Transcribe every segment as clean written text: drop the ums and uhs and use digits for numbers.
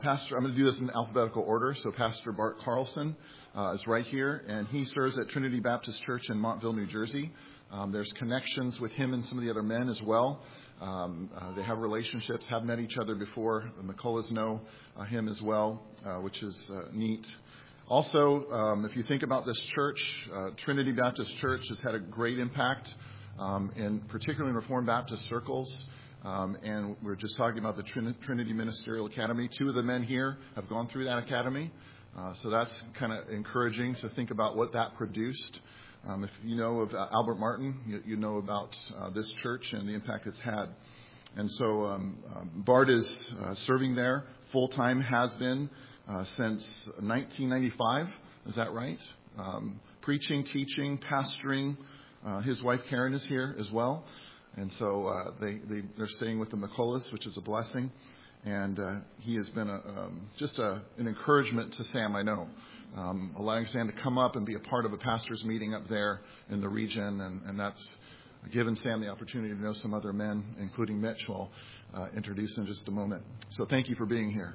Pastor, I'm going to do this in alphabetical order. So Pastor Bart Carlson is right here, and he serves at Trinity Baptist Church in Montville, New Jersey. There's connections with him and some of the other men as well. They have relationships, have met each other before. The McCulloughs know him as well, which is neat. Also, if you think about this church, Trinity Baptist Church has had a great impact, particularly in Reformed Baptist circles. And we're just talking about the Trinity Ministerial Academy. 2 of the men here have gone through that academy. So that's kind of encouraging to think about what that produced. If you know of Albert Martin, you know about this church and the impact it's had. And so Bart is serving there full-time, has been since 1995. Is that right? Preaching, teaching, pastoring. His wife Karen is here as well. And so they're staying with the McCulloughs, which is a blessing. And he has been just an encouragement to Sam, I know. Allowing Sam to come up and be a part of a pastor's meeting up there in the region. And that's given Sam the opportunity to know some other men, including Mitch, who I'll introduce in just a moment. So thank you for being here.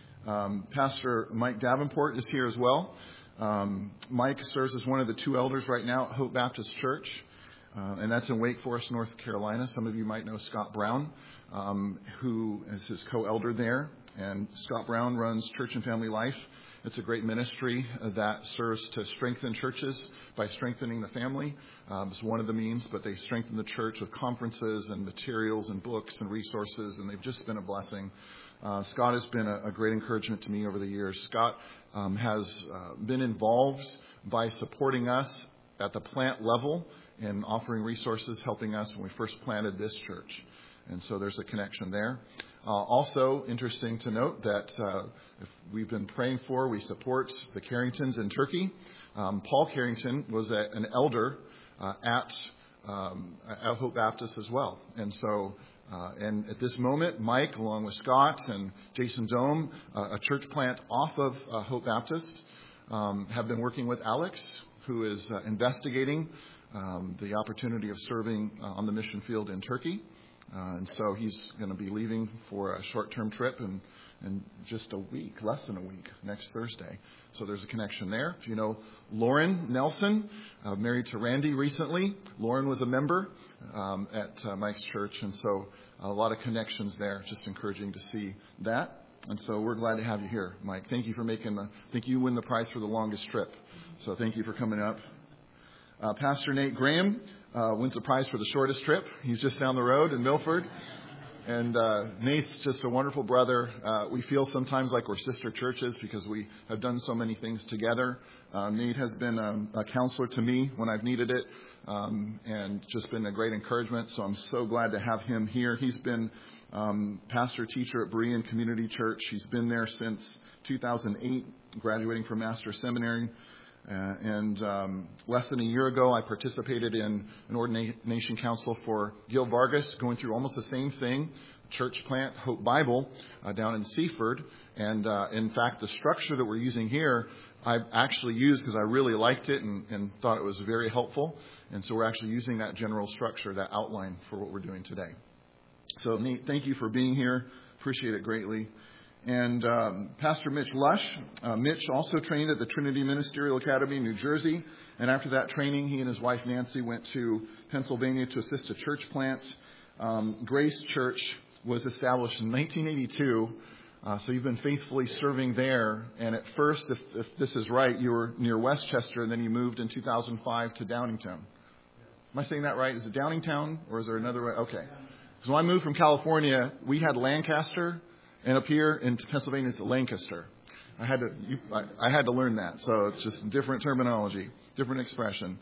Pastor Mike Davenport is here as well. Mike serves as one of the 2 elders right now at Hope Baptist Church. And that's in Wake Forest, North Carolina. Some of you might know Scott Brown, who is his co-elder there. And Scott Brown runs Church and Family Life. It's a great ministry that serves to strengthen churches by strengthening the family. It's one of the means, but they strengthen the church with conferences and materials and books and resources, and they've just been a blessing. Scott has been a great encouragement to me over the years. Scott has been involved by supporting us at the plant level and offering resources, helping us when we first planted this church. And so there's a connection there. Also, interesting to note that if we've been praying for, we support the Carringtons in Turkey. Paul Carrington was an elder at Hope Baptist as well. And so, and at this moment, Mike, along with Scott and Jason Dome, a church plant off of Hope Baptist, have been working with Alex, who is investigating the opportunity of serving on the mission field in Turkey. And so he's going to be leaving for a short-term trip in just a week, less than a week, next Thursday. So there's a connection there. If you know Lauren Nelson, married to Randy recently. Lauren was a member at Mike's church, and so a lot of connections there. Just encouraging to see that. And so we're glad to have you here, Mike. Thank you for I think you win the prize for the longest trip. So thank you for coming up. Pastor Nate Graham wins the prize for the shortest trip. He's just down the road in Milford. And Nate's just a wonderful brother. We feel sometimes like we're sister churches because we have done so many things together. Nate has been a counselor to me when I've needed it, and just been a great encouragement. So I'm so glad to have him here. He's been pastor teacher at Berean Community Church. He's been there since 2008, graduating from Master Seminary. And less than a year ago, I participated in an ordination council for Gil Vargas, going through almost the same thing, church plant, Hope Bible, down in Seaford. And in fact, the structure that we're using here, I've actually used because I really liked it and thought it was very helpful. And so we're actually using that general structure, that outline for what we're doing today. So, Nate, thank you for being here. Appreciate it greatly. And Pastor Mitch Lush. Mitch also trained at the Trinity Ministerial Academy in New Jersey. And after that training, he and his wife Nancy went to Pennsylvania to assist a church plant. Grace Church was established in 1982. So you've been faithfully serving there. And at first, if this is right, you were near Westchester, and then you moved in 2005 to Downingtown. Am I saying that right? Is it Downingtown, or is there another way? Okay. So when I moved from California, we had Lancaster. And up here in Pennsylvania, it's Lancaster. I had to learn that. So it's just different terminology, different expression.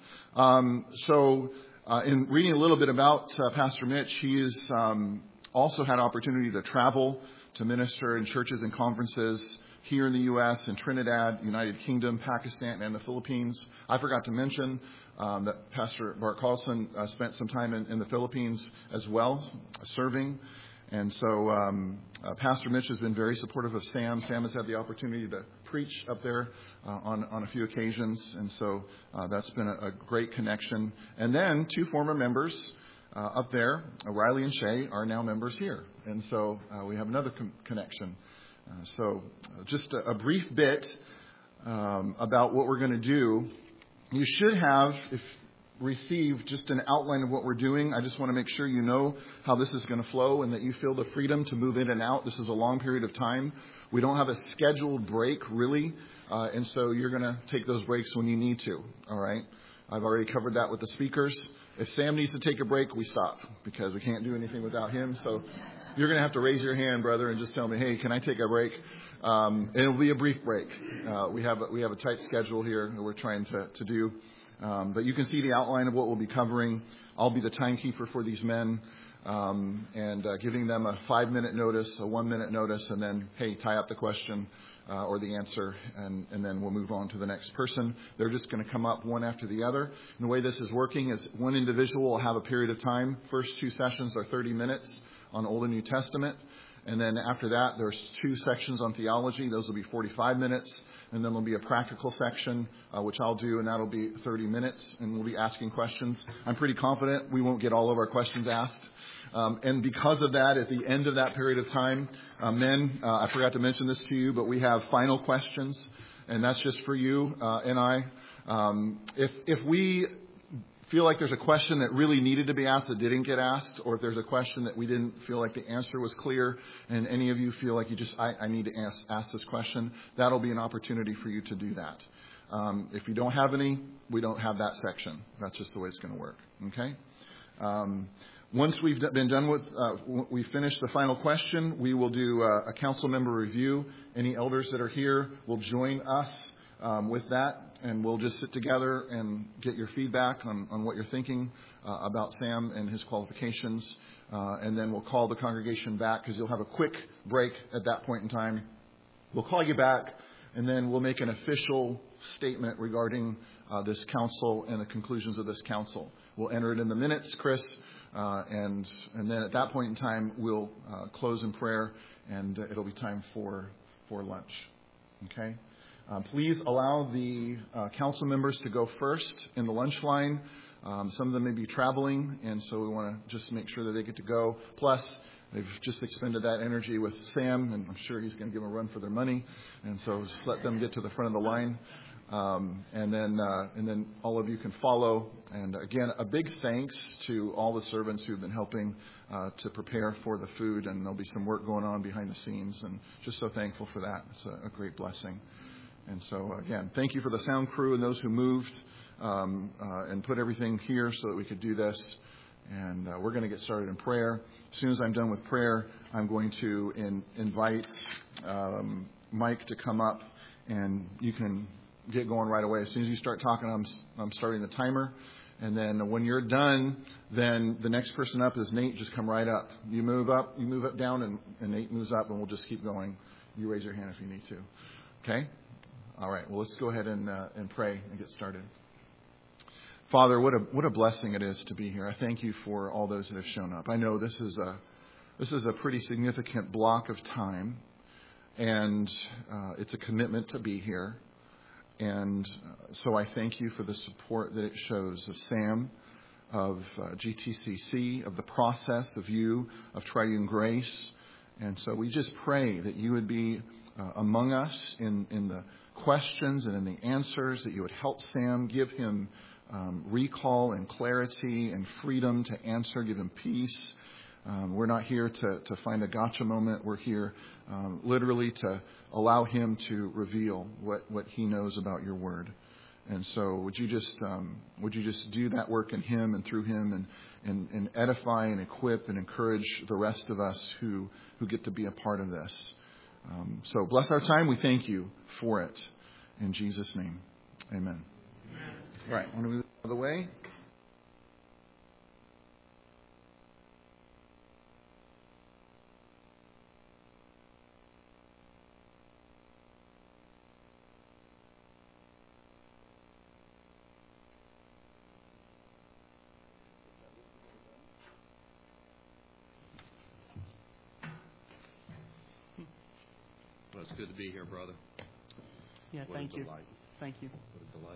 So in reading a little bit about Pastor Mitch, he has also had opportunity to travel to minister in churches and conferences here in the U.S., in Trinidad, United Kingdom, Pakistan, and the Philippines. I forgot to mention that Pastor Bart Carlson spent some time in the Philippines as well, serving. And so Pastor Mitch has been very supportive of Sam. Sam has had the opportunity to preach up there on a few occasions. And so that's been a great connection. And then 2 former members up there, Riley and Shay, are now members here. And so we have another connection. So just a brief bit about what we're going to do. You should have received just an outline of what we're doing. I just want to make sure you know how this is going to flow and that you feel the freedom to move in and out. This is a long period of time. We don't have a scheduled break, really, and so you're going to take those breaks when you need to, all right? I've already covered that with the speakers. If Sam needs to take a break, we stop because we can't do anything without him. So you're going to have to raise your hand, brother, and just tell me, hey, can I take a break? And it'll be a brief break. We have a tight schedule here that we're trying to do. But you can see the outline of what we'll be covering. I'll be the timekeeper for these men and giving them a 5-minute notice, a 1-minute notice, and then, hey, tie up the question or the answer, and then we'll move on to the next person. They're just going to come up one after the other. And the way this is working is one individual will have a period of time. First 2 sessions are 30 minutes on Old and New Testament. And then after that, there's 2 sections on theology. Those will be 45 minutes. And then there'll be a practical section, which I'll do, and that'll be 30 minutes. And we'll be asking questions. I'm pretty confident we won't get all of our questions asked. And because of that, at the end of that period of time, men, I forgot to mention this to you, but we have final questions. And that's just for you and I. If we feel like there's a question that really needed to be asked that didn't get asked, or if there's a question that we didn't feel like the answer was clear, and any of you feel like I need to ask this question, that'll be an opportunity for you to do that. If you don't have any, we don't have that section. That's just the way it's going to work. Okay? Once we've been done with, we finish the final question, we will do a council member review. Any elders that are here will join us with that. And we'll just sit together and get your feedback on what you're thinking about Sam and his qualifications. And then we'll call the congregation back because you'll have a quick break at that point in time. We'll call you back, and then we'll make an official statement regarding this council and the conclusions of this council. We'll enter it in the minutes, Chris, and then at that point in time, we'll close in prayer, and it'll be time for lunch. Okay? Please allow the council members to go first in the lunch line. Some of them may be traveling, and so we want to just make sure that they get to go. Plus, they've just expended that energy with Sam, and I'm sure he's going to give them a run for their money. And so just let them get to the front of the line. And then all of you can follow. And again, a big thanks to all the servants who've been helping to prepare for the food. And there'll be some work going on behind the scenes. And just so thankful for that. It's a great blessing. And so, again, thank you for the sound crew and those who moved and put everything here so that we could do this. And we're going to get started in prayer. As soon as I'm done with prayer, I'm going to invite Mike to come up, and you can get going right away. As soon as you start talking, I'm starting the timer. And then when you're done, then the next person up is Nate. Just come right up. You move up, down, and Nate moves up, and we'll just keep going. You raise your hand if you need to. Okay? All right. Well, let's go ahead and pray and get started. Father, what a blessing it is to be here. I thank you for all those that have shown up. I know this is a pretty significant block of time, and it's a commitment to be here. And so I thank you for the support that it shows of Sam, of GTCC, of the process of you, of Triune Grace. And so we just pray that you would be among us in the questions and in the answers, that you would help Sam, give him recall and clarity and freedom to answer, give him peace. We're not here to find a gotcha moment. We're here literally to allow him to reveal what he knows about your word. And so would you just do that work in him and through him and edify and equip and encourage the rest of us who get to be a part of this. So bless our time. We thank you for it. In Jesus' name, amen. All right, want to move out of the way? Well, it's good to be here, brother. Yeah, thank you. Thank you. What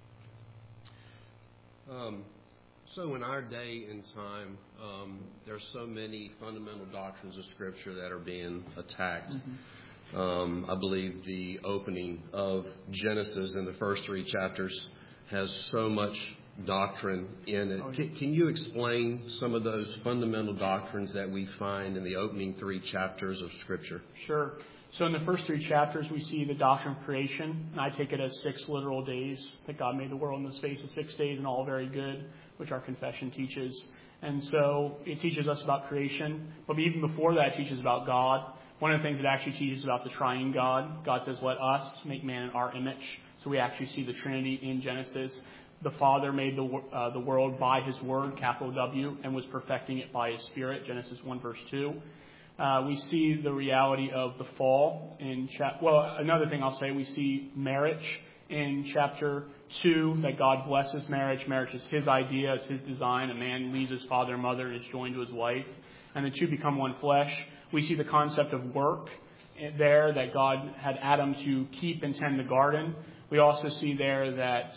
a delight. So in our day and time, there's so many fundamental doctrines of Scripture that are being attacked. I believe the opening of Genesis in the first 3 chapters has so much doctrine in it. Can you explain some of those fundamental doctrines that we find in the opening 3 chapters of Scripture? Sure. So in the first 3 chapters, we see the doctrine of creation, and I take it as 6 literal days that God made the world in the space of 6 days, and all very good, which our confession teaches. And so it teaches us about creation, but even before that, it teaches about God. One of the things it actually teaches about the triune God. God says, let us make man in our image. So we actually see the Trinity in Genesis. The Father made the world by His Word, capital W, and was perfecting it by His Spirit, Genesis 1, verse 2. We see the reality of the fall in another thing I'll say, we see marriage in chapter 2, that God blesses marriage. Marriage is His idea, it's His design. A man leaves his father and mother and is joined to his wife, and the two become one flesh. We see the concept of work there, that God had Adam to keep and tend the garden. We also see there that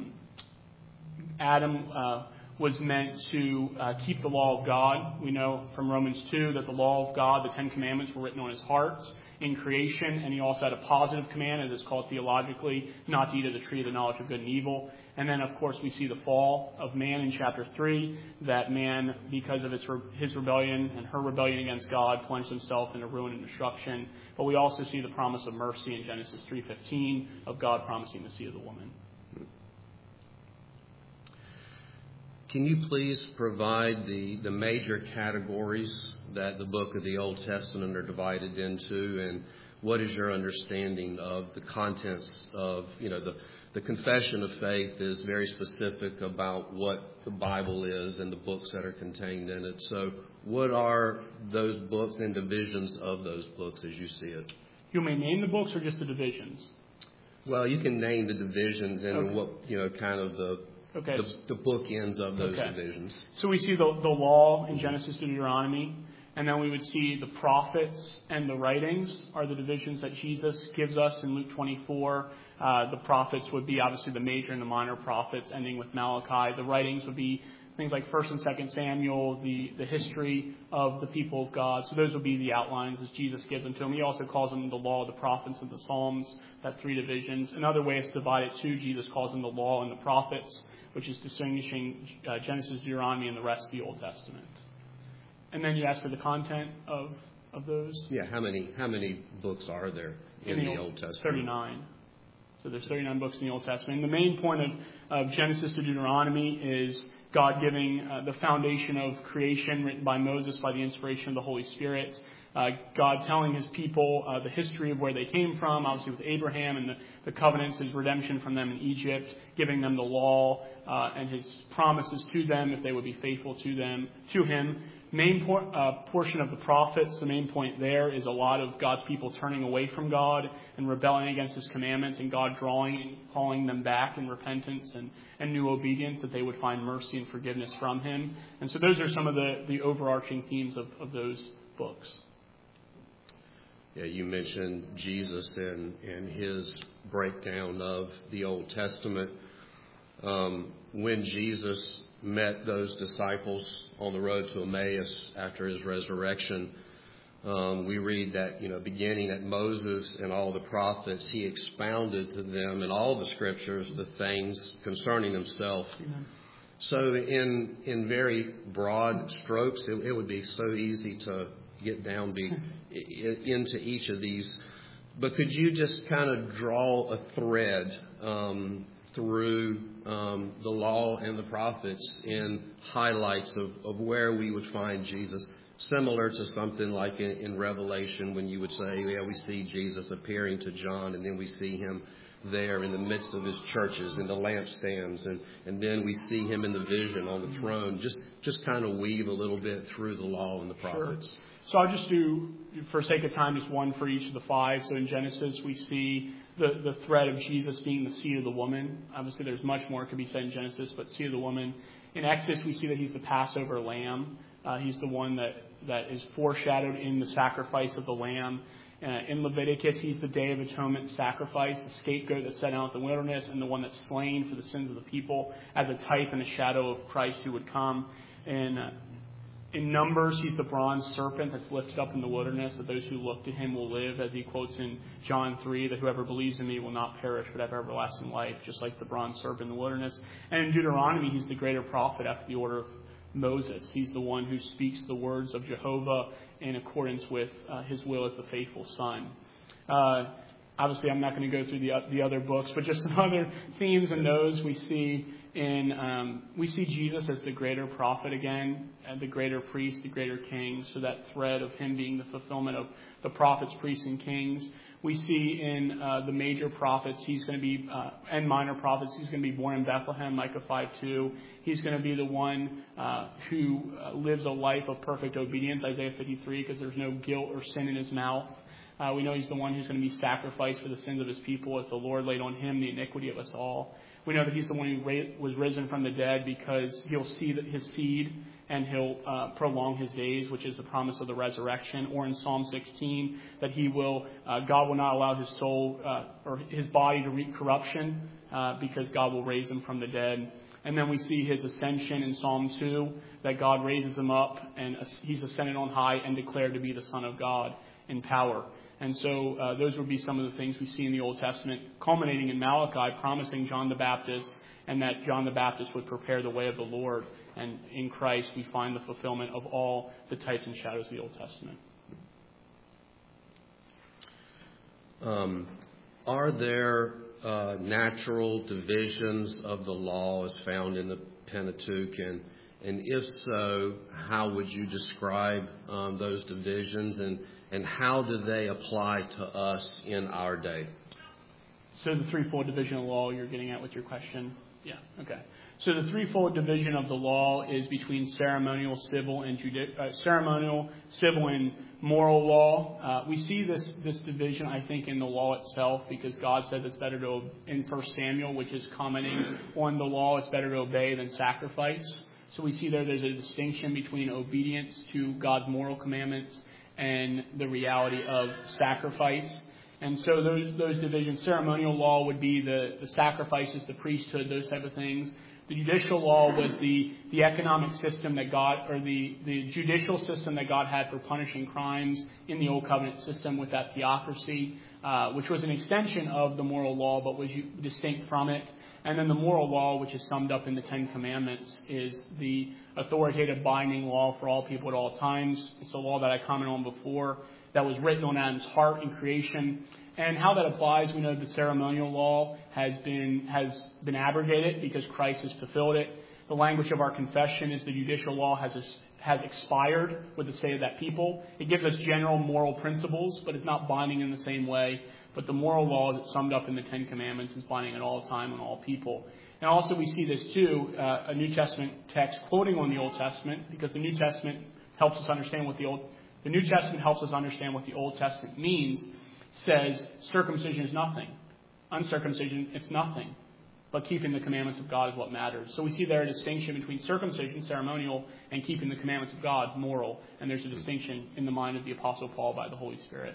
Adam was meant to keep the law of God. We know from Romans 2 that the law of God, the 10 Commandments, were written on his heart in creation. And he also had a positive command, as it's called theologically, not to eat of the tree of the knowledge of good and evil. And then, of course, we see the fall of man in chapter 3, that man, because of his rebellion and her rebellion against God, plunged himself into ruin and destruction. But we also see the promise of mercy in Genesis 3:15, of God promising the seed of the woman. Can you please provide the major categories that the book of the Old Testament are divided into, and what is your understanding of the contents of, the confession of faith is very specific about what the Bible is and the books that are contained in it. So what are those books and divisions of those books as you see it? You may name the books or just the divisions? Well, you can name the divisions and what, kind of the bookends of those divisions. So we see the law in Genesis to Deuteronomy, and then we would see the prophets and the writings are the divisions that Jesus gives us in Luke 24. The prophets would be obviously the major and the minor prophets, ending with Malachi. The writings would be things like 1 and 2 Samuel, the history of the people of God. So those would be the outlines as Jesus gives them to them. He also calls them the law, the prophets, and the Psalms, that 3 divisions. Another way is to divide it too. Jesus calls them the law and the prophets, which is distinguishing Genesis, Deuteronomy, and the rest of the Old Testament. And then you ask for the content of those. Yeah, how many books are there in the Old Testament? 39. So there's 39 books in the Old Testament. And the main point of Genesis to Deuteronomy is God giving the foundation of creation written by Moses by the inspiration of the Holy Spirit. God telling His people the history of where they came from, obviously with Abraham and the covenants, His redemption from them in Egypt, giving them the law and His promises to them if they would be faithful to Him. Main portion of the prophets, the main point there is a lot of God's people turning away from God and rebelling against His commandments, and God drawing and calling them back in repentance and new obedience, that they would find mercy and forgiveness from Him. And so those are some of the overarching themes of those books. Yeah, you mentioned Jesus and His breakdown of the Old Testament. When Jesus met those disciples on the road to Emmaus after His resurrection, we read that, beginning at Moses and all the prophets, He expounded to them in all the Scriptures the things concerning Himself. Amen. So in very broad strokes, it would be so easy to get down into each of these. But could you just kind of draw a thread through the law and the prophets in highlights of where we would find Jesus, similar to something like in Revelation, when you would say, we see Jesus appearing to John, and then we see Him there in the midst of His churches, in the lampstands, and then we see Him in the vision on the throne. Just kind of weave a little bit through the law and the prophets. Sure. So I'll just do, for sake of time, just one for each of the 5. So in Genesis, we see the thread of Jesus being the seed of the woman. Obviously, there's much more that could be said in Genesis, but seed of the woman. In Exodus, we see that He's the Passover lamb. He's the one that is foreshadowed in the sacrifice of the lamb. In Leviticus, He's the Day of Atonement sacrifice, the scapegoat that's set out in the wilderness, and the one that's slain for the sins of the people as a type and a shadow of Christ who would come. In In Numbers, he's the bronze serpent that's lifted up in the wilderness, that those who look to him will live, as he quotes in John 3, that whoever believes in me will not perish but have everlasting life, just like the bronze serpent in the wilderness. And in Deuteronomy, he's the greater prophet after the order of Moses. He's the one who speaks the words of Jehovah in accordance with his will as the faithful son. Obviously, I'm not going to go through the other books, but just some other themes in those we see Jesus as the greater prophet again, and the greater priest, the greater king. So that thread of him being the fulfillment of the prophets, priests, and kings. We see in the major prophets, he's going to be, and minor prophets, he's going to be born in Bethlehem, Micah 5:2. He's going to be the one who lives a life of perfect obedience, Isaiah 53, because there's no guilt or sin in his mouth. We know he's the one who's going to be sacrificed for the sins of his people, as the Lord laid on him the iniquity of us all. We know that he's the one who was risen from the dead, because he'll see that his seed and he'll prolong his days, which is the promise of the resurrection. Or in Psalm 16, that God will not allow his soul or his body to reap corruption, because God will raise him from the dead. And then we see his ascension in Psalm 2, that God raises him up and he's ascended on high and declared to be the Son of God in power. And so those would be some of the things we see in the Old Testament, culminating in Malachi, promising John the Baptist, and that John the Baptist would prepare the way of the Lord. And in Christ, we find the fulfillment of all the types and shadows of the Old Testament. Are there natural divisions of the law as found in the Pentateuch? And if so, how would you describe those divisions? And how do they apply to us in our day? So the threefold division of law you're getting at with your question? Yeah, okay. So the threefold division of the law is between ceremonial, civil, and moral law. We see this division, I think, in the law itself, because God says it's better to, in 1 Samuel, which is commenting on the law, it's better to obey than sacrifice. So we see there's a distinction between obedience to God's moral commandments and the reality of sacrifice. And so those divisions, ceremonial law would be the sacrifices, the priesthood, those type of things. The judicial law was the economic system that God, or the judicial system that God had for punishing crimes in the Old Covenant system with that theocracy, which was an extension of the moral law but was distinct from it. And then the moral law, which is summed up in the Ten Commandments, is the authoritative binding law for all people at all times. It's a law that I commented on before that was written on Adam's heart in creation. And how that applies, we know the ceremonial law has been abrogated because Christ has fulfilled it. The language of our confession is the judicial law has expired with the state of that people. It gives us general moral principles, but it's not binding in the same way. But the moral law that's summed up in the Ten Commandments is binding at all time on all people. And also we see this too, a New Testament text quoting on the Old Testament, because the New Testament helps us understand what the Old Testament means. Says circumcision is nothing. Uncircumcision, it's nothing. But keeping the commandments of God is what matters. So we see there a distinction between circumcision, ceremonial, and keeping the commandments of God, moral. And there's a distinction in the mind of the Apostle Paul by the Holy Spirit.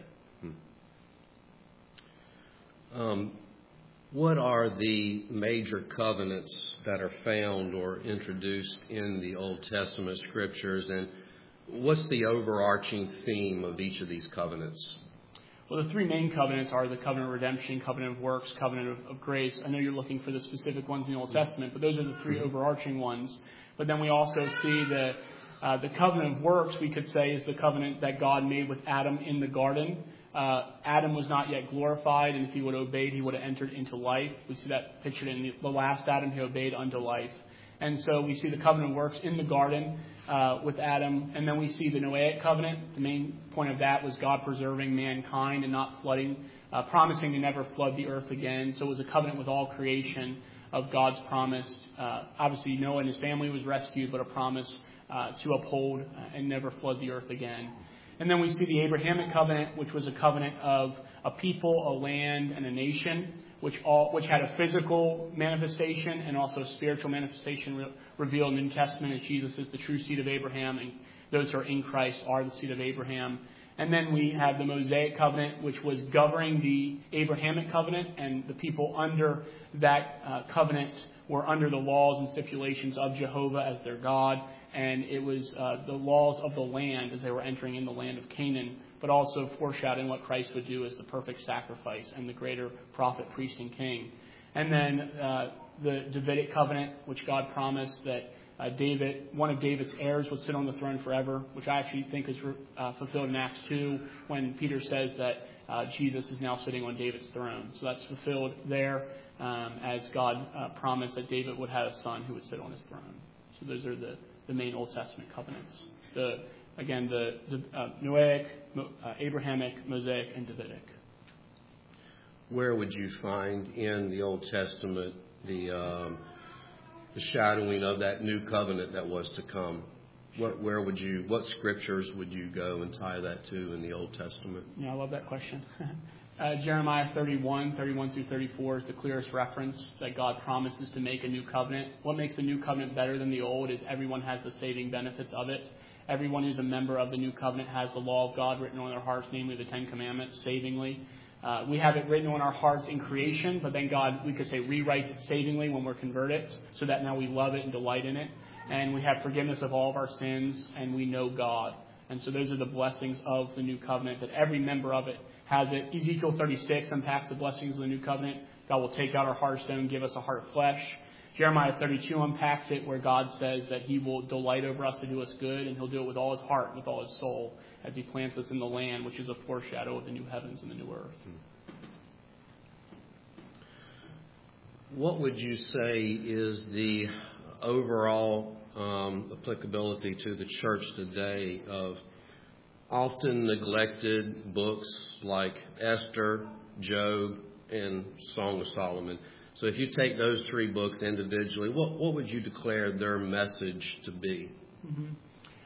What are the major covenants that are found or introduced in the Old Testament scriptures? And what's the overarching theme of each of these covenants? Well, the three main covenants are the covenant of redemption, covenant of works, covenant of grace. I know you're looking for the specific ones in the Old Testament, but those are the three overarching ones. But then we also see the covenant of works, we could say, is the covenant that God made with Adam in the garden. Adam was not yet glorified, and if he would have obeyed, he would have entered into life. We see that pictured in the last Adam, he obeyed unto life. And so we see the covenant of works in the garden with Adam. And then we see the Noahic covenant. The main point of that was God preserving mankind and not flooding, promising to never flood the earth again. So it was a covenant with all creation of God's promise. Obviously, Noah and his family was rescued, but a promise to uphold and never flood the earth again. And then we see the Abrahamic covenant, which was a covenant of a people, a land, and a nation, which had a physical manifestation and also a spiritual manifestation revealed in the New Testament, as Jesus is the true seed of Abraham, and those who are in Christ are the seed of Abraham. And then we have the Mosaic covenant, which was governing the Abrahamic covenant, and the people under that covenant were under the laws and stipulations of Jehovah as their God. And it was the laws of the land as they were entering in the land of Canaan, but also foreshadowing what Christ would do as the perfect sacrifice and the greater prophet, priest, and king. And then the Davidic covenant, which God promised that one of David's heirs would sit on the throne forever, which I actually think is fulfilled in Acts 2 when Peter says that Jesus is now sitting on David's throne. So that's fulfilled there as God promised that David would have a son who would sit on his throne. So those are the main Old Testament covenants. The Noahic, Abrahamic, Mosaic, and Davidic. Where would you find in the Old Testament the shadowing of that new covenant that was to come? What scriptures would you go and tie that to in the Old Testament? Yeah, I love that question. Jeremiah 31 through 34 is the clearest reference that God promises to make a new covenant. What makes the new covenant better than the old is everyone has the saving benefits of it. Everyone who's a member of the new covenant has the law of God written on their hearts, namely the Ten Commandments, savingly. We have it written on our hearts in creation, but then God, we could say, rewrites it savingly when we're converted, so that now we love it and delight in it. And we have forgiveness of all of our sins, and we know God. And so those are the blessings of the new covenant, that every member of it has it. Ezekiel 36 unpacks the blessings of the new covenant. God will take out our heart of stone, give us a heart of flesh. Jeremiah 32 unpacks it, where God says that he will delight over us to do us good, and he'll do it with all his heart and with all his soul as he plants us in the land, which is a foreshadow of the new heavens and the new earth. What would you say is the overall applicability to the church today of often neglected books like Esther, Job, and Song of Solomon? So if you take those three books individually, what would you declare their message to be? Mm-hmm.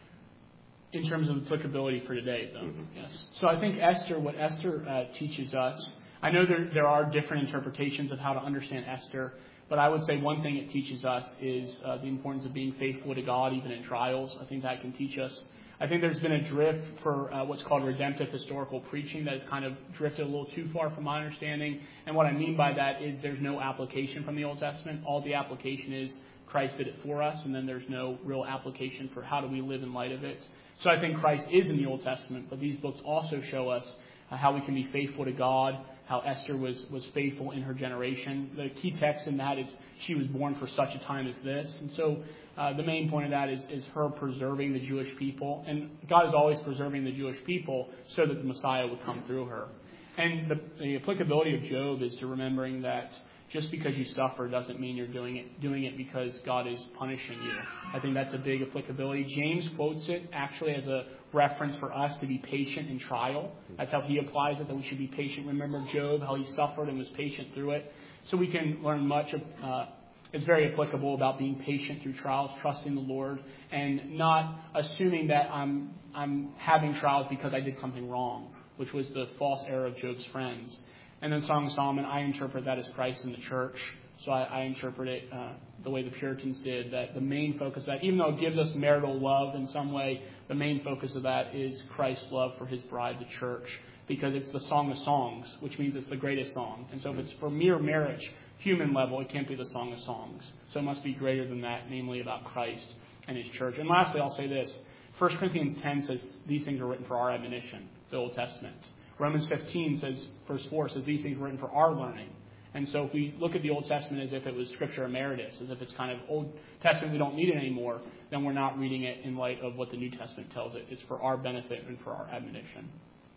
In terms of applicability for today, though, mm-hmm. Yes. So I think what Esther teaches us, I know there are different interpretations of how to understand Esther, but I would say one thing it teaches us is the importance of being faithful to God even in trials. I think that can teach us. I think there's been a drift for what's called redemptive historical preaching that has kind of drifted a little too far from my understanding. And what I mean by that is there's no application from the Old Testament. All the application is Christ did it for us, and then there's no real application for how do we live in light of it. So I think Christ is in the Old Testament, but these books also show us how we can be faithful to God, how Esther was faithful in her generation. The key text in that is she was born for such a time as this. And so the main point of that is her preserving the Jewish people. And God is always preserving the Jewish people so that the Messiah would come through her. And the applicability of Job is to remembering that just because you suffer doesn't mean you're doing it because God is punishing you. I think that's a big applicability. James quotes it actually as a reference for us to be patient in trial. That's how he applies it, that we should be patient. Remember Job, how he suffered and was patient through it. So we can learn much. It's very applicable about being patient through trials, trusting the Lord, and not assuming that I'm having trials because I did something wrong, which was the false error of Job's friends. And then Song of Solomon, I interpret that as Christ in the church. So I interpret it the way the Puritans did, that the main focus of that, even though it gives us marital love in some way, the main focus of that is Christ's love for his bride, the church, because it's the Song of Songs, which means it's the greatest song. And so if it's for mere marriage, human level, it can't be the Song of Songs. So it must be greater than that, namely about Christ and his church. And lastly, I'll say this. 1 Corinthians 10 says these things are written for our admonition, the Old Testament. Romans 15 says, verse 4 says these things were written for our learning. And so if we look at the Old Testament as if it was Scripture emeritus, as if it's kind of Old Testament, we don't need it anymore, then we're not reading it in light of what the New Testament tells it. It's for our benefit and for our admonition.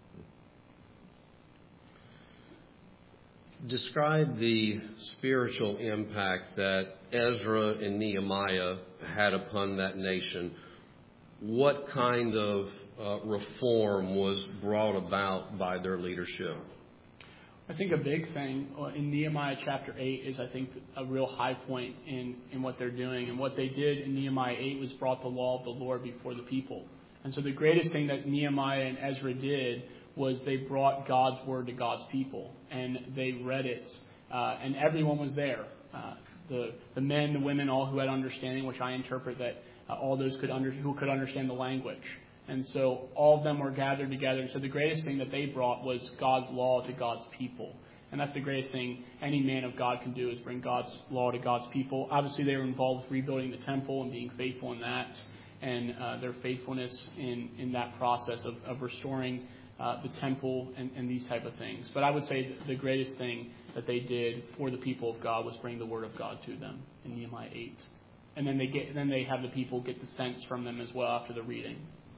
Describe the spiritual impact that Ezra and Nehemiah had upon that nation. What kind of reform was brought about by their leadership? I think a big thing in Nehemiah chapter 8 is, I think, a real high point in what they're doing. And what they did in Nehemiah 8 was brought the law of the Lord before the people. And so the greatest thing that Nehemiah and Ezra did was they brought God's word to God's people. And they read it. And everyone was there. The men, the women, all who had understanding, which I interpret that all those who could understand the language. And so all of them were gathered together. And so the greatest thing that they brought was God's law to God's people. And that's the greatest thing any man of God can do, is bring God's law to God's people. Obviously, they were involved with rebuilding the temple and being faithful in that, and their faithfulness in that process of restoring the temple and these type of things. But I would say the greatest thing that they did for the people of God was bring the word of God to them in Nehemiah 8. And then they have the people get the sense from them as well after the reading.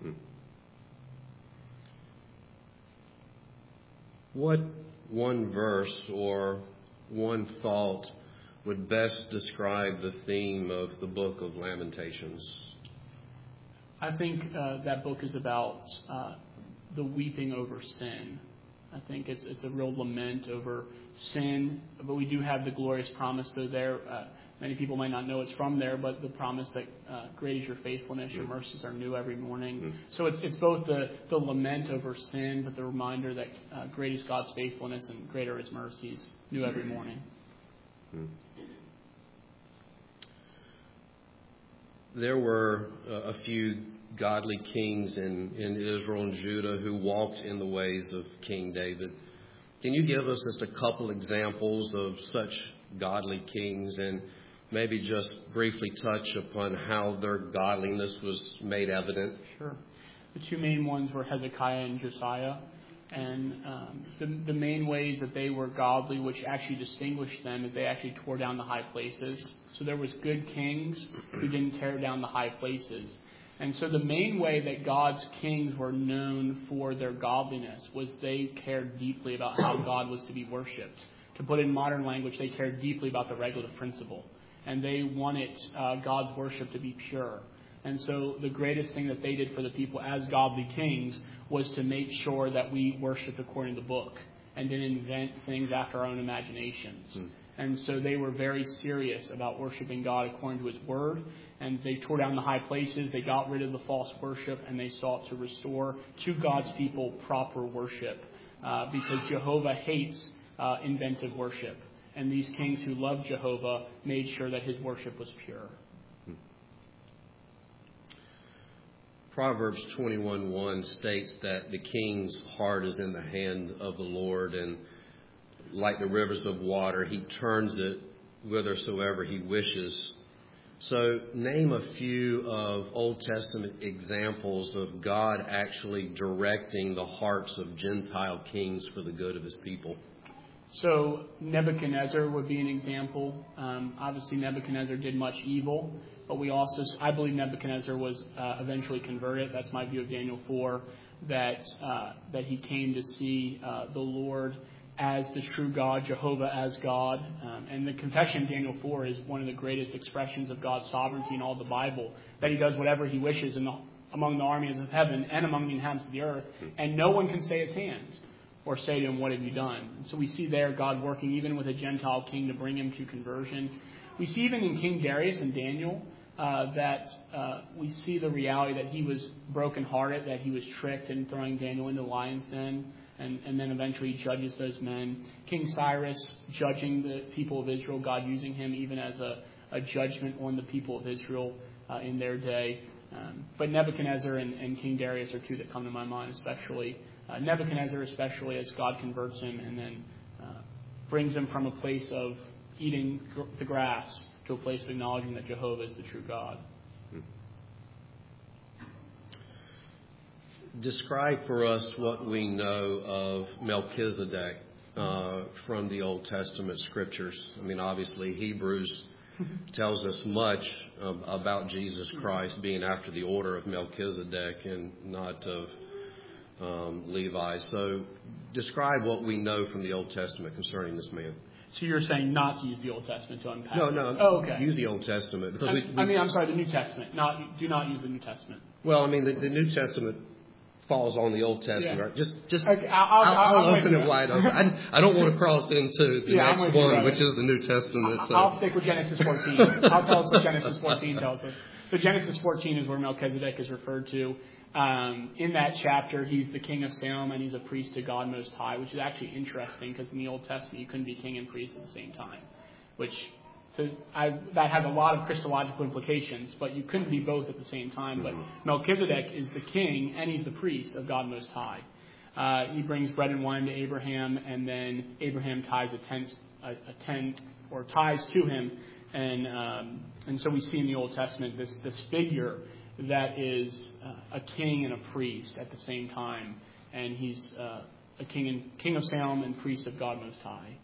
What one verse or one thought would best describe the theme of the book of Lamentations? I think that book is about the weeping over sin. I think it's a real lament over sin, but we do have the glorious promise, though there. Many people might not know it's from there, but the promise that great is your faithfulness, your mercies are new every morning. So it's both the lament over sin, but the reminder that great is God's faithfulness and greater His mercies, new every morning. There were a few godly kings in Israel and Judah who walked in the ways of King David. Can you give us just a couple examples of such godly kings, and maybe just briefly touch upon how their godliness was made evident? Sure. The two main ones were Hezekiah and Josiah. And the main ways that they were godly, which actually distinguished them, is they actually tore down the high places. So there was good kings who didn't tear down the high places. And so the main way that God's kings were known for their godliness was they cared deeply about how God was to be worshipped. To put it in modern language, they cared deeply about the regulative principle. And they wanted God's worship to be pure. And so the greatest thing that they did for the people as godly kings was to make sure that we worshiped according to the book and didn't invent things after our own imaginations. And so they were very serious about worshiping God according to His word. And they tore down the high places. They got rid of the false worship, and they sought to restore to God's people proper worship, because Jehovah hates inventive worship. And these kings who loved Jehovah made sure that His worship was pure. Proverbs 21:1 states that the king's heart is in the hand of the Lord, and like the rivers of water, He turns it whithersoever He wishes. So name a few of Old Testament examples of God actually directing the hearts of Gentile kings for the good of His people. So Nebuchadnezzar would be an example. Obviously, Nebuchadnezzar did much evil, but I believe Nebuchadnezzar was eventually converted. That's my view of Daniel 4, that he came to see the Lord as the true God, Jehovah as God. And the confession of Daniel 4 is one of the greatest expressions of God's sovereignty in all the Bible, that He does whatever He wishes among the armies of heaven and among the inhabitants of the earth, and no one can stay His hand or say to Him, what have you done? And so we see there God working even with a Gentile king to bring him to conversion. We see even in King Darius and Daniel that we see the reality that he was brokenhearted, that he was tricked in throwing Daniel into the lion's den, and then eventually judges those men. King Cyrus judging the people of Israel, God using him even as a judgment on the people of Israel in their day. But Nebuchadnezzar and King Darius are two that come to my mind, especially. Nebuchadnezzar, especially as God converts him and then brings him from a place of eating the grass to a place of acknowledging that Jehovah is the true God. Describe for us what we know of Melchizedek from the Old Testament scriptures. I mean, obviously, Hebrews tells us much about Jesus Christ being after the order of Melchizedek and not of Levi. So describe what we know from the Old Testament concerning this man. So you're saying not to use the Old Testament to unpack it? No. Oh, okay. Use the Old Testament. Because I'm sorry, the New Testament. Do not use the New Testament. Well, I mean, the New Testament falls on the Old Testament. Yeah. Right? Just okay, I'll open it wide open. I don't want to cross into the next one, which is the New Testament. So. I'll stick with Genesis 14. I'll tell us what Genesis 14 tells us. So Genesis 14 is where Melchizedek is referred to. In that chapter, he's the king of Salem, and he's a priest to God Most High, which is actually interesting because in the Old Testament, you couldn't be king and priest at the same time, which that has a lot of Christological implications, but you couldn't be both at the same time. But Melchizedek is the king and he's the priest of God Most High. He brings bread and wine to Abraham, and then Abraham ties a tent or ties to him, and so we see in the Old Testament this figure that is a king and a priest at the same time, and he's a king of Salem and priest of God Most High.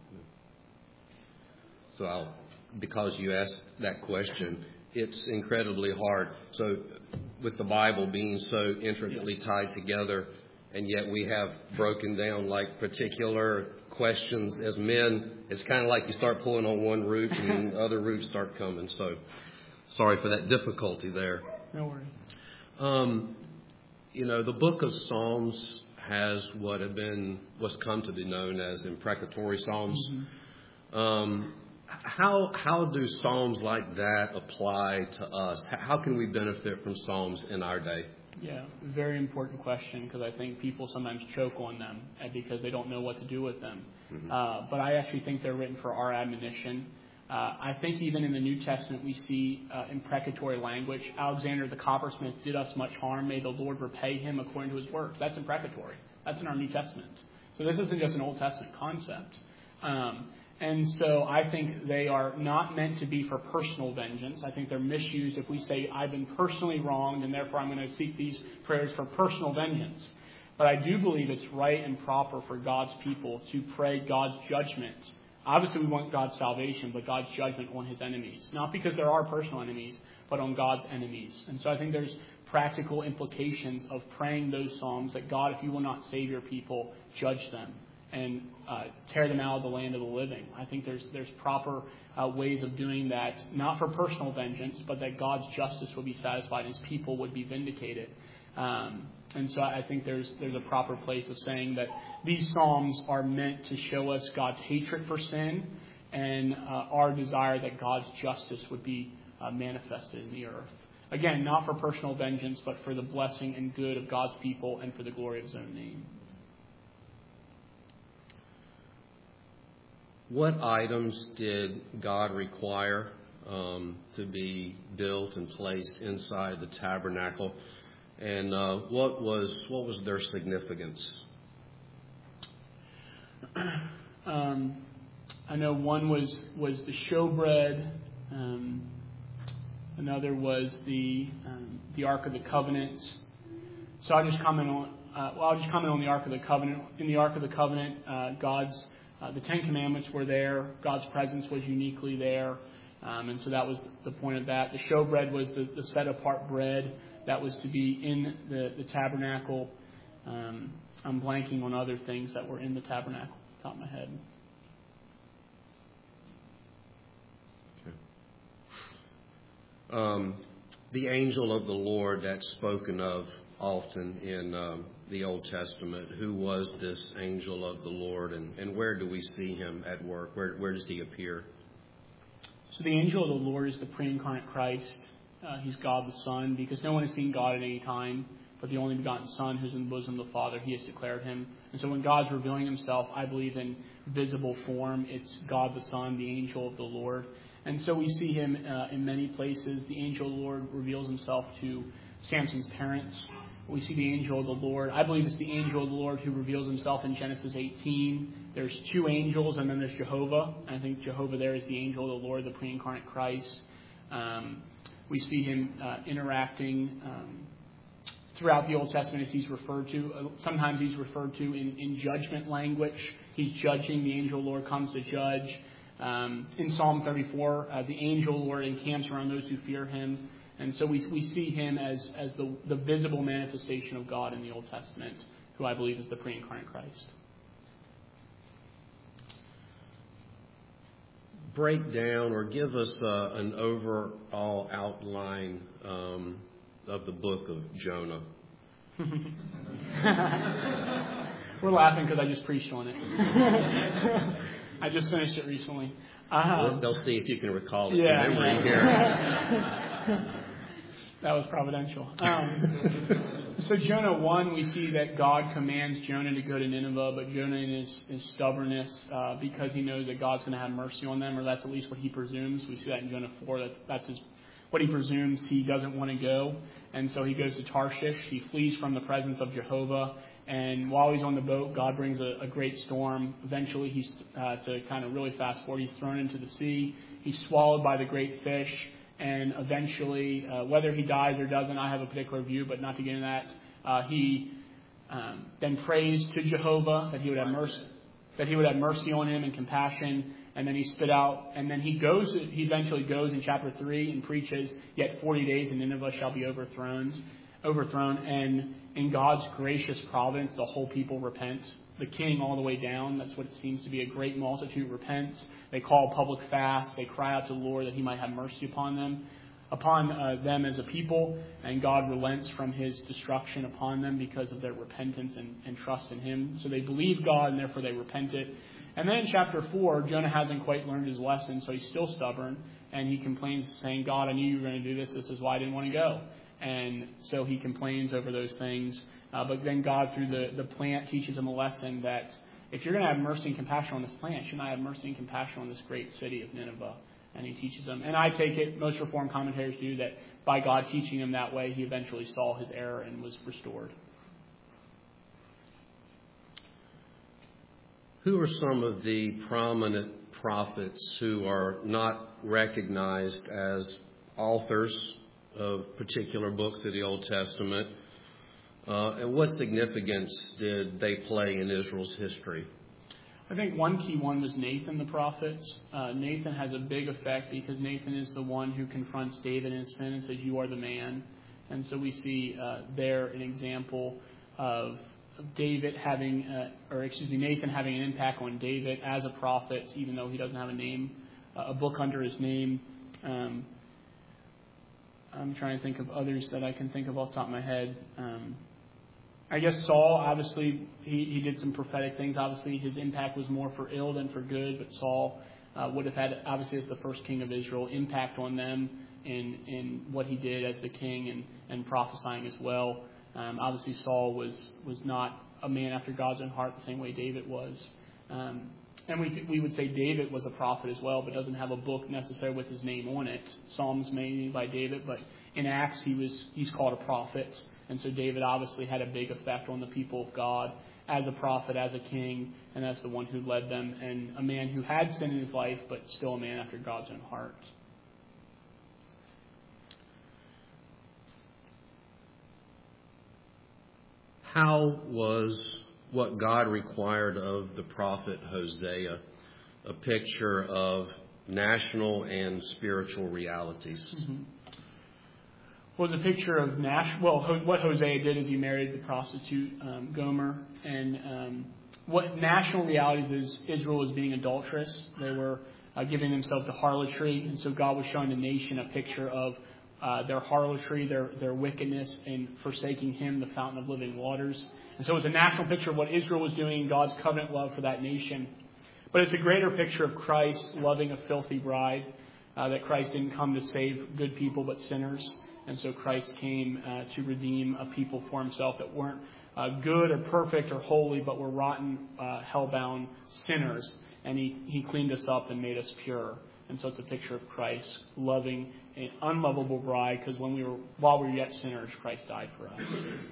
So because you asked that question, it's incredibly hard. So with the Bible being so intricately tied together, and yet we have broken down like particular questions as men, it's kind of like you start pulling on one root and other roots start coming. So sorry for that difficulty there. No worries. The book of Psalms has what's come to be known as imprecatory Psalms. Mm-hmm. How do Psalms like that apply to us? How can we benefit from Psalms in our day? Yeah, very important question, because I think people sometimes choke on them because they don't know what to do with them. Mm-hmm. But I actually think they're written for our admonition. I think even in the New Testament we see imprecatory language. Alexander the coppersmith did us much harm. May the Lord repay him according to his works. That's imprecatory. That's in our New Testament. So this isn't just an Old Testament concept. And so I think they are not meant to be for personal vengeance. I think they're misused if we say, I've been personally wronged, and therefore I'm going to seek these prayers for personal vengeance. But I do believe it's right and proper for God's people to pray God's judgment. Obviously, we want God's salvation, but God's judgment on his enemies. Not because there are personal enemies, but on God's enemies. And so I think there's practical implications of praying those psalms that God, if you will not save your people, judge them and tear them out of the land of the living. I think there's proper ways of doing that, not for personal vengeance, but that God's justice will be satisfied and his people would be vindicated. And so I think there's a proper place of saying that these psalms are meant to show us God's hatred for sin and our desire that God's justice would be manifested in the earth. Again, not for personal vengeance, but for the blessing and good of God's people and for the glory of his own name. What items did God require to be built and placed inside the tabernacle, and what was their significance? I know one was the showbread. Another was the Ark of the Covenant. So I'll just comment on the Ark of the Covenant. In the Ark of the Covenant, the Ten Commandments were there. God's presence was uniquely there. And so that was the point of that. The showbread was the set-apart bread that was to be in the tabernacle. I'm blanking on other things that were in the tabernacle off the top of my head. Okay. The angel of the Lord that's spoken of often in the Old Testament, who was this angel of the Lord, and where do we see him at work? Where does he appear? So the angel of the Lord is the pre-incarnate Christ. He's God the Son, because no one has seen God at any time, but the only begotten Son who's in the bosom of the Father, he has declared him. And so when God's revealing himself, I believe in visible form, it's God the Son, the angel of the Lord. And so we see him in many places. The angel of the Lord reveals himself to Samson's parents. We see the angel of the Lord. I believe it's the angel of the Lord who reveals himself in Genesis 18. There's two angels, and then there's Jehovah. I think Jehovah there is the angel of the Lord, the pre-incarnate Christ. We see him interacting throughout the Old Testament as he's referred to. Sometimes he's referred to in judgment language. He's judging. The angel of the Lord comes to judge. In Psalm 34, the angel of the Lord encamps around those who fear him. And so we see him as the visible manifestation of God in the Old Testament, who I believe is the pre-incarnate Christ. Break down or give us an overall outline of the book of Jonah. We're laughing because I just preached on it. I just finished it recently. They'll see if you can recall it from memory here. That was providential. So Jonah 1, we see that God commands Jonah to go to Nineveh, but Jonah in his stubbornness, because he knows that God's going to have mercy on them, or that's at least what he presumes. We see that in Jonah 4, that's what he presumes. He doesn't want to go, and so he goes to Tarshish. He flees from the presence of Jehovah, and while he's on the boat, God brings a great storm. Eventually, he's to kind of really fast forward, he's thrown into the sea. He's swallowed by the great fish. And eventually, whether he dies or doesn't, I have a particular view, but not to get into that. He then prays to Jehovah that he would have mercy on him and compassion. And then he spit out. And then he eventually goes in chapter 3 and preaches, "Yet 40 days and Nineveh shall be overthrown." And in God's gracious providence, the whole people repent. The king all the way down. That's what it seems to be. A great multitude repents. They call public fast. They cry out to the Lord that he might have mercy upon them as a people. And God relents from his destruction upon them because of their repentance and trust in him. So they believe God, and therefore they repented. And then in chapter 4, Jonah hasn't quite learned his lesson, so he's still stubborn. And he complains, saying, "God, I knew you were going to do this. This is why I didn't want to go." And so he complains over those things. But then God, through the plant, teaches him a lesson that if you're going to have mercy and compassion on this plant, shouldn't I have mercy and compassion on this great city of Nineveh? And he teaches them. And I take it, most Reformed commentators do, that by God teaching him that way, he eventually saw his error and was restored. Who are some of the prominent prophets who are not recognized as authors of particular books of the Old Testament? And what significance did they play in Israel's history? I think one key one was Nathan the prophet. Nathan has a big effect because Nathan is the one who confronts David in his sin and says, "You are the man." And so we see there an example of Nathan having an impact on David as a prophet, even though he doesn't have a name, a book under his name. I'm trying to think of others that I can think of off the top of my head. I guess Saul, obviously, he did some prophetic things. Obviously, his impact was more for ill than for good, but Saul would have had, obviously, as the first king of Israel, impact on them in what he did as the king and prophesying as well. Obviously, Saul was not a man after God's own heart the same way David was. And we would say David was a prophet as well, but doesn't have a book necessarily with his name on it. Psalms mainly by David, but in Acts he's called a prophet. And so David obviously had a big effect on the people of God as a prophet, as a king, and as the one who led them, and a man who had sin in his life, but still a man after God's own heart. How was what God required of the prophet Hosea a picture of national and spiritual realities? Mm-hmm. Well, the picture of what Hosea did is he married the prostitute Gomer, and what national realities is Israel was being adulterous. They were giving themselves to harlotry, and so God was showing the nation a picture of their harlotry, their wickedness, and forsaking Him, the fountain of living waters. And so it was a national picture of what Israel was doing in God's covenant love for that nation. But it's a greater picture of Christ loving a filthy bride, that Christ didn't come to save good people but sinners. And so Christ came to redeem a people for Himself that weren't good or perfect or holy, but were rotten, hell-bound sinners. And He cleaned us up and made us pure. And so it's a picture of Christ loving an unlovable bride, because while we were yet sinners, Christ died for us.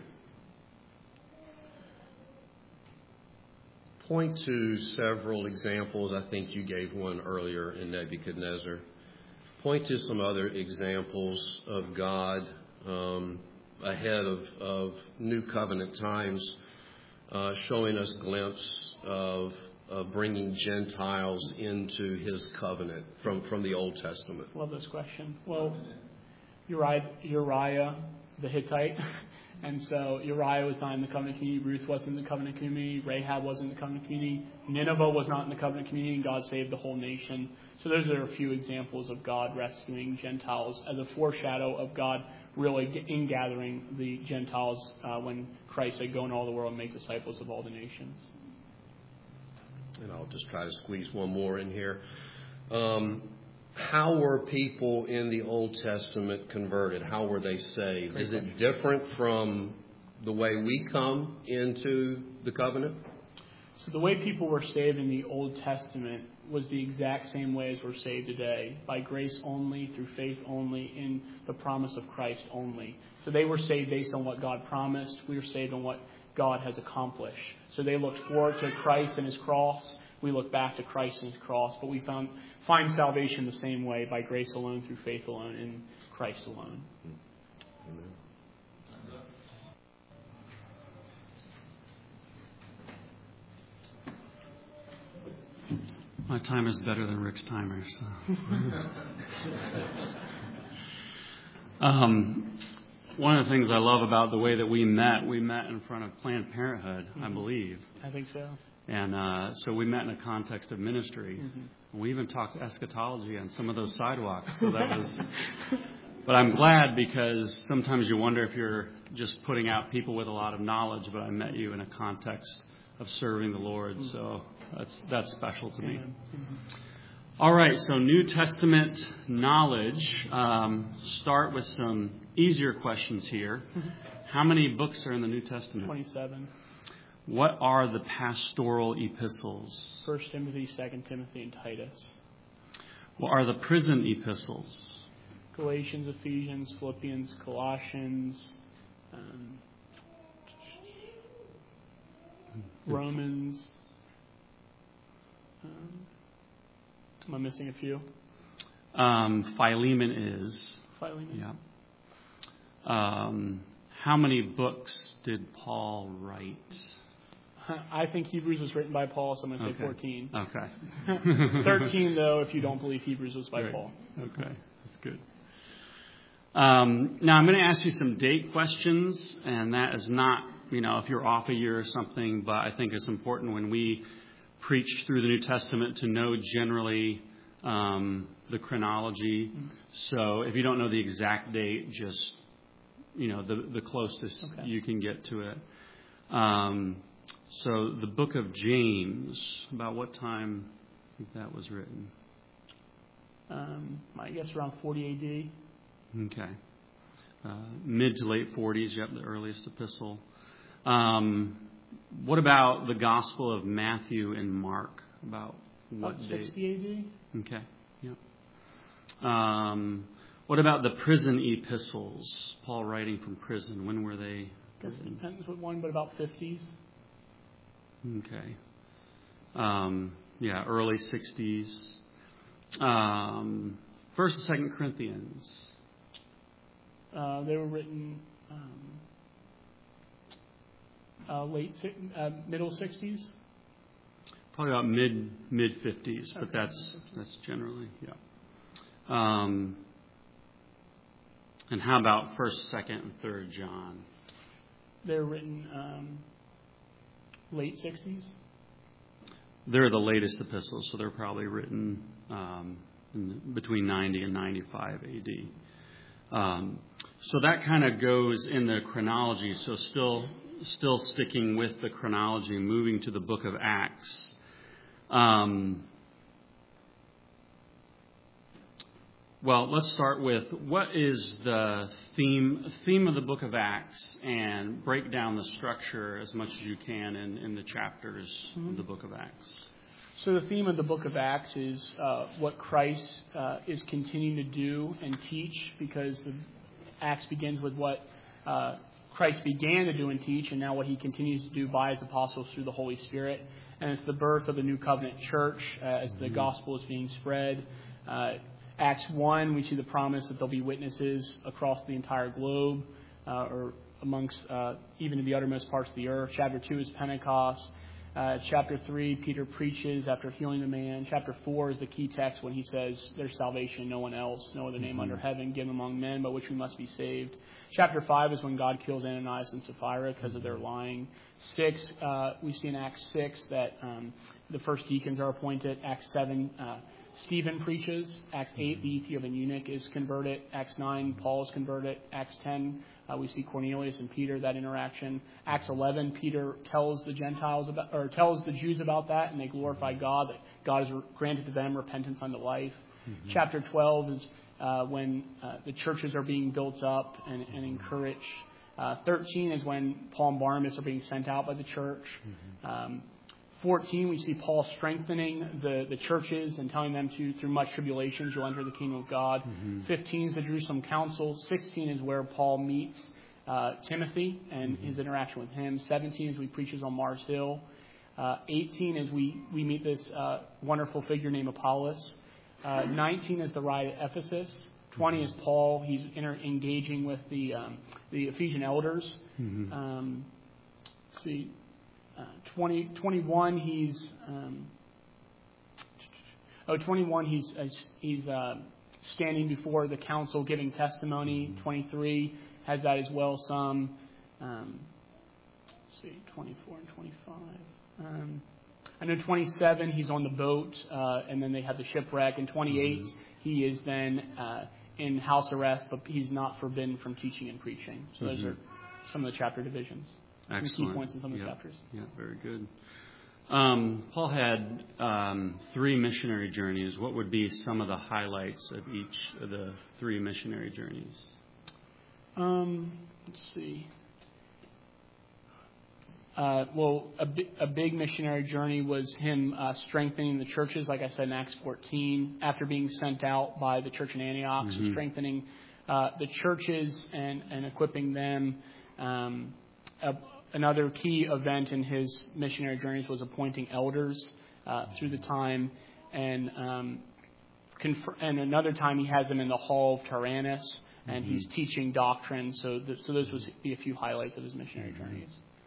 Point to several examples. I think you gave one earlier in Nebuchadnezzar. Point to some other examples of God ahead of New Covenant times, showing us a glimpse of bringing Gentiles into His covenant from the Old Testament. Love this question. Well, Uriah the Hittite. And so Uriah was not in the covenant community. Ruth wasn't in the covenant community. Rahab wasn't in the covenant community. Nineveh was not in the covenant community. And God saved the whole nation. So those are a few examples of God rescuing Gentiles as a foreshadow of God really ingathering the Gentiles when Christ said, "Go into all the world and make disciples of all the nations." And I'll just try to squeeze one more in here. How were people in the Old Testament converted? How were they saved? Is it different from the way we come into the covenant? So the way people were saved in the Old Testament was the exact same way as we're saved today, by grace only, through faith only, in the promise of Christ only. So they were saved based on what God promised. We were saved on what God has accomplished. So they looked forward to Christ and His cross. We look back to Christ and His cross. But we find salvation the same way, by grace alone, through faith alone, in Christ alone. Amen. My time is better than Rick's timer. So. One of the things I love about the way that we met in front of Planned Parenthood, I believe. I think so. And so we met in a context of ministry. Mm-hmm. We even talked eschatology on some of those sidewalks. So that was. But I'm glad, because sometimes you wonder if you're just putting out people with a lot of knowledge. But I met you in a context of serving the Lord. Mm-hmm. So that's special to me. Mm-hmm. All right, so New Testament knowledge. Start with some easier questions here. Mm-hmm. How many books are in the New Testament? 27. What are the pastoral epistles? 1 Timothy, 2 Timothy, and Titus. What are the prison epistles? Galatians, Ephesians, Philippians, Colossians, Romans. Am I missing a few? Philemon is. Philemon? Yeah. How many books did Paul write? I think Hebrews was written by Paul, so I'm going to say 14. Okay. 13, though, if you don't believe Hebrews was by Great. Paul. Okay, that's good. Now, I'm going to ask you some date questions, and that is not, if you're off a year or something, but I think it's important when we preach through the New Testament to know generally the chronology. Mm-hmm. So if you don't know the exact date, just, the closest you can get to it. So the book of James, about what time do you think that was written? I guess around 40 AD. Okay. Mid to late 40s, yep, the earliest epistle. What about the Gospel of Matthew and Mark? About what date? 60 AD. Okay, yeah. What about the prison epistles? Paul writing from prison. When were they? I guess it depends what one, but about 50s. Okay. Early 60s. 1st and 2 Corinthians. They were written middle 60s. Probably about mid 50s, but that's generally, yeah. And how about 1st, 2nd, and 3rd John? They're written late 60s. They're the latest epistles, so they're probably written between 90 and 95 AD. So that kind of goes in the chronology. So still sticking with the chronology, moving to the book of Acts. Well, let's start with what is the theme of the book of Acts, and break down the structure as much as you can in the chapters of the book of Acts. So the theme of the book of Acts is what Christ is continuing to do and teach, because the Acts begins with what Christ began to do and teach, and now what He continues to do by His apostles through the Holy Spirit. And it's the birth of the New Covenant Church as the gospel is being spread. Acts 1, we see the promise that there'll be witnesses across the entire globe, or amongst even in the uttermost parts of the earth. Chapter 2 is Pentecost. Chapter 3, Peter preaches after healing the man. Chapter 4 is the key text when he says, there's salvation in no one else, no other name under heaven given among men by which we must be saved. Chapter 5 is when God kills Ananias and Sapphira because of their lying. 6, we see in Acts 6 that the first deacons are appointed. Acts 7, Stephen preaches. Acts 8, the Ethiopian eunuch is converted. Acts 9, Paul is converted. Acts 10, we see Cornelius and Peter, that interaction. Acts 11, Peter tells the tells the Jews about that, and they glorify God, that God has granted to them repentance unto life. Mm-hmm. Chapter 12 is when the churches are being built up and encouraged. 13 is when Paul and Barnabas are being sent out by the church. 14, we see Paul strengthening the churches and telling them through much tribulations, you'll enter the kingdom of God. 15 is the Jerusalem Council. 16 is where Paul meets Timothy and his interaction with him. 17 is we preaches on Mars Hill. 18 is we meet this wonderful figure named Apollos. 19 is the riot at Ephesus. 20 is Paul. He's engaging with the Ephesian elders. Let's see. 21 he's 21 he's standing before the council giving testimony. 23 has that as well. Some let's see, 24 and 25. I know 27 he's on the boat, and then they have the shipwreck. And 28 he is then in house arrest, but he's not forbidden from teaching and preaching. So those are some of the chapter divisions. Some key points in some of the chapters. Yeah, very good. Paul had 3 missionary journeys. What would be some of the highlights of each of the 3 missionary journeys? Let's see. Well, a big missionary journey was him strengthening the churches, like I said in Acts 14, after being sent out by the church in Antioch, so strengthening the churches and equipping them. Another key event in his missionary journeys was appointing elders through the time, and another time he has them in the hall of Tyrannus, and he's teaching doctrine. So those would be a few highlights of his missionary journeys.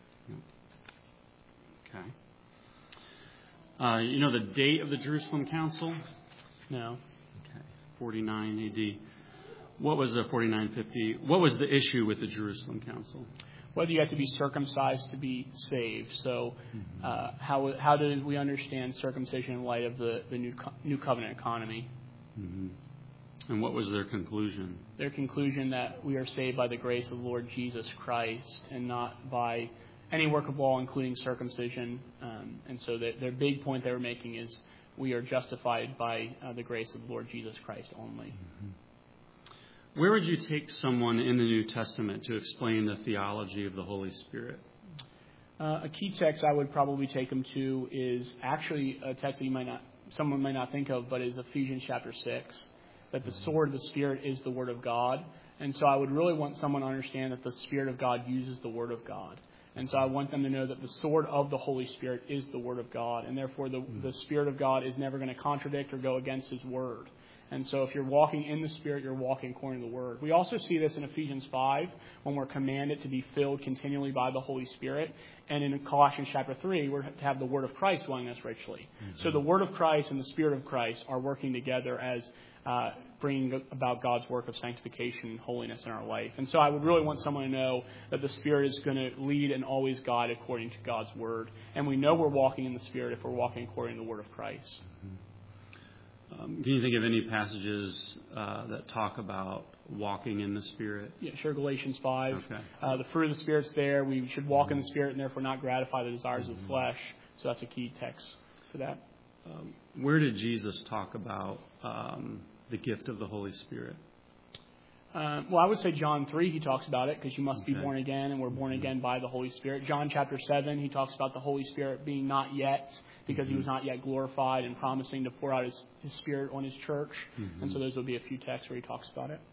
Okay. You know the date of the Jerusalem Council? No. Okay. 49 A.D. What was the 4950? What was the issue with the Jerusalem Council? Whether you have to be circumcised to be saved. So how do we understand circumcision in light of the new covenant economy? And what was their conclusion? Their conclusion that we are saved by the grace of the Lord Jesus Christ and not by any work of law, including circumcision. And so their big point they were making is we are justified by the grace of the Lord Jesus Christ only. Where would you take someone in the New Testament to explain the theology of the Holy Spirit? A key text I would probably take them to is actually a text that someone might not think of, but is Ephesians chapter 6, that the sword of the Spirit is the Word of God. And so I would really want someone to understand that the Spirit of God uses the Word of God. And so I want them to know that the sword of the Holy Spirit is the Word of God. And therefore the Spirit of God is never going to contradict or go against His Word. And so if you're walking in the Spirit, you're walking according to the Word. We also see this in Ephesians 5 when we're commanded to be filled continually by the Holy Spirit. And in Colossians chapter 3, we're to have the Word of Christ dwelling us richly. So the Word of Christ and the Spirit of Christ are working together as bringing about God's work of sanctification and holiness in our life. And so I would really want someone to know that the Spirit is going to lead and always guide according to God's Word. And we know we're walking in the Spirit if we're walking according to the Word of Christ. Can you think of any passages that talk about walking in the Spirit? Yeah, sure. Galatians 5. Okay. The fruit of the Spirit's there. We should walk in the Spirit and therefore not gratify the desires of the flesh. So that's a key text for that. Where did Jesus talk about the gift of the Holy Spirit? Well, I would say John 3, he talks about it because you must be born again, and we're born again by the Holy Spirit. John chapter 7, he talks about the Holy Spirit being not yet because he was not yet glorified and promising to pour out his Spirit on his church. And so those would be a few texts where he talks about it.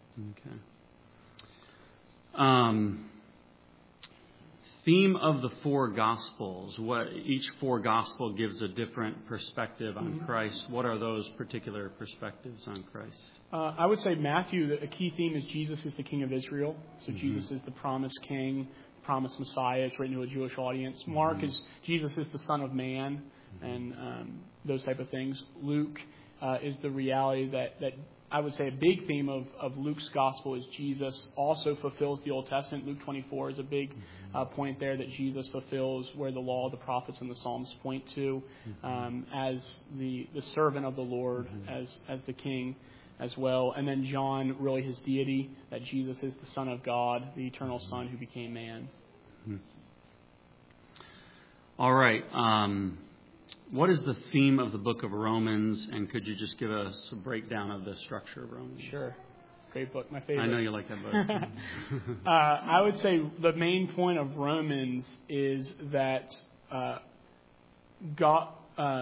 Okay. Theme of the 4 Gospels. Each 4 Gospel gives a different perspective on Christ. What are those particular perspectives on Christ? I would say Matthew, a key theme is Jesus is the King of Israel. So Jesus is the promised King, promised Messiah. It's written to a Jewish audience. Mark is Jesus is the Son of Man, and those type of things. Luke is the reality that I would say a big theme of Luke's gospel is Jesus also fulfills the Old Testament. Luke 24 is a big point there that Jesus fulfills where the law, the prophets, and the Psalms point to as the servant of the Lord, as the King as well. And then John, really his deity, that Jesus is the Son of God, the eternal Son who became man. All right. What is the theme of the book of Romans, and could you just give us a breakdown of the structure of Romans? Sure. Great book, my favorite. I know you like that book. I would say the main point of Romans is that God.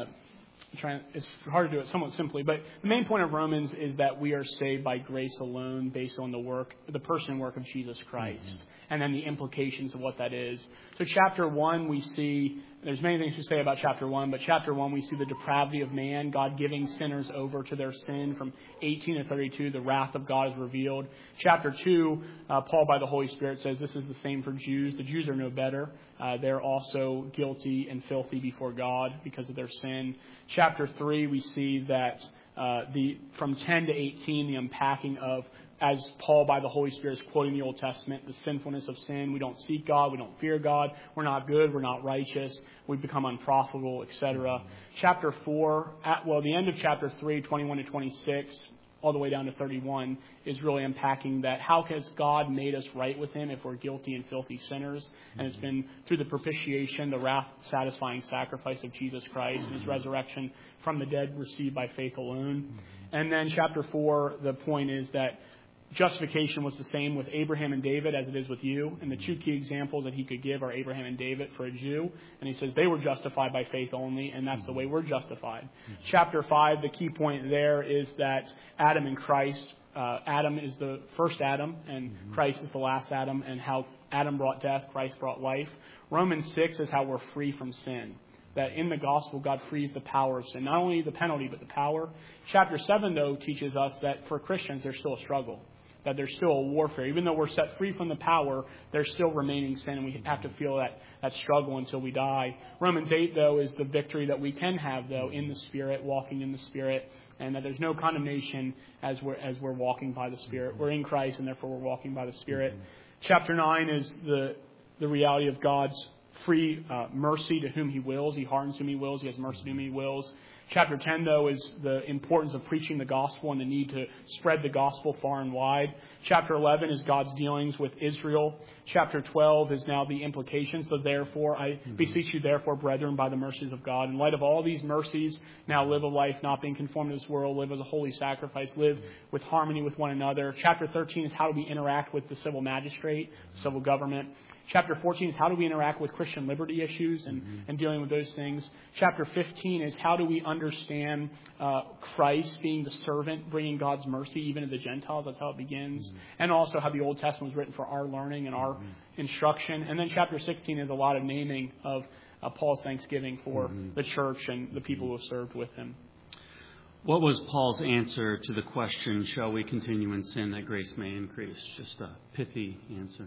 It's hard to do it somewhat simply, but the main point of Romans is that we are saved by grace alone, based on the person and work of Jesus Christ, and then the implications of what that is. So chapter 1, we see, there's many things to say about chapter 1, but chapter 1, we see the depravity of man, God giving sinners over to their sin. From 18 to 32, the wrath of God is revealed. Chapter 2, Paul, by the Holy Spirit, says this is the same for Jews. The Jews are no better. They're also guilty and filthy before God because of their sin. Chapter 3, we see that from 10 to 18, the unpacking of, as Paul by the Holy Spirit is quoting the Old Testament, the sinfulness of sin. We don't seek God. We don't fear God. We're not good. We're not righteous. We become unprofitable, etc. Chapter 4, the end of chapter 3, 21 to 26, all the way down to 31, is really unpacking that. How has God made us right with Him if we're guilty and filthy sinners? And it's been through the propitiation, the wrath-satisfying sacrifice of Jesus Christ, and His resurrection from the dead received by faith alone. And then chapter 4, the point is that justification was the same with Abraham and David as it is with you. And the two key examples that he could give are Abraham and David for a Jew. And he says they were justified by faith only, and that's the way we're justified. Chapter 5, the key point there is that Adam and Christ, Adam is the first Adam, and Christ is the last Adam, and how Adam brought death, Christ brought life. Romans 6 is how we're free from sin. That in the gospel, God frees the power of sin. Not only the penalty, but the power. Chapter 7, though, teaches us that for Christians, there's still a struggle. That there's still a warfare. Even though we're set free from the power, there's still remaining sin, and we have to feel that struggle until we die. Romans 8, though, is the victory that we can have, though, in the Spirit, walking in the Spirit, and that there's no condemnation as we're walking by the Spirit. We're in Christ, and therefore we're walking by the Spirit. Chapter 9 is the reality of God's free mercy to whom He wills. He hardens whom He wills. He has mercy to whom He wills. Chapter 10, though, is the importance of preaching the gospel and the need to spread the gospel far and wide. Chapter 11 is God's dealings with Israel. Chapter 12 is now the implications. So therefore, I beseech you, therefore, brethren, by the mercies of God. In light of all these mercies, now live a life not being conformed to this world. Live as a holy sacrifice. Live with harmony with one another. Chapter 13 is how do we interact with the civil magistrate, the civil government. Chapter 14 is how do we interact with Christian liberty issues and dealing with those things. Chapter 15 is how do we understand Christ being the servant, bringing God's mercy even to the Gentiles. That's how it begins. And also how the Old Testament was written for our learning and our instruction. And then chapter 16 is a lot of naming of Paul's thanksgiving for the church and the people who have served with him. What was Paul's answer to the question, shall we continue in sin that grace may increase? Just a pithy answer.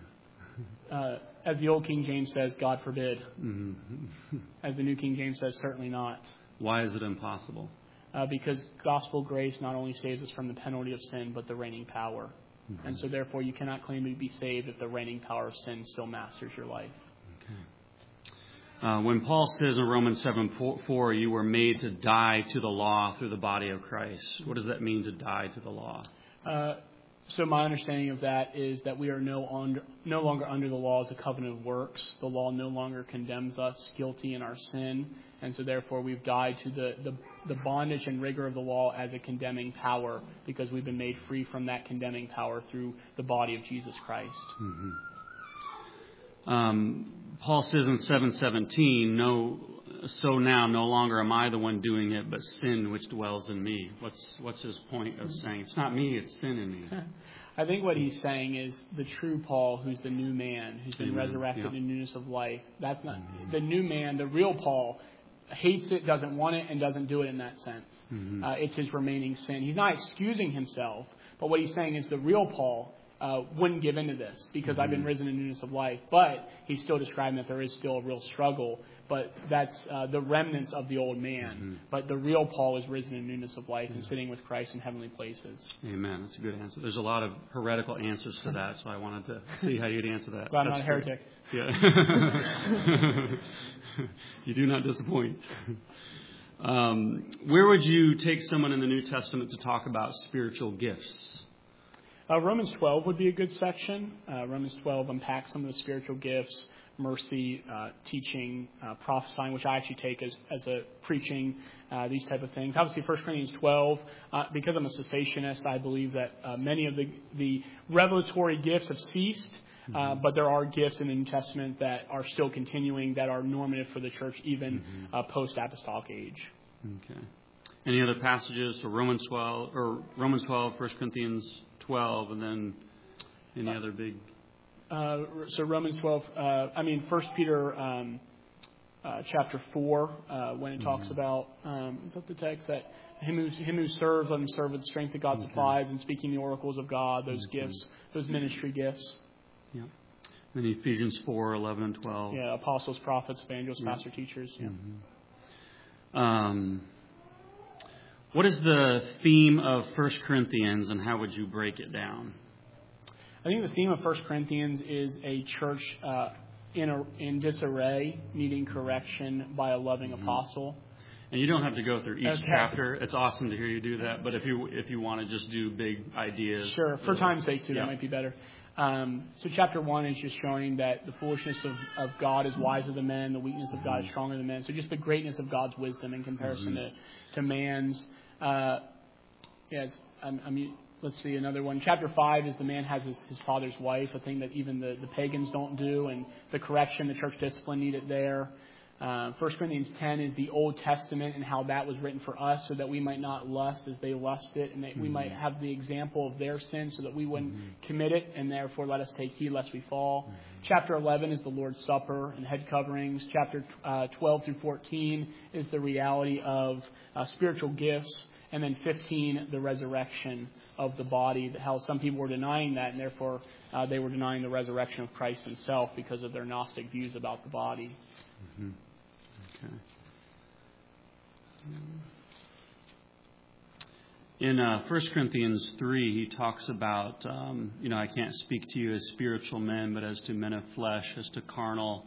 As the old King James says, God forbid. As the New King James says, certainly not. Why is it impossible? Because gospel grace not only saves us from the penalty of sin, but the reigning power. And so therefore you cannot claim to be saved if the reigning power of sin still masters your life. Okay. When Paul says in Romans 7:4, you were made to die to the law through the body of Christ. What does that mean, to die to the law? So my understanding of that is that we are no longer under the law as a covenant of works. The law no longer condemns us guilty in our sin. And so therefore we've died to the bondage and rigor of the law as a condemning power, because we've been made free from that condemning power through the body of Jesus Christ. Paul says in 7:17, so now no longer am I the one doing it, but sin which dwells in me. What's his point of saying it's not me, it's sin in me? I think what he's saying is the true Paul, who's the new man, who's been resurrected in newness of life. That's not the new man. The real Paul hates it, doesn't want it, and doesn't do it in that sense. It's his remaining sin. He's not excusing himself, but what he's saying is the real Paul wouldn't give into this because I've been risen in newness of life. But he's still describing that there is still a real struggle. But that's the remnants of the old man. But the real Paul is risen in newness of life and sitting with Christ in heavenly places. Amen. That's a good answer. There's a lot of heretical answers to that, so I wanted to see how you'd answer that. Well, I'm not a heretic. Yeah. You do not disappoint. Where would you take someone in the New Testament to talk about spiritual gifts? Romans 12 would be a good section. Romans 12 unpacks some of the spiritual gifts. Mercy, teaching, prophesying, which I actually take as a preaching, these type of things. Obviously, 1 Corinthians 12, because I'm a cessationist, I believe that many of the revelatory gifts have ceased, but there are gifts in the New Testament that are still continuing, that are normative for the church, even post-apostolic age. Okay. Any other passages? So Romans 12, 1 Corinthians 12, and then any other big... So Romans 12, 1 Peter chapter 4, when it talks about, is that the text, that him who serves, let him serve with the strength that God supplies, and speaking the oracles of God, those gifts, those ministry gifts. Yeah. And Ephesians 4, 11 and 12. Yeah, apostles, prophets, evangelists, pastor, teachers. Yeah. What is the theme of 1 Corinthians, and how would you break it down? I think the theme of 1 Corinthians is a church in disarray, needing correction by a loving apostle. And you don't have to go through each chapter. It's awesome to hear you do that. But if you want to just do big ideas. Sure. For time's sake, too, that might be better. So chapter 1 is just showing that the foolishness of God is wiser than men, the weakness of God is stronger than men. So just the greatness of God's wisdom in comparison to man's. Let's see, another one. Chapter 5 is the man has his father's wife, a thing that even the pagans don't do, and the correction, the church discipline needed there. 1 Corinthians 10 is the Old Testament and how that was written for us so that we might not lust as they lusted, and that we might have the example of their sin so that we wouldn't commit it, and therefore let us take heed lest we fall. Chapter 11 is the Lord's Supper and head coverings. Chapter 12 through 14 is the reality of spiritual gifts. And then 15, the resurrection of the body, how some people were denying that, and therefore they were denying the resurrection of Christ himself because of their Gnostic views about the body. Okay. In 1 Corinthians 3, he talks about, I can't speak to you as spiritual men, but as to men of flesh, as to carnal.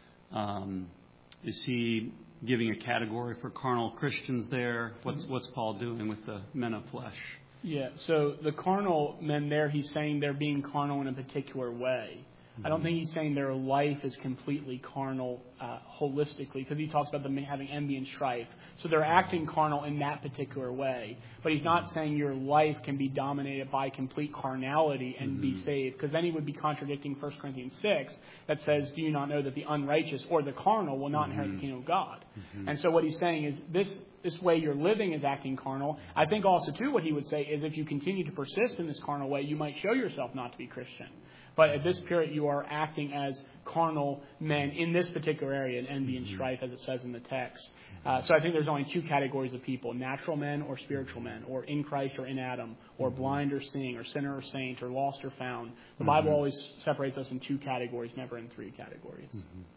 Is he giving a category for carnal Christians there? What's Paul doing with the men of flesh? Yeah, so the carnal men there, he's saying they're being carnal in a particular way. I don't think he's saying their life is completely carnal holistically, because he talks about them having envy and strife. So they're acting carnal in that particular way. But he's not saying your life can be dominated by complete carnality and be saved, because then he would be contradicting 1 Corinthians 6 that says, do you not know that the unrighteous or the carnal will not inherit the kingdom of God? And so what he's saying is this way you're living is acting carnal. I think also, too, what he would say is if you continue to persist in this carnal way, you might show yourself not to be Christian. But at this period, you are acting as carnal men in this particular area, in envy and strife, as it says in the text. So I think there's only two categories of people, natural men or spiritual men, or in Christ or in Adam, or blind or seeing, or sinner or saint, or lost or found. The Bible always separates us in two categories, never in three categories.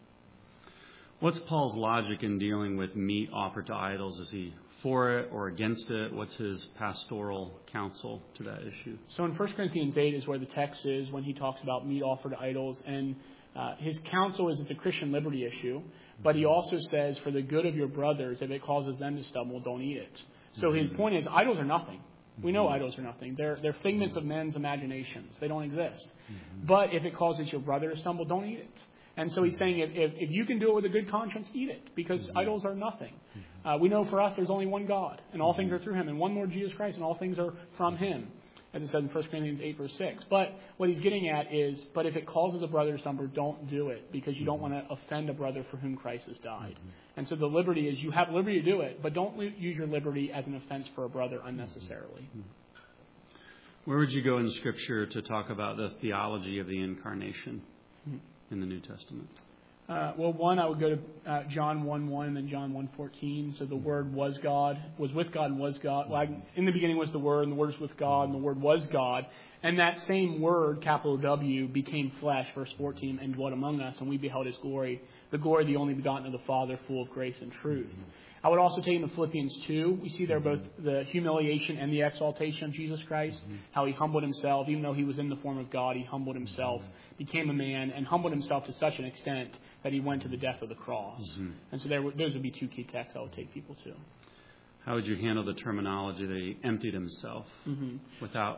What's Paul's logic in dealing with meat offered to idols? Is he for it or against it? What's his pastoral counsel to that issue? So in 1 Corinthians 8 is where the text is when he talks about meat offered to idols. And his counsel is it's a Christian liberty issue. But he also says, for the good of your brothers, if it causes them to stumble, don't eat it. So his point is, idols are nothing. We know idols are nothing. They're figments of men's imaginations. They don't exist. But if it causes your brother to stumble, don't eat it. And so he's saying if you can do it with a good conscience, eat it, because idols are nothing. We know for us there's only one God, and all things are through him, and one Lord Jesus Christ, and all things are from him, as it says in 1 Corinthians 8, verse 6. But what he's getting at is, but if it causes a brother to stumble, don't do it, because you don't want to offend a brother for whom Christ has died. And so the liberty is you have liberty to do it, but don't use your liberty as an offense for a brother unnecessarily. Where would you go in Scripture to talk about the theology of the incarnation in the New Testament? Well, one, I would go to John 1:1 and then John 1:14. So the Word was God, was with God and was God. Well, in the beginning was the Word, and the Word was with God, and the Word was God. And that same Word, capital W, became flesh, verse 14, and dwelt among us, and we beheld his glory, the glory of the only begotten of the Father, full of grace and truth. I would also take into Philippians 2. We see there both the humiliation and the exaltation of Jesus Christ, how he humbled himself. Even though he was in the form of God, he humbled himself, became a man, and humbled himself to such an extent that he went to the death of the cross. And so those would be two key texts I would take people to. How would you handle the terminology that he emptied himself without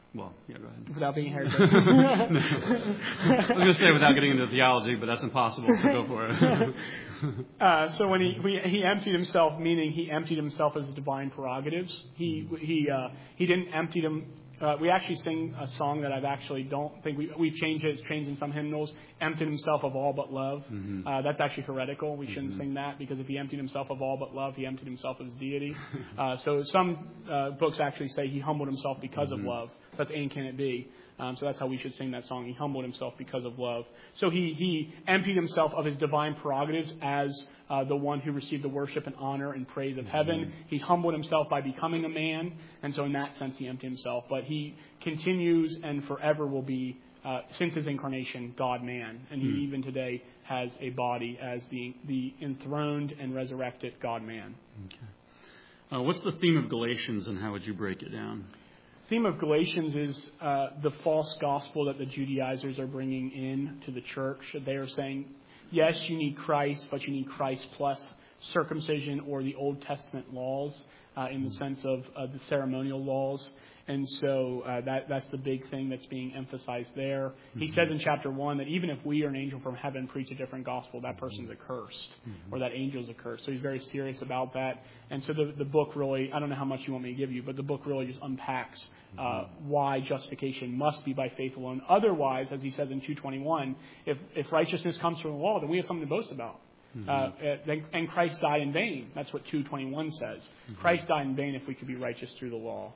Well, yeah, go ahead. Without being a heretic. I was going to say without getting into theology, but that's impossible, so go for it. So when he emptied himself, meaning he emptied himself as divine prerogatives. He didn't empty them. We actually sing a song that don't think we've changed it. It's changed in some hymnals. Emptied himself of all but love. That's actually heretical. We shouldn't sing that, because if he emptied himself of all but love, he emptied himself of his deity. So some books actually say he humbled himself because of love. So that's ain't can it be. So that's how we should sing that song. He humbled himself because of love. So he emptied himself of his divine prerogatives as the one who received the worship and honor and praise of heaven. He humbled himself by becoming a man. And so in that sense, he emptied himself. But he continues and forever will be, since his incarnation, God-man. And he even today has a body as the enthroned and resurrected God-man. Okay. What's the theme of Galatians, and how would you break it down? Theme of Galatians is the false gospel that the Judaizers are bringing in to the church. They are saying, yes, you need Christ, but you need Christ plus circumcision or the Old Testament laws in the sense of the ceremonial laws. And so that's the big thing that's being emphasized there. He says in chapter 1 that even if we or an angel from heaven preach a different gospel, that person's accursed, or that angel's accursed. So he's very serious about that. And so the book really, I don't know how much you want me to give you, but the book really just unpacks why justification must be by faith alone. Otherwise, as he says in 2:21, if righteousness comes from the law, then we have something to boast about. And Christ died in vain. That's what 2:21 says. Christ died in vain if we could be righteous through the law.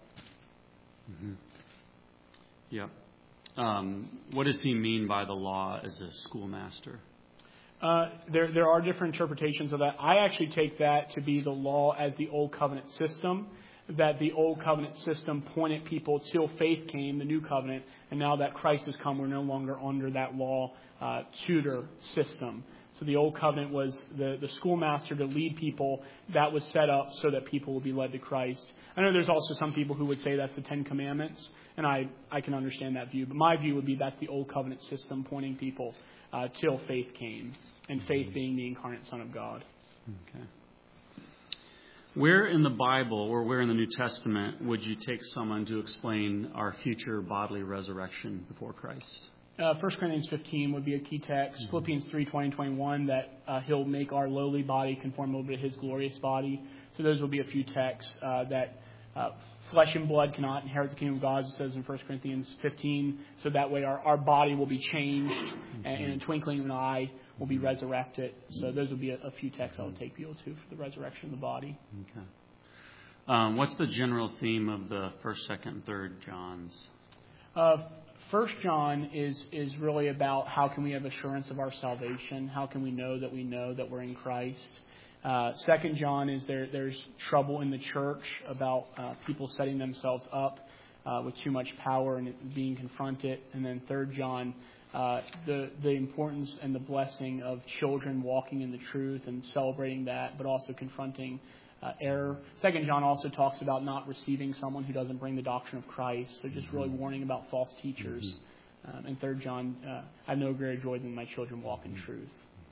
Yeah. What does he mean by the law as a schoolmaster? There are different interpretations of that. I actually take that to be the law as the Old Covenant system, that the Old Covenant system pointed people till faith came, the New Covenant, and now that Christ has come, we're no longer under that law tutor system. So the Old Covenant was the schoolmaster to lead people. That was set up so that people will be led to Christ. I know there's also some people who would say that's the Ten Commandments, and I can understand that view. But my view would be that's the Old Covenant system pointing people till faith came, and faith being the incarnate Son of God. Okay. Where in the Bible or where in the New Testament would you take someone to explain our future bodily resurrection before Christ? 1 Corinthians 15 would be a key text. Philippians 3:20 and 21, that he'll make our lowly body conform over to his glorious body. So those will be a few texts that flesh and blood cannot inherit the kingdom of God, as it says in 1 Corinthians 15. So that way our body will be changed, and in a twinkling of an eye will be resurrected. So those will be a few texts I would take people to for the resurrection of the body. Okay. What's the general theme of the 1st, 2nd, and 3rd Johns? 1 John is really about how can we have assurance of our salvation? How can we know that we're in Christ? 2 John is there's trouble in the church about people setting themselves up with too much power and being confronted. And then 3 John, the importance and the blessing of children walking in the truth and celebrating that, but also confronting error. 2 John also talks about not receiving someone who doesn't bring the doctrine of Christ. So just really warning about false teachers. And 3 John, I have no greater joy than my children walk in truth.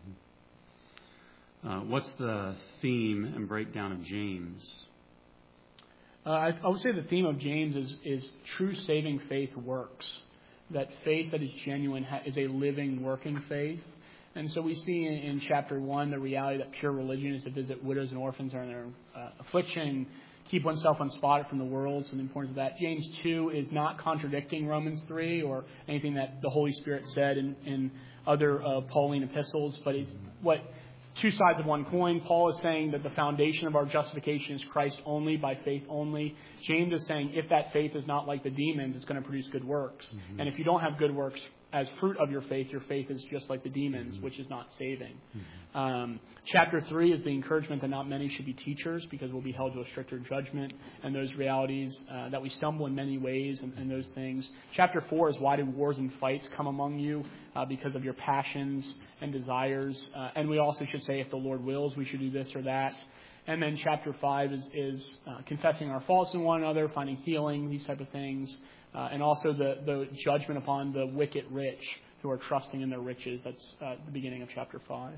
What's the theme and breakdown of James? I would say the theme of James is true saving faith works. That faith that is genuine is a living, working faith. And so we see in chapter 1 the reality that pure religion is to visit widows and orphans in their affliction, keep oneself unspotted from the world, so the importance of that. James 2 is not contradicting Romans 3 or anything that the Holy Spirit said in other Pauline epistles, but it's what two sides of one coin. Paul is saying that the foundation of our justification is Christ only, by faith only. James is saying if that faith is not like the demons, it's going to produce good works. And if you don't have good works as fruit of your faith is just like the demons, which is not saving. Chapter 3 is the encouragement that not many should be teachers because we'll be held to a stricter judgment, and those realities that we stumble in many ways and those things. Chapter 4 is why do wars and fights come among you because of your passions and desires. And we also should say if the Lord wills, we should do this or that. And then chapter 5 is confessing our faults in one another, finding healing, these type of things. And also the judgment upon the wicked rich who are trusting in their riches. That's the beginning of chapter 5.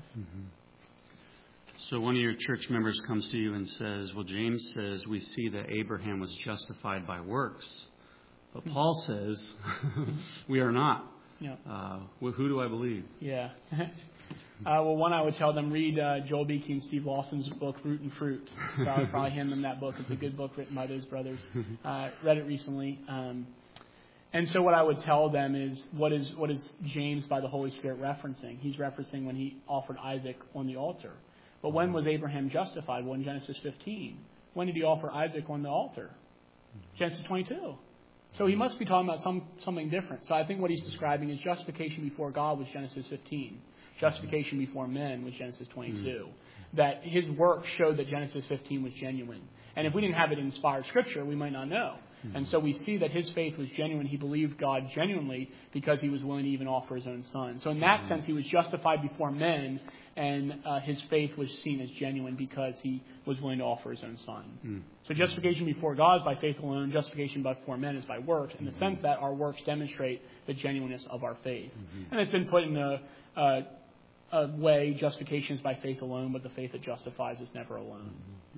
So one of your church members comes to you and says, well, James says we see that Abraham was justified by works But Paul says we are not. Yeah. Who do I believe? Yeah. Well, one, I would tell them, read Joel Beeke and Steve Lawson's book, Root and Fruit. So I would probably hand them that book. It's a good book written by those brothers. Read it recently. And so what I would tell them is, what is James by the Holy Spirit referencing? He's referencing when he offered Isaac on the altar. But when was Abraham justified? Well, in Genesis 15. When did he offer Isaac on the altar? Genesis 22. So he must be talking about something different. So I think what he's describing is justification before God was Genesis 15. Justification before men was Genesis 22. That his work showed that Genesis 15 was genuine. And if we didn't have it in inspired Scripture, we might not know. And so we see that his faith was genuine. He believed God genuinely because he was willing to even offer his own son. So in that sense, he was justified before men, and his faith was seen as genuine because he was willing to offer his own son. So justification before God is by faith alone. Justification before men is by works, in the sense that our works demonstrate the genuineness of our faith. And it's been put in a way, justification is by faith alone, but the faith that justifies is never alone.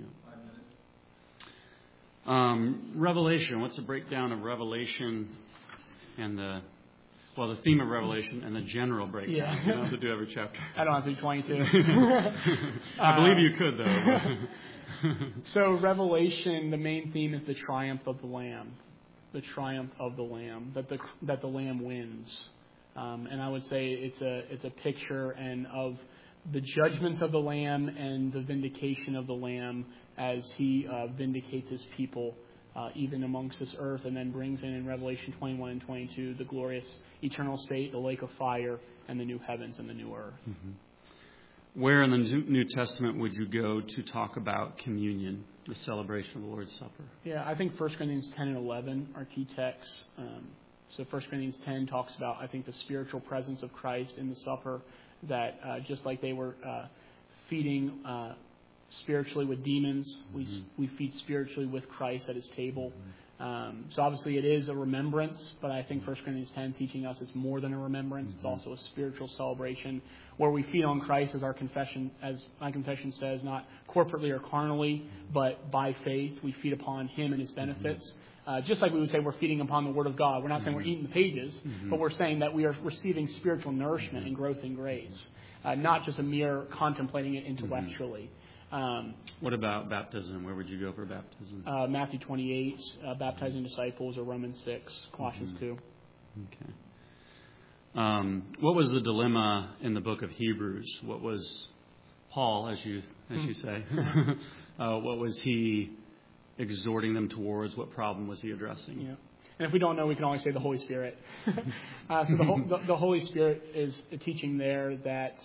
Revelation. What's the breakdown of Revelation and the theme of Revelation and the general breakdown? Yeah. You don't have to do every chapter. I don't have to do 22. I believe you could, though. So Revelation, the main theme is the triumph of the Lamb. The triumph of the Lamb. That the Lamb wins. And I would say it's a picture and of the judgments of the Lamb and the vindication of the Lamb as he vindicates his people even amongst this earth, and then brings in Revelation 21 and 22 the glorious eternal state, the lake of fire, and the new heavens and the new earth. Where in the New Testament would you go to talk about communion, the celebration of the Lord's Supper? Yeah, I think 1 Corinthians 10 and 11 are key texts. So 1 Corinthians 10 talks about, I think, the spiritual presence of Christ in the supper, that just like they were feeding spiritually with demons, we feed spiritually with Christ at his table. So obviously it is a remembrance, but I think 1 Corinthians 10 teaching us it's more than a remembrance. It's also a spiritual celebration where we feed on Christ, as my confession says, not corporately or carnally, but by faith. We feed upon him and his benefits. Just like we would say we're feeding upon the Word of God. We're not saying we're eating the pages, but we're saying that we are receiving spiritual nourishment and growth in grace, not just a mere contemplating it intellectually. What about baptism? Where would you go for baptism? Matthew 28, baptizing disciples, or Romans 6, Colossians 2. Okay. What was the dilemma in the book of Hebrews? What was Paul, as you say, what was he exhorting them towards? What problem was he addressing? Yeah. And if we don't know, we can always say the Holy Spirit. So the Holy Spirit is teaching there that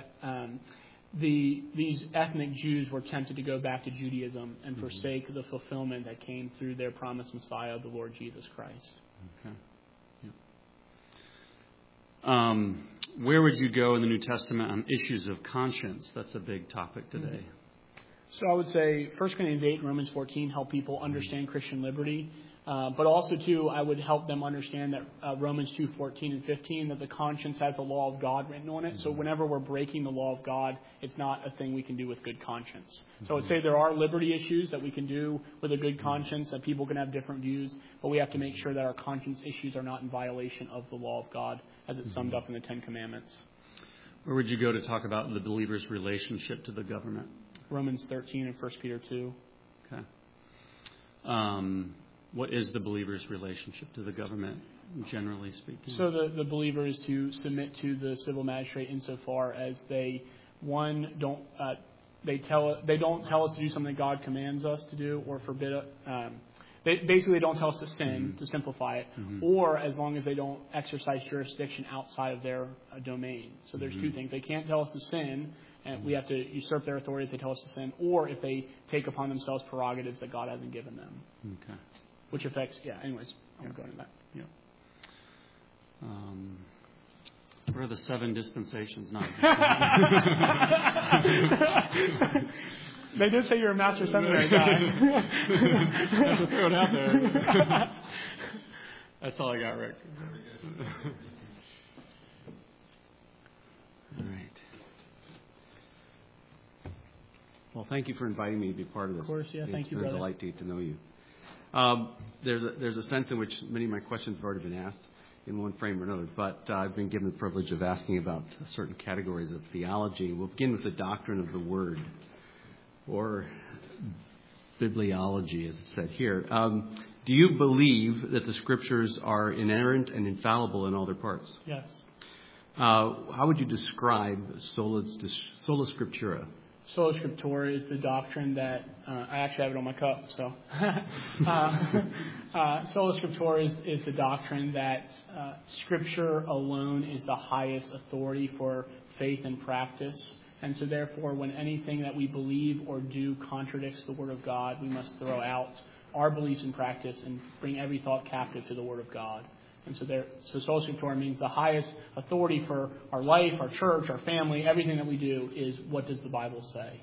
these ethnic Jews were tempted to go back to Judaism and forsake the fulfillment that came through their promised Messiah, the Lord Jesus Christ. Okay. Yeah. Where would you go in the New Testament on issues of conscience? That's a big topic today. So I would say 1 Corinthians 8 and Romans 14 help people understand Christian liberty. But also, too, I would help them understand that Romans 2:14 and 15, that the conscience has the law of God written on it. So whenever we're breaking the law of God, it's not a thing we can do with good conscience. So I would say there are liberty issues that we can do with a good conscience, that people can have different views, but we have to make sure that our conscience issues are not in violation of the law of God as it's summed up in the Ten Commandments. Where would you go to talk about the believer's relationship to the government? Romans 13 and 1 Peter 2. Okay. What is the believer's relationship to the government, generally speaking? So the believer is to submit to the civil magistrate insofar as they don't tell us to do something God commands us to do, or forbid it. They don't tell us to sin, to simplify it, or as long as they don't exercise jurisdiction outside of their domain. So there's two things. They can't tell us to sin, and we have to usurp their authority if they tell us to sin, or if they take upon themselves prerogatives that God hasn't given them. Okay. Which affects, anyways, I won't go into that. Yeah. Where are the 7 dispensations? They did say you're a master seminary guy. Have to throw it out there. That's all I got, Rick. All right. Well, thank you for inviting me to be part of this. Of course, yeah. Thank you, brother. brother. It's been a delight to get to know you. There's a sense in which many of my questions have already been asked in one frame or another, but I've been given the privilege of asking about certain categories of theology. We'll begin with the doctrine of the Word, or bibliology, as it's said here. Do you believe that the Scriptures are inerrant and infallible in all their parts? Yes. How would you describe sola scriptura? Sola Scriptura is the doctrine that I actually have it on my cup. So, Sola Scriptura is the doctrine that Scripture alone is the highest authority for faith and practice, and so therefore, when anything that we believe or do contradicts the Word of God, we must throw out our beliefs and practice and bring every thought captive to the Word of God. And so Sola Scriptura means the highest authority for our life, our church, our family, everything that we do is what does the Bible say.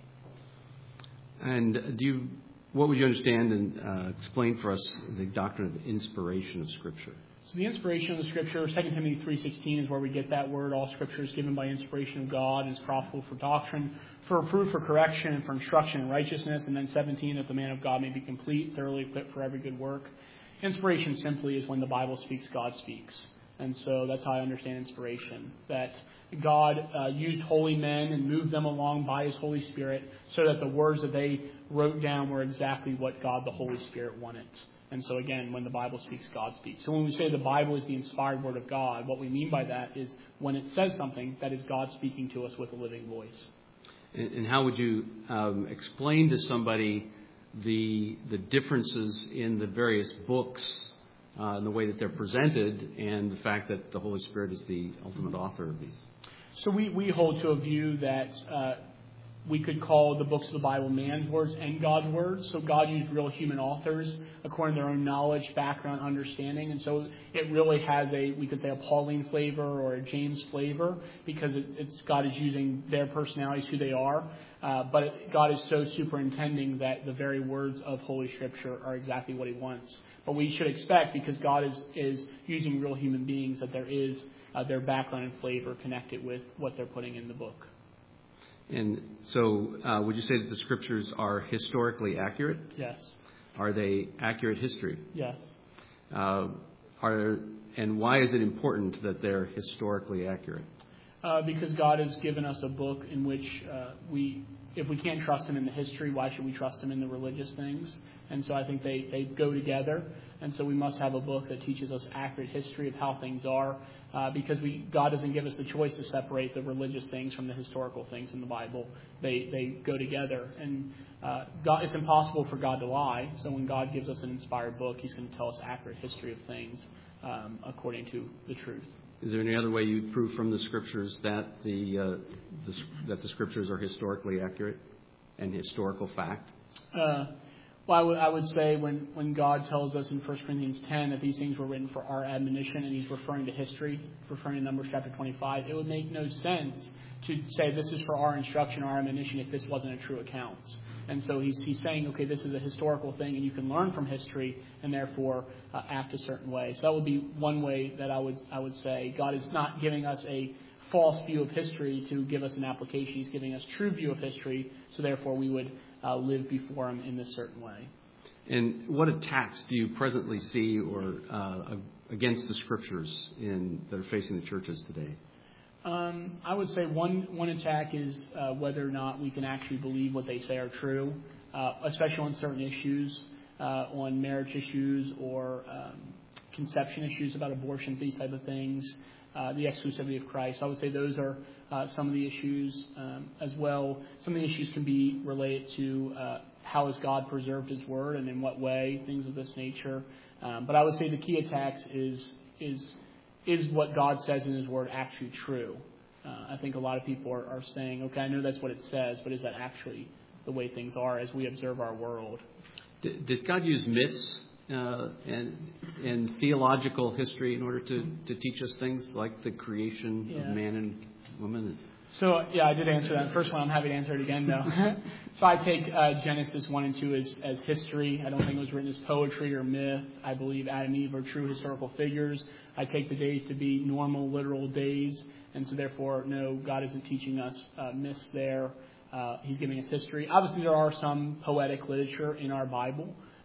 And what would you understand and explain for us the doctrine of inspiration of Scripture? So the inspiration of the Scripture, 2 Timothy 3:16 is where we get that word. All Scripture is given by inspiration of God and is profitable for doctrine, for reproof, for correction, and for instruction in righteousness. And then 17, that the man of God may be complete, thoroughly equipped for every good work. Inspiration simply is when the Bible speaks, God speaks. And so that's how I understand inspiration, that God used holy men and moved them along by His Holy Spirit so that the words that they wrote down were exactly what God the Holy Spirit wanted. And so again, when the Bible speaks, God speaks. So when we say the Bible is the inspired Word of God, what we mean by that is when it says something, that is God speaking to us with a living voice. And how would you explain to somebody the differences in the various books and the way that they're presented, and the fact that the Holy Spirit is the ultimate author of these? So we hold to a view that we could call the books of the Bible man's words and God's words. So God used real human authors according to their own knowledge, background, understanding. And so it really has we could say a Pauline flavor or a James flavor, because God is using their personalities, who they are. But God is so superintending that the very words of Holy Scripture are exactly what He wants. But we should expect, because God is using real human beings, that there is their background and flavor connected with what they're putting in the book. And so would you say that the Scriptures are historically accurate? Yes. Are they accurate history? Yes. And why is it important that they're historically accurate? Because God has given us a book in which if we can't trust Him in the history, why should we trust Him in the religious things? And so I think they go together. And so we must have a book that teaches us accurate history of how things are, because God doesn't give us the choice to separate the religious things from the historical things in the Bible. They go together. And it's impossible for God to lie. So when God gives us an inspired book, He's going to tell us accurate history of things according to the truth. Is there any other way you'd prove from the Scriptures that the Scriptures are historically accurate and historical fact? Well, I would say when God tells us in 1 Corinthians 10 that these things were written for our admonition, and He's referring to history, referring to Numbers chapter 25, it would make no sense to say this is for our instruction, our admonition, if this wasn't a true account. And so he's saying, okay, this is a historical thing, and you can learn from history and therefore act a certain way. So that would be one way that I would say God is not giving us a false view of history to give us an application. He's giving us true view of history, so therefore we would live before Him in this certain way. And what attacks do you presently see or against the Scriptures that are facing the churches today? I would say one attack is whether or not we can actually believe what they say are true, especially on certain issues, on marriage issues or conception issues about abortion, these type of things, the exclusivity of Christ. I would say those are some of the issues as well. Some of the issues can be related to how has God preserved His Word and in what way, things of this nature. But I would say the key attacks is what God says in His Word actually true? I think a lot of people are saying, okay, I know that's what it says, but is that actually the way things are as we observe our world? Did God use myths and theological history in order to teach us things like the creation of man and woman? So, yeah, I did answer that. First one, I'm happy to answer it again, though. So I take Genesis 1 and 2 as history. I don't think it was written as poetry or myth. I believe Adam and Eve are true historical figures. I take the days to be normal, literal days. And so, therefore, no, God isn't teaching us myths there. He's giving us history. Obviously, there are some poetic literature in our Bible.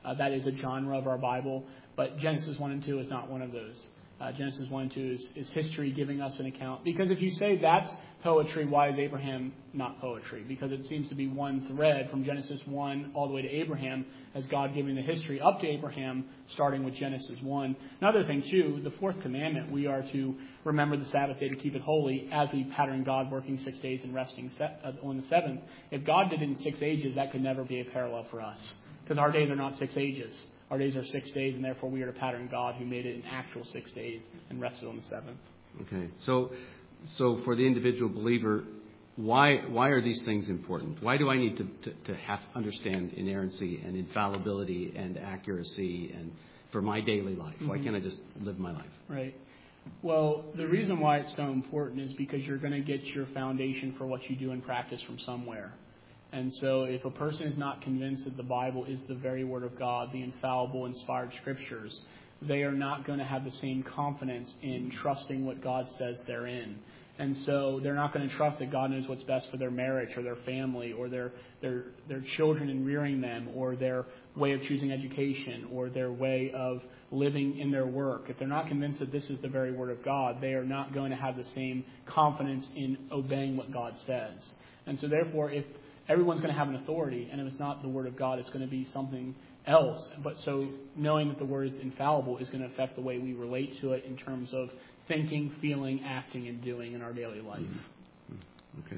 That is a genre of our Bible. But Genesis 1 and 2 is not one of those. Genesis 1 and 2 is history giving us an account. Because if you say that's poetry, why is Abraham not poetry? Because it seems to be one thread from Genesis 1 all the way to Abraham, as God giving the history up to Abraham, starting with Genesis 1. Another thing, too, the fourth commandment, we are to remember the Sabbath day to keep it holy, as we pattern God working 6 days and resting on the seventh. If God did it in 6 ages, that could never be a parallel for us. Because our days are not 6 ages. Our days are 6 days, and therefore we are to pattern God who made it in actual 6 days and rested on the seventh. Okay. So for the individual believer, why are these things important? Why do I need to have understand inerrancy and infallibility and accuracy and for my daily life? Why can't I just live my life? Right. Well, the reason why it's so important is because you're going to get your foundation for what you do in practice from somewhere. And so if a person is not convinced that the Bible is the very Word of God, the infallible, inspired Scriptures, they are not going to have the same confidence in trusting what God says therein. And so they're not going to trust that God knows what's best for their marriage or their family or their children and rearing them or their way of choosing education or their way of living in their work. If they're not convinced that this is the very Word of God, they are not going to have the same confidence in obeying what God says. And so therefore, if everyone's going to have an authority, and if it's not the Word of God, it's going to be something else. But so knowing that the Word is infallible is going to affect the way we relate to it in terms of thinking, feeling, acting, and doing in our daily life. Okay.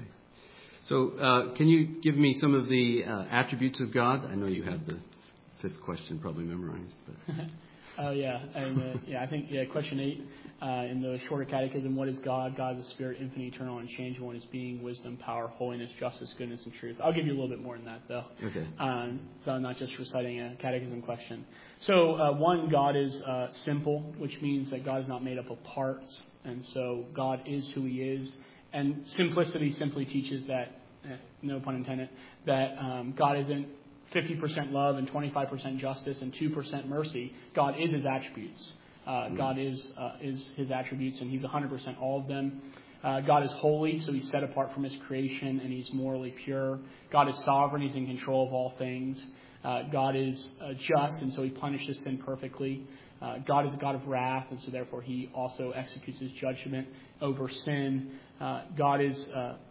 So can you give me some of the attributes of God? I know you have the fifth question probably memorized. But. Oh, yeah. And, I think question 8 in the shorter catechism, what is God? God is a spirit, infinite, eternal, unchangeable in his being, wisdom, power, holiness, justice, goodness, and truth. I'll give you a little bit more than that, though. Okay. So I'm not just reciting a catechism question. So, one, God is simple, which means that God is not made up of parts. And so God is who he is. And simplicity simply teaches that, no pun intended, that God isn't 50% love and 25% justice and 2% mercy. God is his attributes. God is his attributes, and he's 100% all of them. God is holy, so he's set apart from his creation, and he's morally pure. God is sovereign, he's in control of all things. God is just, and so he punishes sin perfectly. God is a God of wrath, and so therefore he also executes his judgment over sin. God is...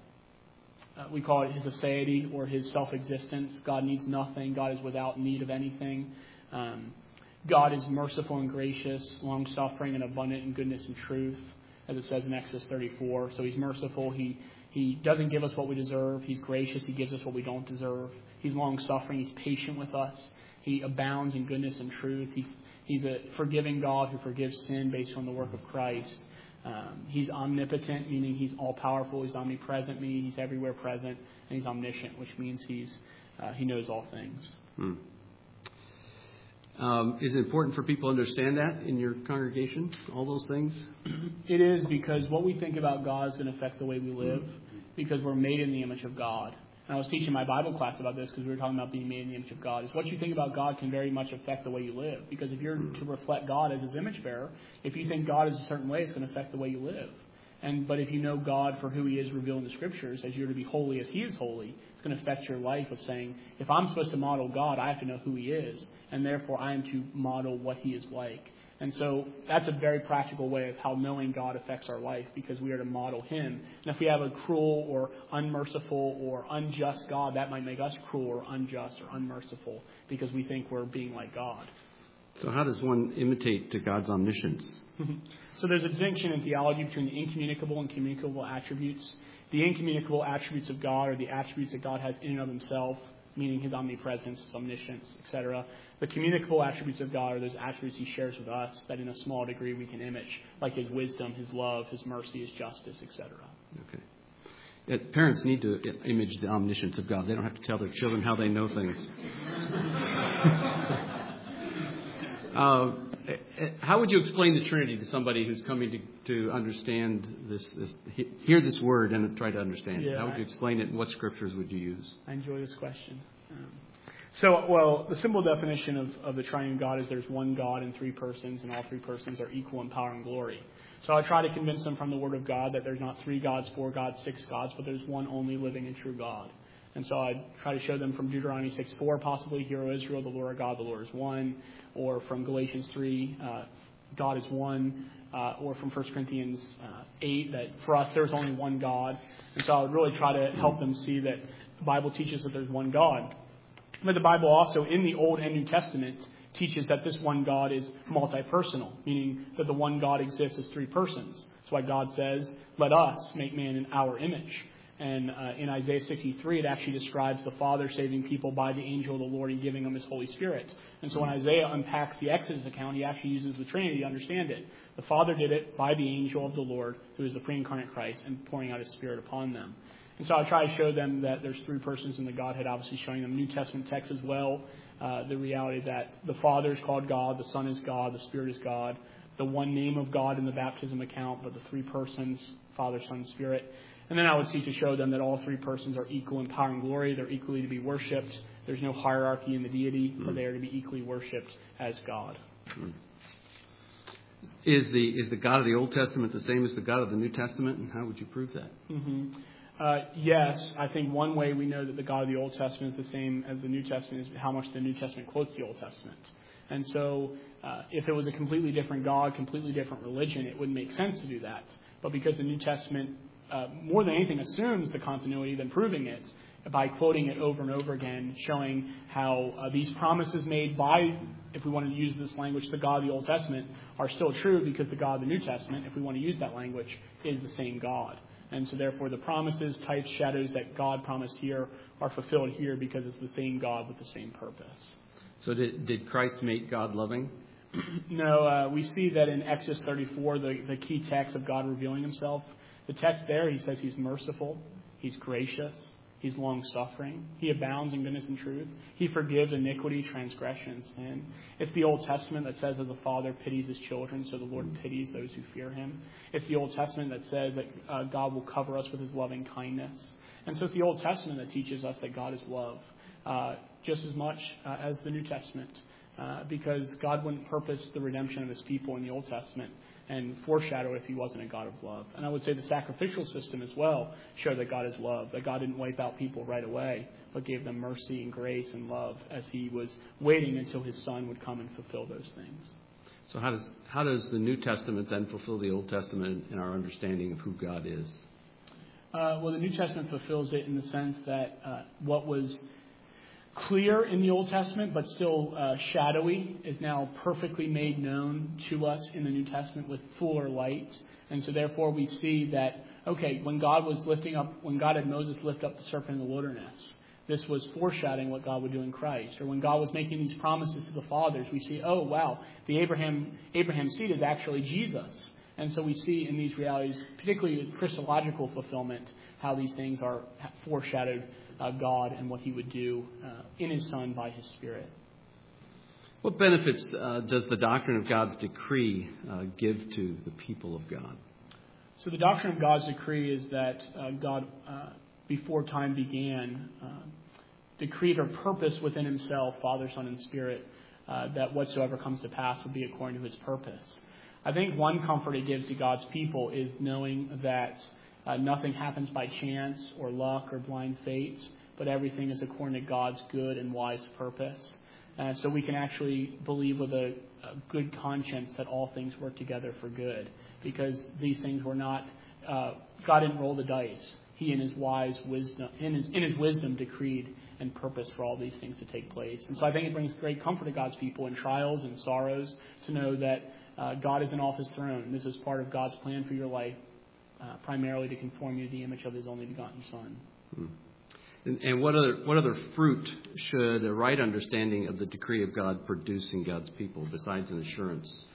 we call it his aseity or his self-existence. God needs nothing. God is without need of anything. God is merciful and gracious, long-suffering and abundant in goodness and truth, as it says in Exodus 34. So he's merciful. He doesn't give us what we deserve. He's gracious. He gives us what we don't deserve. He's long-suffering. He's patient with us. He abounds in goodness and truth. He's a forgiving God who forgives sin based on the work of Christ. He's omnipotent, meaning he's all-powerful. He's omnipresent, meaning he's everywhere present. And he's omniscient, which means he knows all things. Is it important for people to understand that in your congregation, all those things? It is, because what we think about God is going to affect the way we live, because we're made in the image of God. And I was teaching my Bible class about this because we were talking about being made in the image of God. Is what you think about God can very much affect the way you live. Because if you're to reflect God as his image bearer, if you think God is a certain way, it's going to affect the way you live. But if you know God for who he is revealed in the Scriptures, as you're to be holy as he is holy, it's going to affect your life of saying, if I'm supposed to model God, I have to know who he is, and therefore I am to model what he is like. And so that's a very practical way of how knowing God affects our life, because we are to model him. And if we have a cruel or unmerciful or unjust God, that might make us cruel or unjust or unmerciful because we think we're being like God. So how does one imitate to God's omniscience? So there's a distinction in theology between the incommunicable and communicable attributes. The incommunicable attributes of God are the attributes that God has in and of himself, meaning his omnipresence, his omniscience, etc. The communicable attributes of God are those attributes he shares with us that in a small degree we can image, like his wisdom, his love, his mercy, his justice, etc. Okay. Yeah, parents need to image the omniscience of God. They don't have to tell their children how they know things. How would you explain the Trinity to somebody who's coming to understand this, hear this word and try to understand it? How would you explain it, and what scriptures would you use? I enjoy this question. The simple definition of the triune God is there's one God in three persons, and all three persons are equal in power and glory. So I try to convince them from the Word of God that there's not 3 gods, 4 gods, 6 gods, but there's one only living and true God. And so I try to show them from Deuteronomy 6:4, possibly, Hear, O Israel, the Lord our God, the Lord is one. Or from Galatians 3, God is one. Or from 1 Corinthians 8, that for us there's only one God. And so I would really try to help them see that the Bible teaches that there's one God. But the Bible also, in the Old and New Testament, teaches that this one God is multi-personal, meaning that the one God exists as three persons. That's why God says, let us make man in our image. And in Isaiah 63, it actually describes the Father saving people by the angel of the Lord and giving them His Holy Spirit. And so when Isaiah unpacks the Exodus account, he actually uses the Trinity to understand it. The Father did it by the angel of the Lord, who is the pre-incarnate Christ, and pouring out His Spirit upon them. And so I try to show them that there's three persons in the Godhead, obviously showing them New Testament texts as well, the reality that the Father is called God, the Son is God, the Spirit is God, the one name of God in the baptism account, but the three persons, Father, Son, Spirit. And then I would seek to show them that all three persons are equal in power and glory. They're equally to be worshipped. There's no hierarchy in the deity, but they are to be equally worshipped as God. Is the God of the Old Testament the same as the God of the New Testament, and how would you prove that? Yes, I think one way we know that the God of the Old Testament is the same as the New Testament is how much the New Testament quotes the Old Testament. And so if it was a completely different God, completely different religion, it wouldn't make sense to do that. But because the New Testament, more than anything, assumes the continuity than proving it by quoting it over and over again, showing how these promises made by, if we want to use this language, the God of the Old Testament, are still true because the God of the New Testament, if we want to use that language, is the same God. And so therefore the promises, types, shadows that God promised here are fulfilled here because it's the same God with the same purpose. So did Christ make God loving? No, we see that in Exodus 34, the key text of God revealing Himself. The text there, He says He's merciful, He's gracious, He's long-suffering, He abounds in goodness and truth, He forgives iniquity, transgression, and sin. It's the Old Testament that says, as a father pities his children, so the Lord pities those who fear Him. It's the Old Testament that says that God will cover us with His loving kindness. And so it's the Old Testament that teaches us that God is love, just as much as the New Testament, because God wouldn't purpose the redemption of His people in the Old Testament and foreshadow it if He wasn't a God of love. And I would say the sacrificial system as well showed that God is love, that God didn't wipe out people right away, but gave them mercy and grace and love as He was waiting until His Son would come and fulfill those things. So how does the New Testament then fulfill the Old Testament in our understanding of who God is? Well, the New Testament fulfills it in the sense that what was clear in the Old Testament, but still shadowy, is now perfectly made known to us in the New Testament with fuller light. And so therefore we see that, okay, when God had Moses lift up the serpent in the wilderness, this was foreshadowing what God would do in Christ. Or when God was making these promises to the fathers, we see, oh, wow, the Abraham seed is actually Jesus. And so we see in these realities, particularly with Christological fulfillment, how these things are foreshadowed God and what He would do in His Son by His Spirit. What benefits does the doctrine of God's decree give to the people of God? So the doctrine of God's decree is that God, before time began, decreed or purposed within Himself, Father, Son, and Spirit, that whatsoever comes to pass will be according to His purpose. I think one comfort it gives to God's people is knowing that nothing happens by chance or luck or blind fate, but everything is according to God's good and wise purpose. So we can actually believe with a good conscience that all things work together for good, because these things were not, God didn't roll the dice. He in His wise wisdom, in His wisdom decreed and purposed for all these things to take place. And so I think it brings great comfort to God's people in trials and sorrows to know that God is in off His throne. This is part of God's plan for your life, primarily to conform you to the image of His only begotten Son. And what other fruit should a right understanding of the decree of God produce in God's people besides an assurance?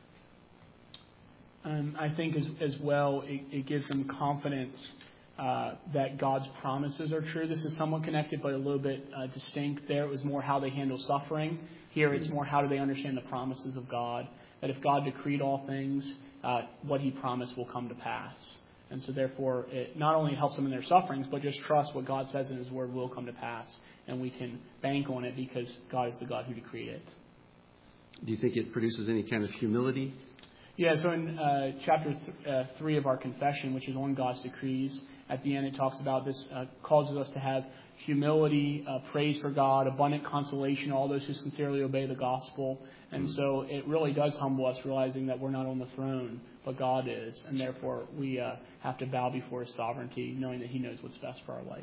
I think as well, it gives them confidence that God's promises are true. This is somewhat connected, but a little bit distinct. There it was more how they handle suffering. Here it's more how do they understand the promises of God. That if God decreed all things, what He promised will come to pass. And so therefore, it not only helps them in their sufferings, but just trust what God says in His Word will come to pass. And we can bank on it because God is the God who decreed it. Do you think it produces any kind of humility? Yeah, so in chapter 3 of our confession, which is on God's decrees, at the end it talks about this, causes us to have humility, praise for God, abundant consolation, all those who sincerely obey the gospel. And so it really does humble us, realizing that we're not on the throne, but God is. And therefore, we have to bow before His sovereignty, knowing that He knows what's best for our life.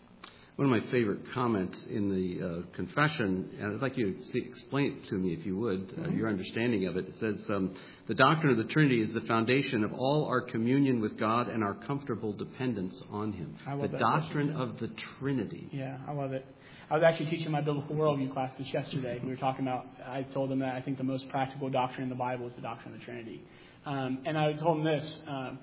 One of my favorite comments in the confession, and I'd like you to explain it to me if you would, your understanding of it. It says, the doctrine of the Trinity is the foundation of all our communion with God and our comfortable dependence on Him. The doctrine of the Trinity. Yeah, I love it. I was actually teaching my biblical worldview classes yesterday. We were talking about, I told them that I think the most practical doctrine in the Bible is the doctrine of the Trinity. And I told them this.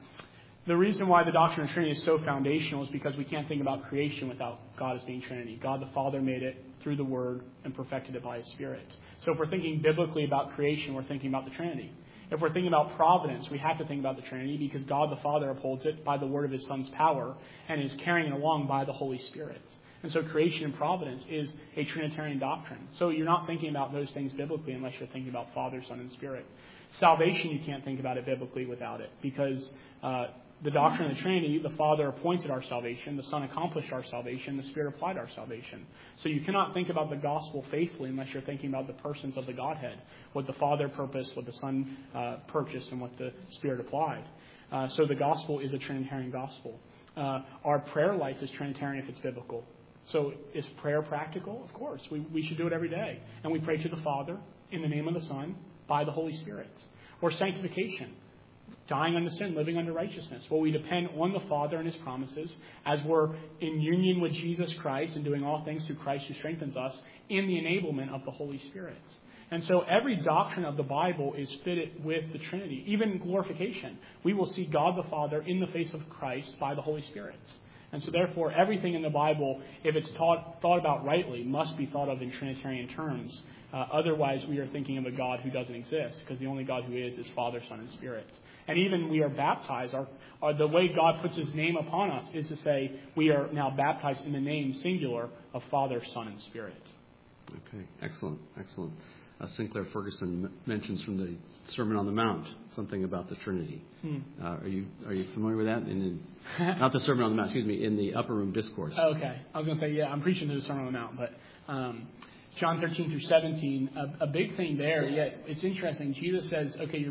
The reason why the doctrine of Trinity is so foundational is because we can't think about creation without God as being Trinity. God the Father made it through the Word and perfected it by His Spirit. So if we're thinking biblically about creation, we're thinking about the Trinity. If we're thinking about providence, we have to think about the Trinity because God the Father upholds it by the word of His Son's power and is carrying it along by the Holy Spirit. And so creation and providence is a Trinitarian doctrine. So you're not thinking about those things biblically unless you're thinking about Father, Son, and Spirit. Salvation, you can't think about it biblically without it because the doctrine of the Trinity, the Father appointed our salvation, the Son accomplished our salvation, the Spirit applied our salvation. So you cannot think about the gospel faithfully unless you're thinking about the persons of the Godhead, what the Father purposed, what the Son purchased, and what the Spirit applied. So the gospel is a Trinitarian gospel. Our prayer life is Trinitarian if it's biblical. So is prayer practical? Of course. We should do it every day. And we pray to the Father in the name of the Son by the Holy Spirit. Or sanctification. Dying unto sin, living unto righteousness. Well, we depend on the Father and His promises as we're in union with Jesus Christ and doing all things through Christ who strengthens us in the enablement of the Holy Spirit. And so every doctrine of the Bible is fitted with the Trinity. Even glorification. We will see God the Father in the face of Christ by the Holy Spirit. And so therefore, everything in the Bible, if it's thought about rightly, must be thought of in Trinitarian terms. Otherwise, we are thinking of a God who doesn't exist, because the only God who is Father, Son, and Spirit. And even we are baptized, the way God puts His name upon us is to say we are now baptized in the name singular of Father, Son, and Spirit. Okay, excellent. Sinclair Ferguson mentions from the Sermon on the Mount something about the Trinity. Are you familiar with that? Not the Sermon on the Mount, in the Upper Room Discourse. Okay. I was going to say, I'm preaching to the Sermon on the Mount, but John 13 through 17, a big thing there, yet it's interesting. Jesus says, okay,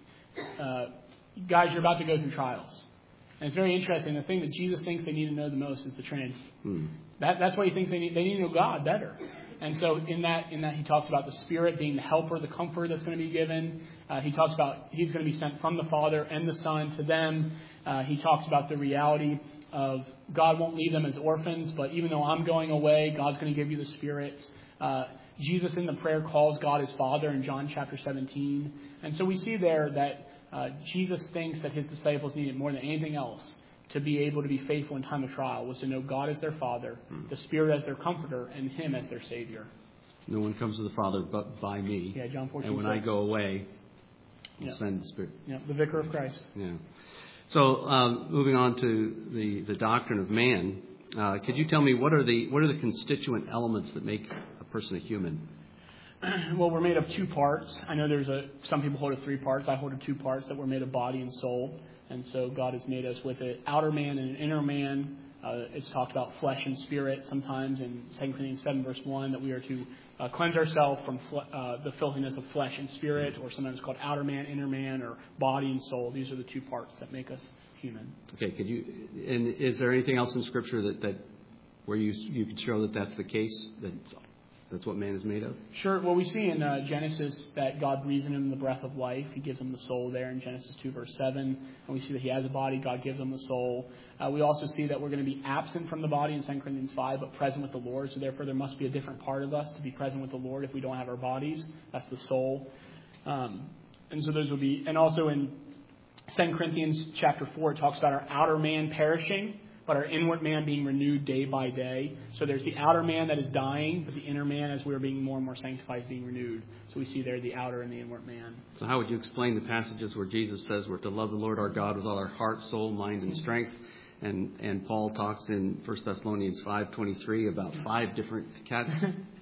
guys, you're about to go through trials. And it's very interesting. The thing that Jesus thinks they need to know the most is the Trinity. That's why He thinks they need to know God better. And so in that He talks about the Spirit being the helper, the comfort that's going to be given. He talks about He's going to be sent from the Father and the Son to them. He talks about the reality of God won't leave them as orphans, but even though I'm going away, God's going to give you the Spirit. Jesus in the prayer calls God His Father in John chapter 17. And so we see there that Jesus thinks that His disciples needed more than anything else to be able to be faithful in time of trial, was to know God as their Father, the Spirit as their comforter, and Him as their Savior. No one comes to the Father but by me. Yeah, John 14:6. And when I go away, I'll send the Spirit. Yeah, the Vicar of Christ. Yeah. So moving on to the doctrine of man, could you tell me what are the constituent elements that make a person a human? Well, we're made of two parts. I know some people hold it 3 parts. I hold it 2 parts, that we're made of body and soul. And so God has made us with an outer man and an inner man. It's talked about flesh and spirit sometimes in 2 Corinthians 7 verse 1, that we are to cleanse ourselves from the filthiness of flesh and spirit, or sometimes called outer man, inner man, or body and soul. These are the 2 parts that make us human. Okay, and is there anything else in Scripture that where you could show that that's the case, that's what man is made of? Sure. Well, we see in Genesis that God breathes in him the breath of life. He gives him the soul there in Genesis 2, verse 7. And we see that he has a body. God gives him the soul. We also see that we're going to be absent from the body in 2 Corinthians 5, but present with the Lord. So therefore, there must be a different part of us to be present with the Lord if we don't have our bodies. That's the soul. And so those will be... And also in 2 Corinthians chapter 4, it talks about our outer man perishing, but our inward man being renewed day by day. So there's the outer man that is dying, but the inner man, as we are being more and more sanctified, is being renewed. So we see there the outer and the inward man. So how would you explain the passages where Jesus says we're to love the Lord our God with all our heart, soul, mind, and strength? And Paul talks in 1 Thessalonians 5:23 about 5 different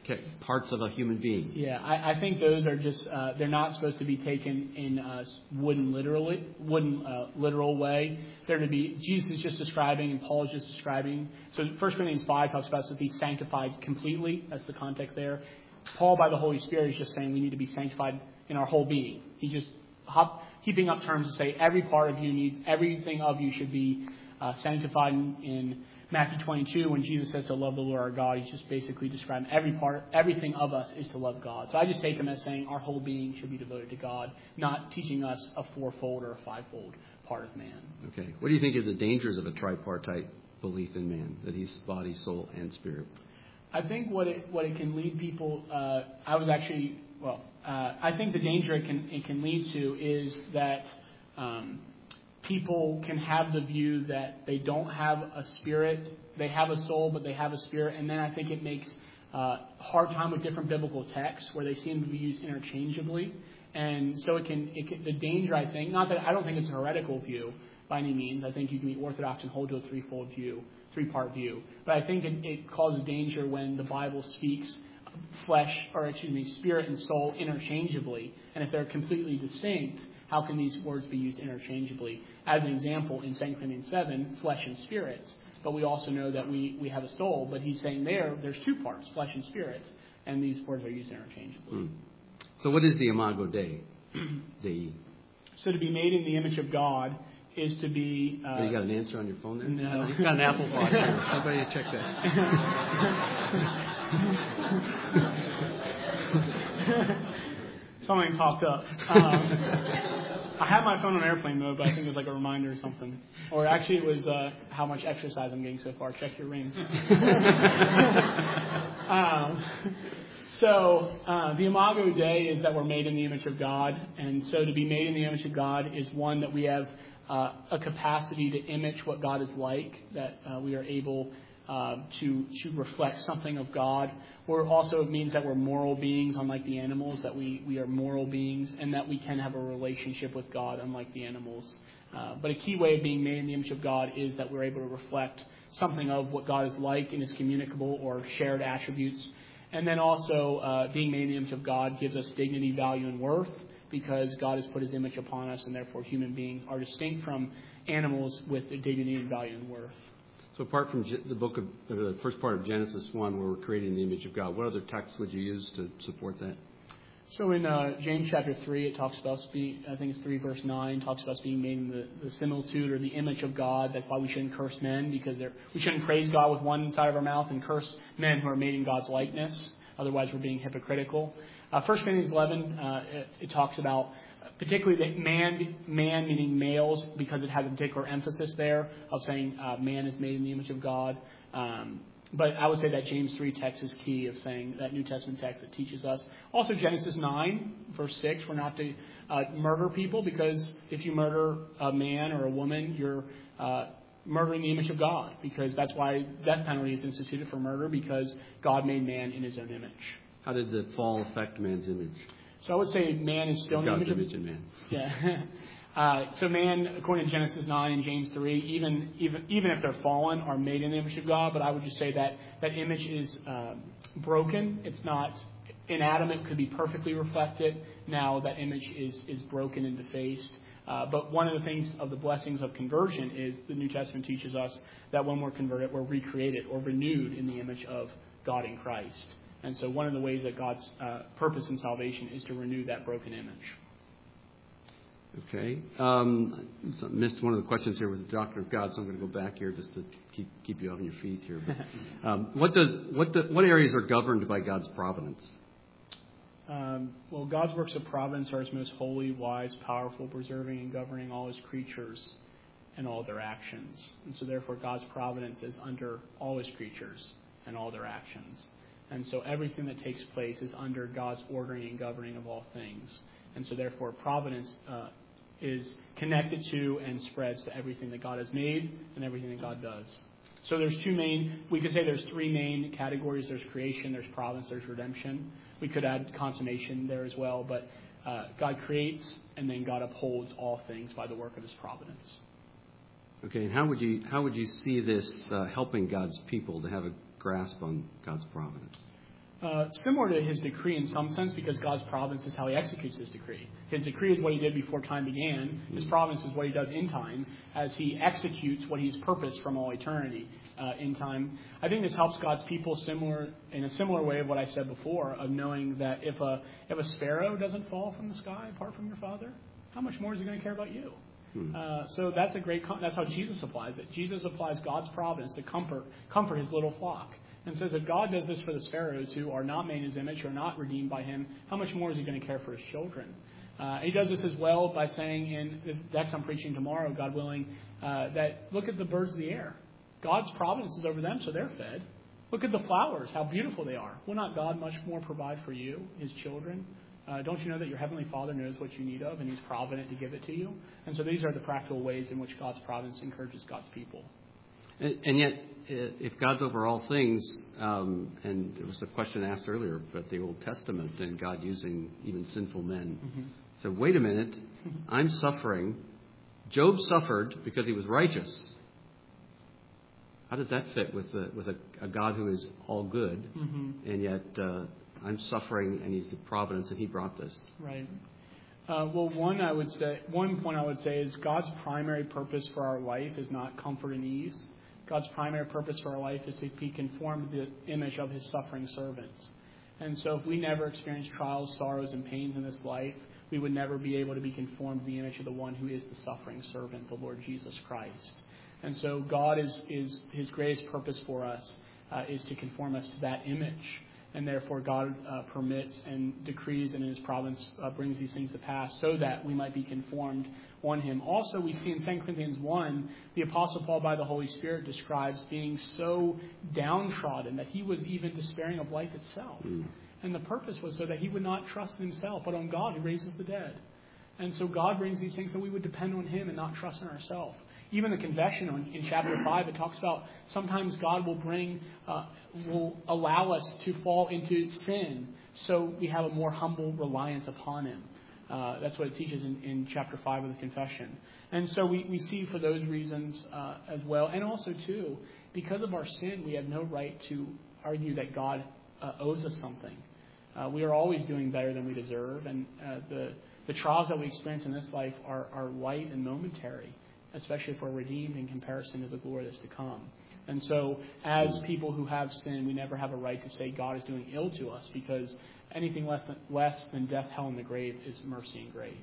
parts of a human being. Yeah, I think those are just, they're not supposed to be taken in a wooden literal way. They're to be, Jesus is just describing and Paul is just describing. So 1 Corinthians 5 talks about us to be sanctified completely. That's the context there. Paul, by the Holy Spirit, is just saying we need to be sanctified in our whole being. He's just heaping up terms to say everything of you should be sanctified. In Matthew 22, when Jesus says to love the Lord our God, he's just basically describing everything of us is to love God. So I just take him as saying our whole being should be devoted to God, not teaching us a fourfold or a fivefold part of man. Okay. What do you think are the dangers of a tripartite belief in man, that he's body, soul, and spirit? I think what it can lead people. I think the danger it can lead to is that people can have the view that they don't have a spirit. They have a soul, but they have a spirit. And then I think it makes hard time with different biblical texts where they seem to be used interchangeably. And so it can the danger, I think, not that I don't think it's a heretical view by any means. I think you can be orthodox and hold to a three-part view. But I think it causes danger when the Bible speaks spirit and soul interchangeably. And if they're completely distinct, how can these words be used interchangeably? As an example, in 2 Corinthians 7, flesh and spirit. But we also know that we have a soul. But he's saying there's two parts, flesh and spirit. And these words are used interchangeably. So what is the Imago Dei? So to be made in the image of God is to be... you got an answer on your phone there? No. You've got an Apple Watch here. How about you check that? Something popped up. I had my phone on airplane mode, but I think it was like a reminder or something. Or actually it was how much exercise I'm getting so far. Check your rings. The Imago Dei is that we're made in the image of God. And so to be made in the image of God is one that we have a capacity to image what God is like, that we are able to reflect something of God. Or also it means that we're moral beings, unlike the animals, that we are moral beings, and that we can have a relationship with God, unlike the animals. But a key way of being made in the image of God is that we're able to reflect something of what God is like in his communicable or shared attributes. And then also being made in the image of God gives us dignity, value, and worth, because God has put his image upon us, and therefore human beings are distinct from animals with dignity and value and worth. So apart from the first part of Genesis 1, where we're created in the image of God, what other texts would you use to support that? So in James chapter 3, it talks about, I think it's 3 verse 9, talks about us being made in the similitude or the image of God. That's why we shouldn't curse men, because we shouldn't praise God with one side of our mouth and curse men who are made in God's likeness. Otherwise, we're being hypocritical. 1 Corinthians 11, it talks about particularly that man meaning males, because it has a particular emphasis there of saying man is made in the image of God. But I would say that James 3 text is key of saying that New Testament text that teaches us. Also Genesis 9, verse 6, we're not to murder people, because if you murder a man or a woman, you're murdering the image of God, because that's why death penalty is instituted for murder, because God made man in his own image. How did the fall affect man's image? So I would say man is still in God's the image in man. Yeah. So man, according to Genesis 9 and James 3, even if they're fallen, are made in the image of God. But I would just say that image is broken. It's not inanimate, could be perfectly reflected. Now that image is broken and defaced. But one of the things of the blessings of conversion is the New Testament teaches us that when we're converted, we're recreated or renewed in the image of God in Christ. And so one of the ways that God's purpose in salvation is to renew that broken image. Okay. Missed one of the questions here with the doctrine of God, so I'm going to go back here just to keep you on your feet here. What areas are governed by God's providence? Well, God's works of providence are his most holy, wise, powerful, preserving and governing all his creatures and all their actions. And so therefore God's providence is under all his creatures and all their actions. And so everything that takes place is under God's ordering and governing of all things. And so therefore providence is connected to and spreads to everything that God has made and everything that God does. So there's three main categories. There's creation, there's providence, there's redemption. We could add consummation there as well, but God creates and then God upholds all things by the work of his providence. Okay, and how would you see this helping God's people to have a grasp on God's providence? Similar to his decree in some sense, because God's providence is how he executes his decree. His decree is what he did before time began. His providence is what he does in time as he executes what he's purposed from all eternity in time. I think this helps God's people in a similar way of what I said before, of knowing that if a sparrow doesn't fall from the sky apart from your Father, how much more is he going to care about you? So that's that's how Jesus applies it. Jesus applies God's providence to comfort his little flock. And says if God does this for the sparrows who are not made in his image, or not redeemed by him, how much more is he going to care for his children? He does this as well by saying in this text I'm preaching tomorrow, God willing, that look at the birds of the air. God's providence is over them, so they're fed. Look at the flowers, how beautiful they are. Will not God much more provide for you, his children? Don't you know that your Heavenly Father knows what you need of, and he's provident to give it to you? And so these are the practical ways in which God's providence encourages God's people. And yet, if God's over all things, and there was a question asked earlier about the Old Testament and God using even sinful men. So wait a minute, I'm suffering. Job suffered because he was righteous. How does that fit with a God who is all good, and yet I'm suffering and he's the providence and he brought this? Right. Well, one point I would say is God's primary purpose for our life is not comfort and ease. God's primary purpose for our life is to be conformed to the image of his suffering servants. And so if we never experience trials, sorrows, and pains in this life, we would never be able to be conformed to the image of the one who is the suffering servant, the Lord Jesus Christ. And so God is his greatest purpose for us is to conform us to that image. And therefore God permits and decrees and in his providence brings these things to pass so that we might be conformed on him. Also, we see in 2 Corinthians 1, the Apostle Paul by the Holy Spirit describes being so downtrodden that he was even despairing of life itself. And the purpose was so that he would not trust in himself, but on God who raises the dead. And so God brings these things so we would depend on him and not trust in ourselves. Even the confession in chapter 5, it talks about sometimes God will allow us to fall into sin so we have a more humble reliance upon him. That's what it teaches in chapter 5 of the confession. And so we see for those reasons as well. And also, too, because of our sin, we have no right to argue that God owes us something. We are always doing better than we deserve. And the trials that we experience in this life are light and momentary, especially if we're redeemed in comparison to the glory that's to come. And so as people who have sinned, we never have a right to say God is doing ill to us, because anything less than death, hell, and the grave is mercy and grace.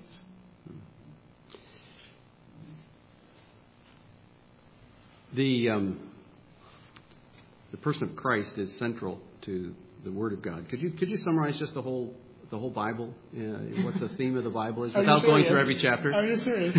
The person of Christ is central to the Word of God. Could you summarize just the whole Bible? What the theme of the Bible is, without going through every chapter? Are you serious?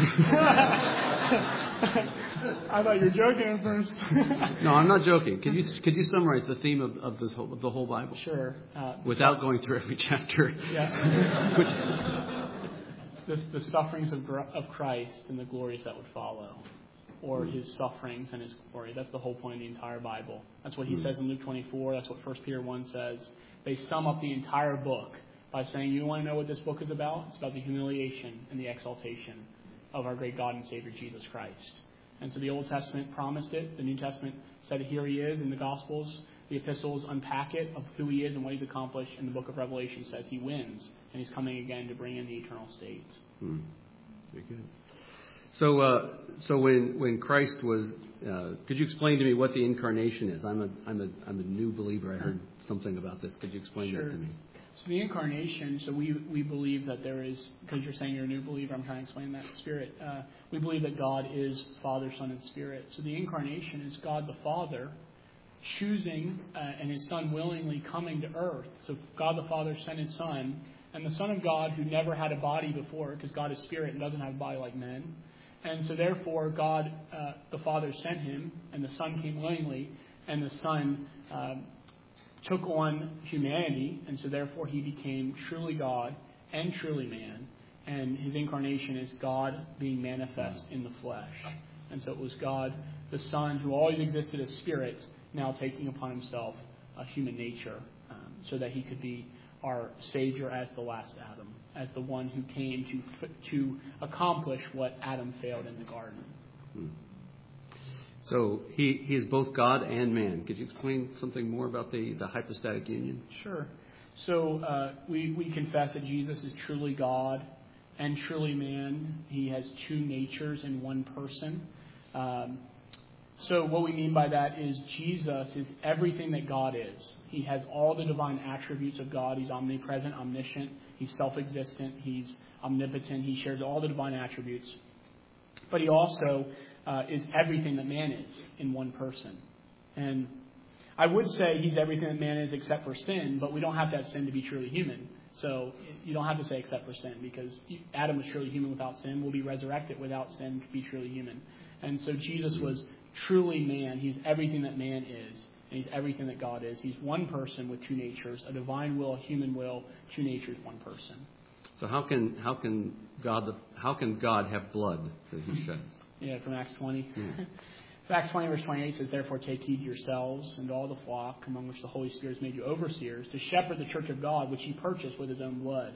I thought you were joking at first. No, I'm not joking. Could you summarize the theme of the whole Bible? Sure. Without going through every chapter. Yeah. The sufferings of Christ and the glories that would follow, or his sufferings and his glory. That's the whole point of the entire Bible. That's what he says in Luke 24. That's what 1 Peter 1 says. They sum up the entire book by saying, you want to know what this book is about? It's about the humiliation and the exaltation of our great God and Savior, Jesus Christ. And so the Old Testament promised it. The New Testament said, here he is in the Gospels. The epistles unpack it of who he is and what he's accomplished. And the book of Revelation says he wins, and he's coming again to bring in the eternal states. Very good. So when Christ was, could you explain to me what the incarnation is? I'm a new believer. I heard something about this. Could you explain that to me? So the incarnation, so we believe that there is, because you're saying you're a new believer, I'm trying to explain that Spirit. We believe that God is Father, Son, and Spirit. So the incarnation is God the Father choosing and his Son willingly coming to earth. So God the Father sent his Son, and the Son of God, who never had a body before, because God is Spirit and doesn't have a body like men. And so therefore God the Father sent him, and the Son came willingly, and the Son took on humanity, and so therefore he became truly God and truly man. And his incarnation is God being manifest in the flesh. And so it was God, the Son, who always existed as Spirit, now taking upon himself a human nature, so that he could be our Savior as the last Adam, as the one who came to accomplish what Adam failed in the garden. So he is both God and man. Could you explain something more about the hypostatic union? Sure. So we confess that Jesus is truly God and truly man. He has two natures in one person. So what we mean by that is Jesus is everything that God is. He has all the divine attributes of God. He's omnipresent, omniscient. He's self-existent. He's omnipotent. He shares all the divine attributes. But he also is everything that man is in one person. And I would say he's everything that man is except for sin, but we don't have to have sin to be truly human. So you don't have to say except for sin, because Adam was truly human without sin. We'll be resurrected without sin to be truly human. And so Jesus was truly man. He's everything that man is, and he's everything that God is. He's one person with two natures, a divine will, a human will, two natures, one person. So how can God have blood that he sheds? Yeah, from Acts 20. Yeah. So Acts 20, verse 28 says, "Therefore take heed to yourselves and to all the flock among which the Holy Spirit has made you overseers, to shepherd the church of God, which he purchased with his own blood."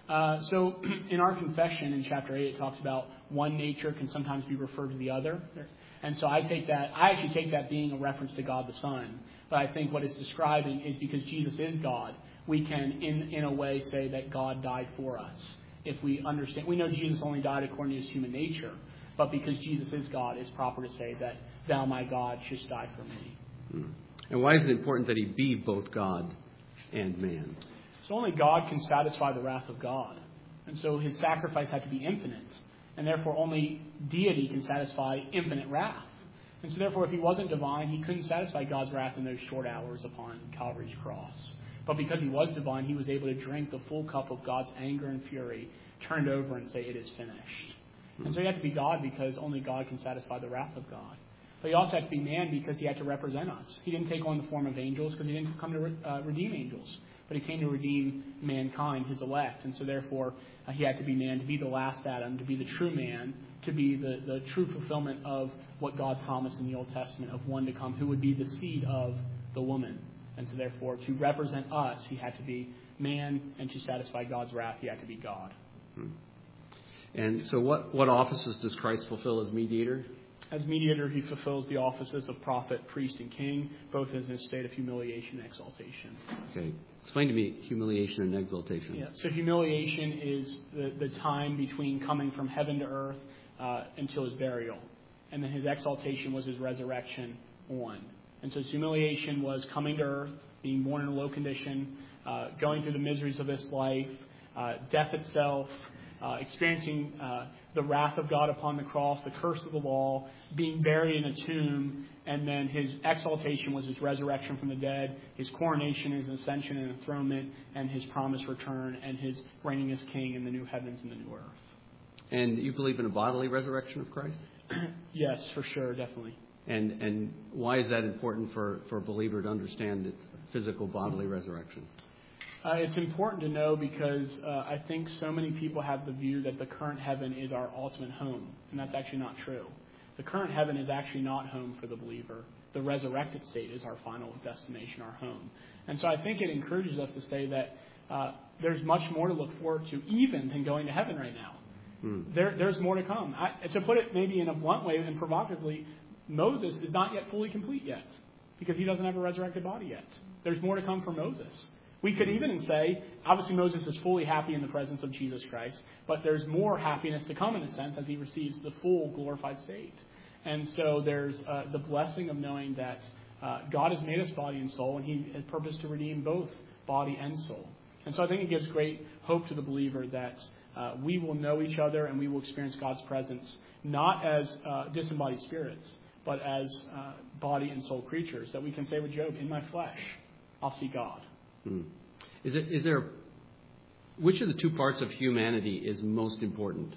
So in our confession in chapter 8, it talks about one nature can sometimes be referred to the other. And so I actually take that being a reference to God the Son. But I think what it's describing is because Jesus is God, we can, in a way, say that God died for us. If we understand, we know Jesus only died according to his human nature. But because Jesus is God, it's proper to say that thou, my God, shouldst die for me. And why is it important that he be both God and man? So only God can satisfy the wrath of God. And so his sacrifice had to be infinite. And therefore only deity can satisfy infinite wrath. And so therefore if he wasn't divine, he couldn't satisfy God's wrath in those short hours upon Calvary's cross. But because he was divine, he was able to drink the full cup of God's anger and fury, turn it over and say, "It is finished." And so he had to be God because only God can satisfy the wrath of God. But he also had to be man because he had to represent us. He didn't take on the form of angels because he didn't come to redeem angels. But he came to redeem mankind, his elect. And so therefore he had to be man, to be the last Adam, to be the true man, to be the true fulfillment of what God promised in the Old Testament of one to come who would be the seed of the woman. And so therefore to represent us, he had to be man, and to satisfy God's wrath, he had to be God. And so what offices does Christ fulfill as mediator? As mediator, he fulfills the offices of prophet, priest, and king, both in a state of humiliation and exaltation. Okay. Explain to me humiliation and exaltation. Yeah. So humiliation is the time between coming from heaven to earth until his burial. And then his exaltation was his resurrection on. And so his humiliation was coming to earth, being born in a low condition, going through the miseries of this life, death itself, experiencing the wrath of God upon the cross, the curse of the law, being buried in a tomb, and then his exaltation was his resurrection from the dead, his coronation, his ascension and enthronement, and his promised return, and his reigning as king in the new heavens and the new earth. And you believe in a bodily resurrection of Christ? Yes, for sure, definitely. And why is that important for a believer to understand its physical bodily resurrection? It's important to know because I think so many people have the view that the current heaven is our ultimate home, and that's actually not true. The current heaven is actually not home for the believer. The resurrected state is our final destination, our home. And so I think it encourages us to say that there's much more to look forward to even than going to heaven right now. There's more to come. To put it maybe in a blunt way and provocatively, Moses is not yet fully complete yet because he doesn't have a resurrected body yet. There's more to come for Moses. We could even say, obviously Moses is fully happy in the presence of Jesus Christ, but there's more happiness to come in a sense as he receives the full glorified state. And so there's the blessing of knowing that God has made us body and soul, and he has purposed to redeem both body and soul. And so I think it gives great hope to the believer that we will know each other and we will experience God's presence not as disembodied spirits, but as body and soul creatures, that we can say with Job, in my flesh, I'll see God. Is there which of the two parts of humanity is most important?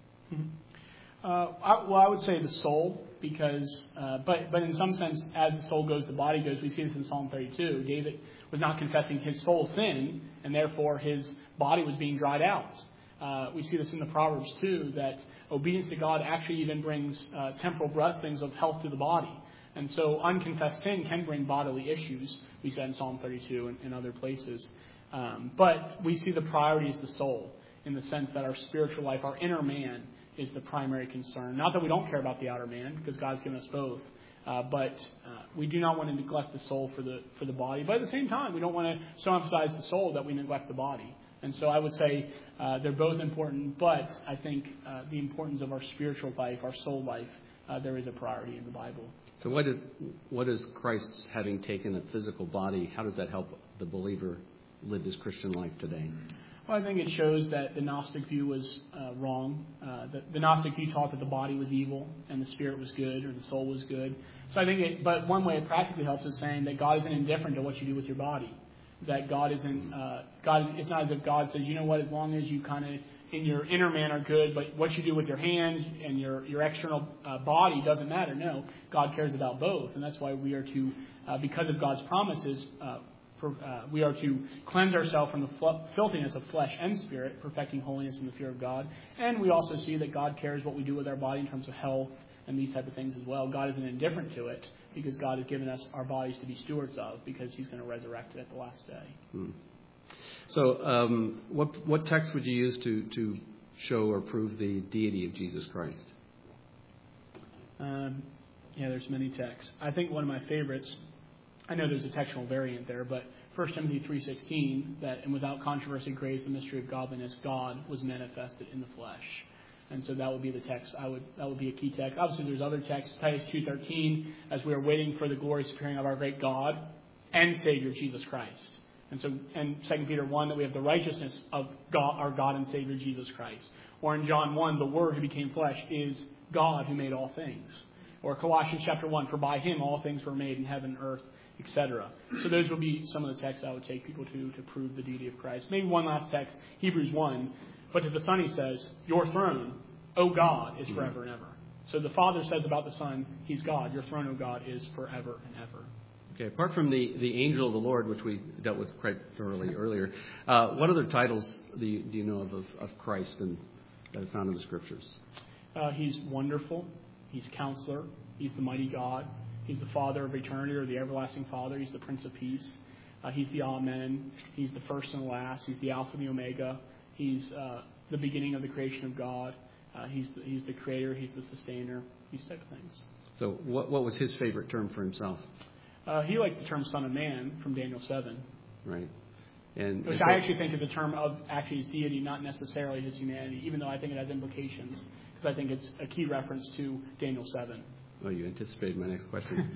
I would say the soul, because but in some sense, as the soul goes, the body goes. We see this in Psalm 32. David was not confessing his soul sin, and therefore his body was being dried out. We see this in the Proverbs too, that obedience to God actually even brings temporal blessings of health to the body. And so unconfessed sin can bring bodily issues, we said in Psalm 32 and other places. But we see the priority is the soul, in the sense that our spiritual life, our inner man, is the primary concern. Not that we don't care about the outer man, because God's given us both. But we do not want to neglect the soul for the body. But at the same time, we don't want to so emphasize the soul that we neglect the body. And so I would say they're both important, but I think the importance of our spiritual life, our soul life, there is a priority in the Bible. So what is Christ having taken a physical body, how does that help the believer live his Christian life today? Well, I think it shows that the Gnostic view was wrong. The Gnostic view taught that the body was evil and the spirit was good, or the soul was good. So I think but one way it practically helps is saying that God isn't indifferent to what you do with your body. That God isn't, it's not as if God says, you know what, as long as you kind of in your inner man are good, but what you do with your hands and your external body doesn't matter. No, God cares about both. And that's why we are to, because of God's promises, we are to cleanse ourselves from the filthiness of flesh and spirit, perfecting holiness in the fear of God. And we also see that God cares what we do with our body in terms of health and these type of things as well. God isn't indifferent to it because God has given us our bodies to be stewards of, because he's going to resurrect it at the last day. So what text would you use to show or prove the deity of Jesus Christ? There's many texts. I think one of my favorites, I know there's a textual variant there, but 1 Timothy 3:16, that and without controversy, grace, the mystery of godliness, God was manifested in the flesh. And so that would be the text. That would be a key text. Obviously, there's other texts. Titus 2:13, as we are waiting for the glorious appearing of our great God and Savior Jesus Christ. And 2 Peter 1, that we have the righteousness of God, our God and Savior Jesus Christ. Or in John 1, the Word who became flesh is God who made all things. Or Colossians chapter 1, for by him all things were made in heaven, earth, etc. So those would be some of the texts I would take people to prove the deity of Christ. Maybe one last text, Hebrews 1. But to the Son he says, your throne, O God, is forever and ever. So the Father says about the Son, he's God. Your throne, O God, is forever and ever. Okay, apart from the angel of the Lord, which we dealt with quite thoroughly earlier, what other titles do you know of Christ and that are found in the Scriptures? He's wonderful. He's Counselor. He's the mighty God. He's the Father of eternity, or the everlasting Father. He's the Prince of Peace. He's the Amen. He's the first and the last. He's the Alpha and the Omega. He's the beginning of the creation of God. He's the Creator. He's the Sustainer. These type of things. So what was his favorite term for himself? He liked the term Son of Man from Daniel 7. Right. Which I actually think is a term of actually his deity, not necessarily his humanity, even though I think it has implications, because I think it's a key reference to Daniel 7. Oh, you anticipated my next question.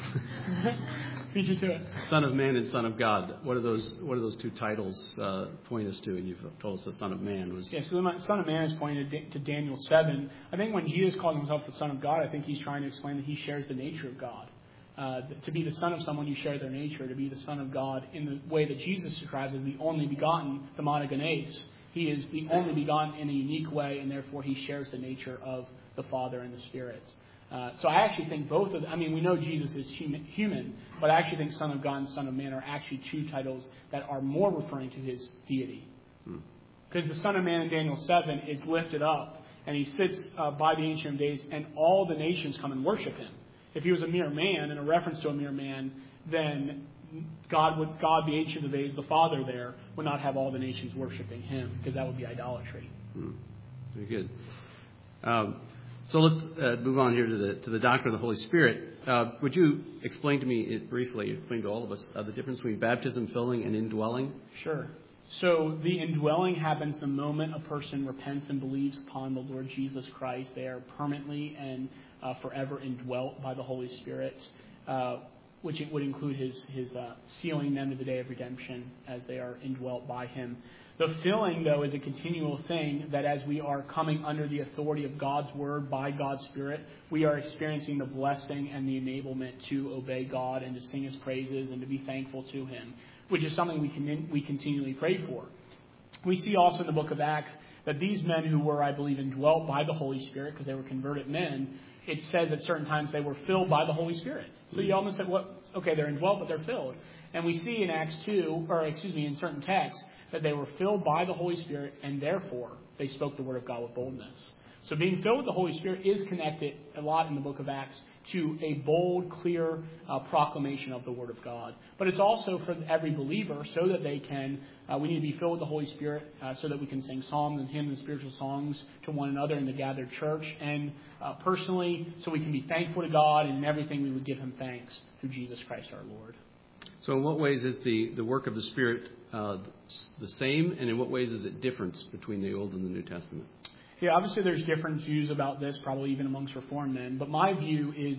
Beat you to it. Son of Man and Son of God. What do those two titles point us to? And you've told us the Son of Man was. Yeah, so the Son of Man is pointed to Daniel 7. I think when Jesus calls himself the Son of God, I think he's trying to explain that he shares the nature of God. To be the son of someone, you share their nature. To be the Son of God in the way that Jesus describes as the only begotten, the monogenes. He is the only begotten in a unique way, and therefore he shares the nature of the Father and the Spirit. So I actually think both of them, we know Jesus is human, but I actually think Son of God and Son of Man are actually two titles that are more referring to his deity. Because the Son of Man in Daniel 7 is lifted up, and he sits by the Ancient of Days, and all the nations come and worship him. If he was a mere man, and a reference to a mere man, then God, the Ancient of Days, the Father there, would not have all the nations worshiping him, because that would be idolatry. Very good. So let's move on here to the doctrine of the Holy Spirit. Would you explain to me explain to all of us, the difference between baptism, filling, and indwelling? Sure. So the indwelling happens the moment a person repents and believes upon the Lord Jesus Christ. They are permanently and forever indwelt by the Holy Spirit, which it would include his sealing them to the day of redemption as they are indwelt by him. The filling, though, is a continual thing that as we are coming under the authority of God's Word by God's Spirit, we are experiencing the blessing and the enablement to obey God and to sing his praises and to be thankful to him, which is something we continually pray for. We see also in the book of Acts that these men who were, I believe, indwelt by the Holy Spirit, because they were converted men, it says at certain times they were filled by the Holy Spirit. So you almost said, they're indwelt, but they're filled. And we see in in certain texts, that they were filled by the Holy Spirit, and therefore they spoke the word of God with boldness. So being filled with the Holy Spirit is connected a lot in the book of Acts to a bold, clear proclamation of the Word of God. But it's also for every believer so that they can, we need to be filled with the Holy Spirit so that we can sing psalms and hymns and spiritual songs to one another in the gathered church. And personally, so we can be thankful to God, and in everything we would give Him thanks through Jesus Christ our Lord. So in what ways is the work of the Spirit the same, and in what ways is it different between the Old and the New Testament? Yeah, obviously there's different views about this, probably even amongst Reformed men. But my view is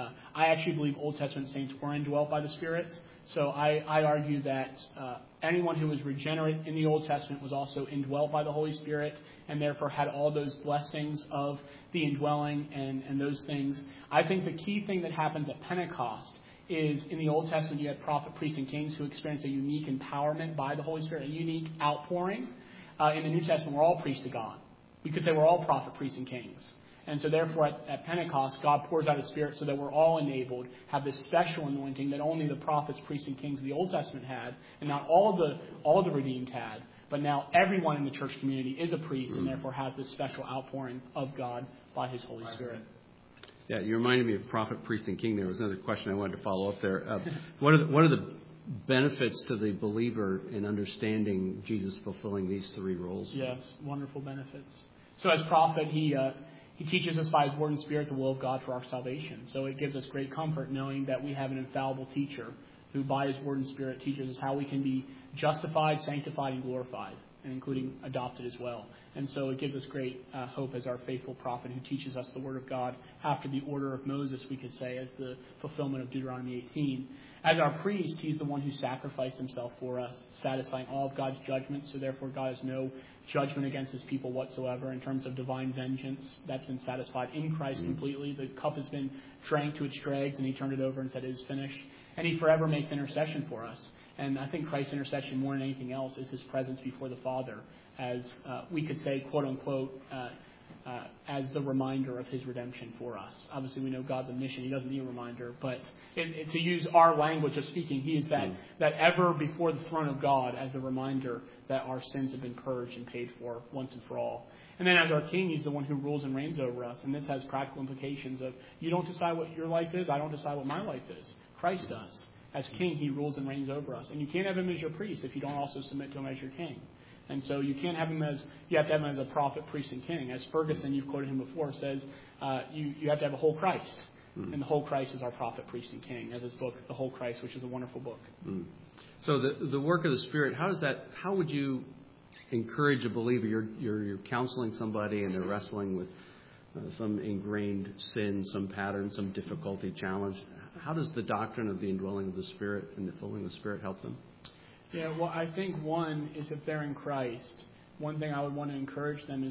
I actually believe Old Testament saints were indwelt by the Spirit. So I argue that anyone who was regenerate in the Old Testament was also indwelt by the Holy Spirit and therefore had all those blessings of the indwelling and those things. I think the key thing that happens at Pentecost is in the Old Testament you had prophet, priests, and kings who experienced a unique empowerment by the Holy Spirit, a unique outpouring. In the New Testament, we're all priests to God, because they were all prophet, priests, and kings. And so therefore at Pentecost, God pours out His Spirit so that we're all enabled, have this special anointing that only the prophets, priests, and kings of the Old Testament had, and not all the redeemed had. But now everyone in the church community is a priest and therefore has this special outpouring of God by His Holy Spirit. Yeah, you reminded me of prophet, priest, and king. There was another question I wanted to follow up there. What are the benefits to the believer in understanding Jesus fulfilling these three roles? Yes, wonderful benefits. So as prophet, he teaches us by His Word and Spirit the will of God for our salvation. So it gives us great comfort knowing that we have an infallible teacher who by His Word and Spirit teaches us how we can be justified, sanctified, and glorified, and including adopted as well. And so it gives us great hope as our faithful prophet who teaches us the Word of God after the order of Moses, we could say, as the fulfillment of Deuteronomy 18. As our priest, He's the one who sacrificed Himself for us, satisfying all of God's judgments. So therefore, God has no judgment against His people whatsoever in terms of divine vengeance. That's been satisfied in Christ completely. The cup has been drank to its dregs, and He turned it over and said, "It is finished." And He forever makes intercession for us. And I think Christ's intercession, more than anything else, is His presence before the Father, as we could say, quote unquote, as the reminder of His redemption for us. Obviously, we know God's omniscient. He doesn't need a reminder. But to use our language of speaking, He is that ever before the throne of God as the reminder that our sins have been purged and paid for once and for all. And then as our King, He's the one who rules and reigns over us. And this has practical implications of you don't decide what your life is. I don't decide what my life is. Christ does. As King, He rules and reigns over us. And you can't have Him as your priest if you don't also submit to Him as your King. And so you can't have Him you have to have Him as a prophet, priest, and king. As Ferguson, you've quoted him before, says you have to have a whole Christ. And the whole Christ is our prophet, priest, and king, as his book, The Whole Christ, which is a wonderful book. So the work of the Spirit, how would you encourage a believer? You're counseling somebody and they're wrestling with some ingrained sin, some pattern, some difficulty, challenge. How does the doctrine of the indwelling of the Spirit and the filling of the Spirit help them? Yeah, well, I think one is if they're in Christ, one thing I would want to encourage them is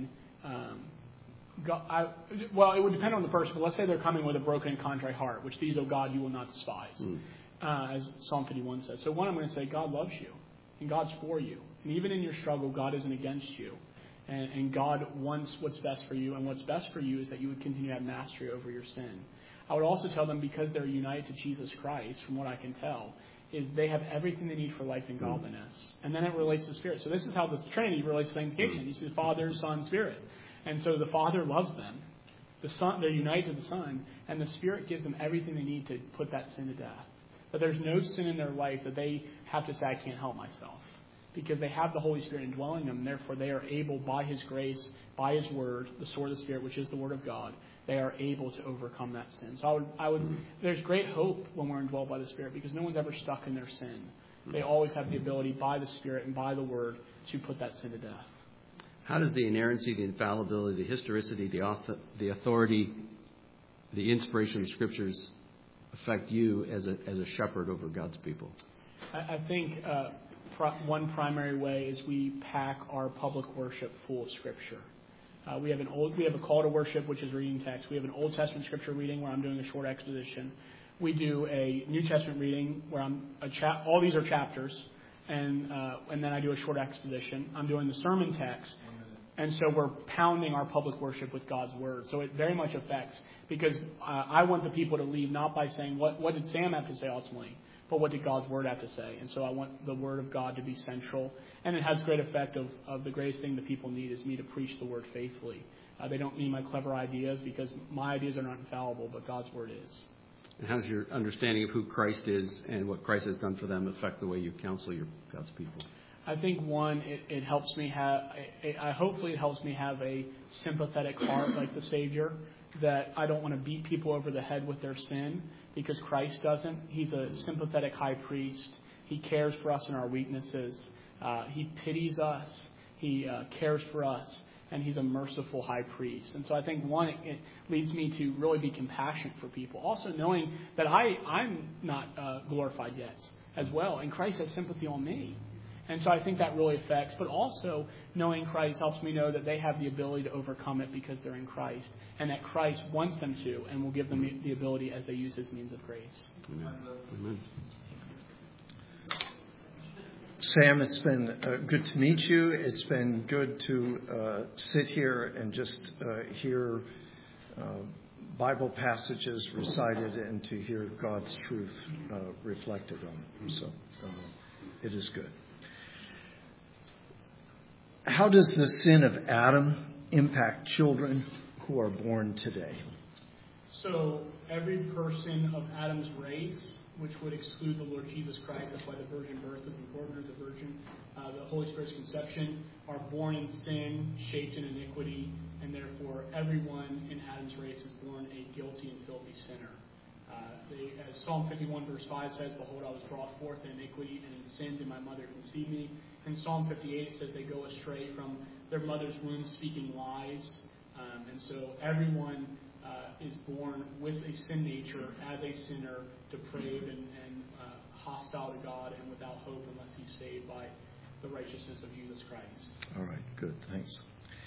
it would depend on the person, but let's say they're coming with a broken and contrite heart, which these, O God, you will not despise, as Psalm 51 says. So one, I'm going to say, God loves you, and God's for you. And even in your struggle, God isn't against you. And God wants what's best for you, and what's best for you is that you would continue to have mastery over your sin. I would also tell them, because they're united to Jesus Christ, from what I can tell, is they have everything they need for life and godliness. And then it relates to Spirit. So this is how the Trinity relates to sanctification. You see the Father, Son, Spirit. And so the Father loves them. The Son, they're united to the Son. And the Spirit gives them everything they need to put that sin to death. But there's no sin in their life that they have to say, I can't help myself. Because they have the Holy Spirit indwelling them. And therefore they are able, by His grace, by His Word, the sword of the Spirit, which is the Word of God, they are able to overcome that sin. So there's great hope when we're indwelled by the Spirit, because no one's ever stuck in their sin. They always have the ability by the Spirit and by the Word to put that sin to death. How does the inerrancy, the infallibility, the historicity, the authority, the inspiration of the Scriptures affect you as a shepherd over God's people? I think one primary way is we pack our public worship full of Scripture. We have a call to worship, which is reading text. We have an Old Testament Scripture reading where I'm doing a short exposition. We do a New Testament reading where all these are chapters, and then I do a short exposition. I'm doing the sermon text, and so we're pounding our public worship with God's Word. So it very much affects, because I want the people to leave not by saying, what did Sam have to say ultimately, but what did God's Word have to say? And so I want the Word of God to be central. And it has great effect of the greatest thing the people need is me to preach the Word faithfully. They don't need my clever ideas, because my ideas are not infallible, but God's word is. And how does your understanding of who Christ is and what Christ has done for them affect the way you counsel God's people? I think, one, it helps me have, hopefully it helps me have a sympathetic heart like the Savior, that I don't want to beat people over the head with their sin, because Christ doesn't. He's a sympathetic high priest. He cares for us in our weaknesses. He pities us. He cares for us. And he's a merciful high priest. And so I think, one, it leads me to really be compassionate for people. Also knowing that I'm not glorified yet as well. And Christ has sympathy on me. And so I think that really affects. But also knowing Christ helps me know that they have the ability to overcome it because they're in Christ. And that Christ wants them to and will give them the ability as they use his means of grace. Amen. Amen. Sam, it's been good to meet you. It's been good to sit here and just hear Bible passages recited and to hear God's truth reflected on. So it is good. How does the sin of Adam impact children who are born today? So every person of Adam's race, which would exclude the Lord Jesus Christ, that's why the virgin birth is important, the virgin, the Holy Spirit's conception, are born in sin, shaped in iniquity, and therefore everyone in Adam's race is born a guilty and filthy sinner. As Psalm 51 verse 5 says, "Behold, I was brought forth in iniquity, and in sin did my mother conceive me." In Psalm 58 it says they go astray from their mother's womb speaking lies. And so everyone is born with a sin nature as a sinner, depraved and hostile to God, and without hope unless he's saved by the righteousness of Jesus Christ. All right, good, thanks.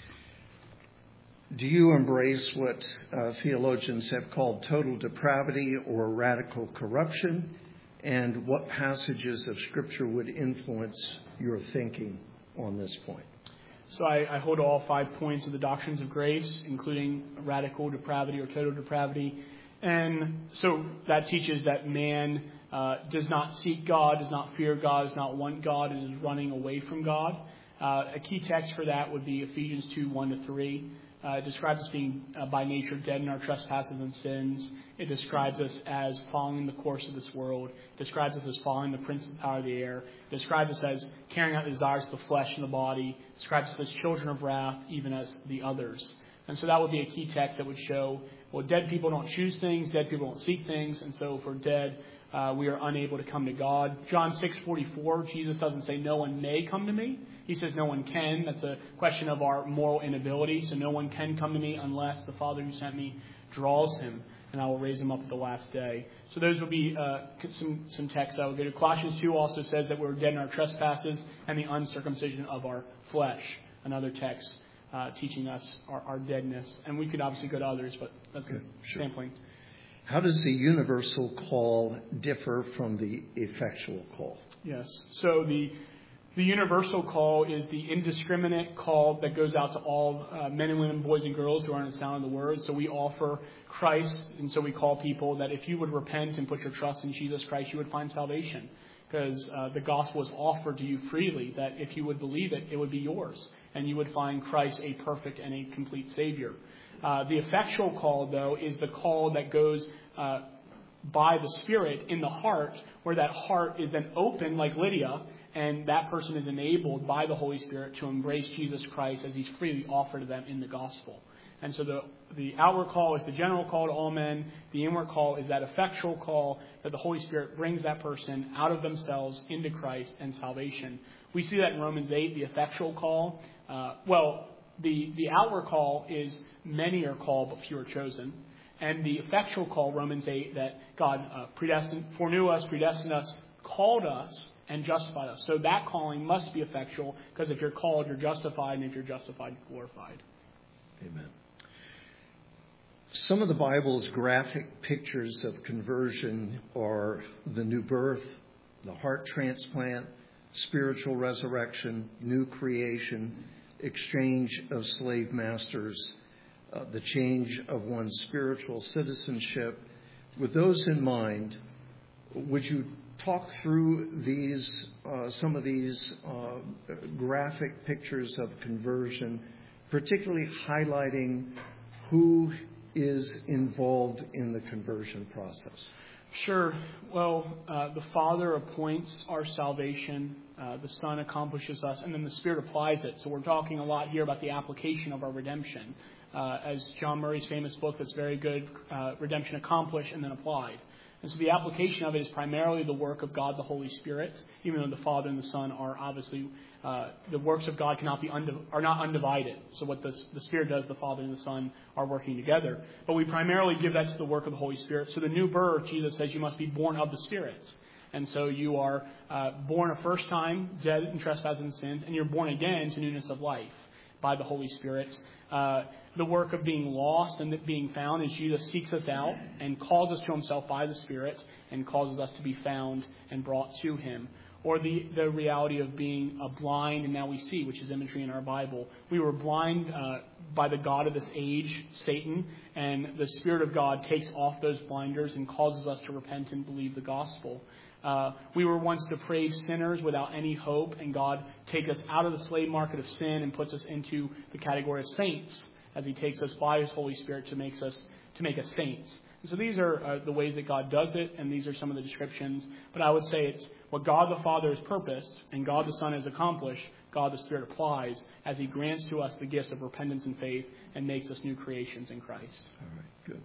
Do you embrace what theologians have called total depravity or radical corruption? And what passages of Scripture would influence your thinking on this point? So I hold all 5 points of the doctrines of grace, including radical depravity or total depravity. And so that teaches that man does not seek God, does not fear God, does not want God, and is running away from God. A key text for that would be Ephesians 2, 1-3. It describes us being by nature dead in our trespasses and sins. It describes us as following the course of this world. It describes us as following the prince of the power of the air. It describes us as carrying out the desires of the flesh and the body. It describes us as children of wrath, even as the others. And so that would be a key text that would show, well, dead people don't choose things, dead people don't seek things, and so if we're dead, we are unable to come to God. John 6:44, Jesus doesn't say no one may come to me. He says no one can. That's a question of our moral inability. So no one can come to me unless the Father who sent me draws him, and I will raise him up at the last day. So those would be some texts I would go to. Colossians 2 also says that we're dead in our trespasses and the uncircumcision of our flesh. Another text teaching us our deadness. And we could obviously go to others, but that's a sampling. How does the universal call differ from the effectual call? Yes. So the universal call is the indiscriminate call that goes out to all men and women, boys and girls who are in the sound of the word. So we offer Christ, and so we call people that if you would repent and put your trust in Jesus Christ, you would find salvation. Because the gospel is offered to you freely, that if you would believe it, it would be yours. And you would find Christ a perfect and a complete Savior. The effectual call, though, is the call that goes by the Spirit in the heart, where that heart is then open like Lydia, and that person is enabled by the Holy Spirit to embrace Jesus Christ as he's freely offered to them in the gospel. And so the outward call is the general call to all men. The inward call is that effectual call that the Holy Spirit brings that person out of themselves into Christ and salvation. We see that in Romans 8, the effectual call. The outward call is many are called but few are chosen. And the effectual call, Romans 8, that God foreknew us, predestined us, called us, and justified us. So that calling must be effectual, because if you're called, you're justified, and if you're justified, you're glorified. Amen. Some of the Bible's graphic pictures of conversion are the new birth, the heart transplant, spiritual resurrection, new creation, exchange of slave masters, the change of one's spiritual citizenship. With those in mind, would you talk through some of these graphic pictures of conversion, particularly highlighting who is involved in the conversion process? Sure. Well, the Father appoints our salvation, the Son accomplishes us, and then the Spirit applies it. So we're talking a lot here about the application of our redemption. As John Murray's famous book that's very good, Redemption Accomplished and then Applied. And so the application of it is primarily the work of God the Holy Spirit, even though the Father and the Son are obviously, the works of God are not undivided. So what the Spirit does, the Father and the Son are working together. But we primarily give that to the work of the Holy Spirit. So the new birth, Jesus says, you must be born of the Spirit. And so you are born a first time, dead in trespasses and sins, and you're born again to newness of life by the Holy Spirit. The work of being lost and being found is Jesus seeks us out and calls us to himself by the Spirit and causes us to be found and brought to him. Or the reality of being blind and now we see, which is imagery in our Bible. We were blind by the god of this age, Satan, and the Spirit of God takes off those blinders and causes us to repent and believe the gospel. We were once depraved sinners without any hope, and God takes us out of the slave market of sin and puts us into the category of saints as he takes us by his Holy Spirit to make us saints. And so these are the ways that God does it, and these are some of the descriptions. But I would say it's what God the Father has purposed and God the Son has accomplished, God the Spirit applies as he grants to us the gifts of repentance and faith and makes us new creations in Christ. All right, good.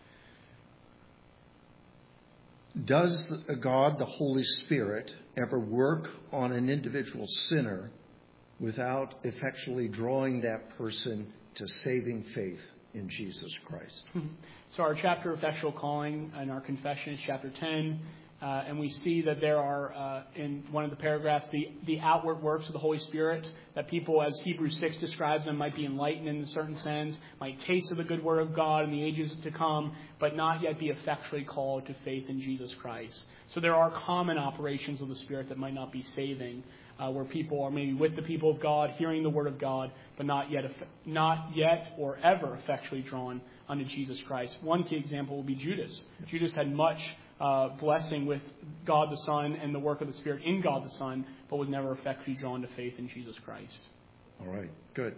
Does God, the Holy Spirit, ever work on an individual sinner without effectually drawing that person to saving faith in Jesus Christ? So our chapter of effectual calling and our confession is chapter 10. And we see that there are, in one of the paragraphs, the outward works of the Holy Spirit, that people, as Hebrews 6 describes them, might be enlightened in a certain sense, might taste of the good word of God in the ages to come, but not yet be effectually called to faith in Jesus Christ. So there are common operations of the Spirit that might not be saving, where people are maybe with the people of God, hearing the word of God, but not yet or ever effectually drawn unto Jesus Christ. One key example would be Judas. Judas had much blessing with God the Son and the work of the Spirit in God the Son, but was never effectively drawn to faith in Jesus Christ. All right, good.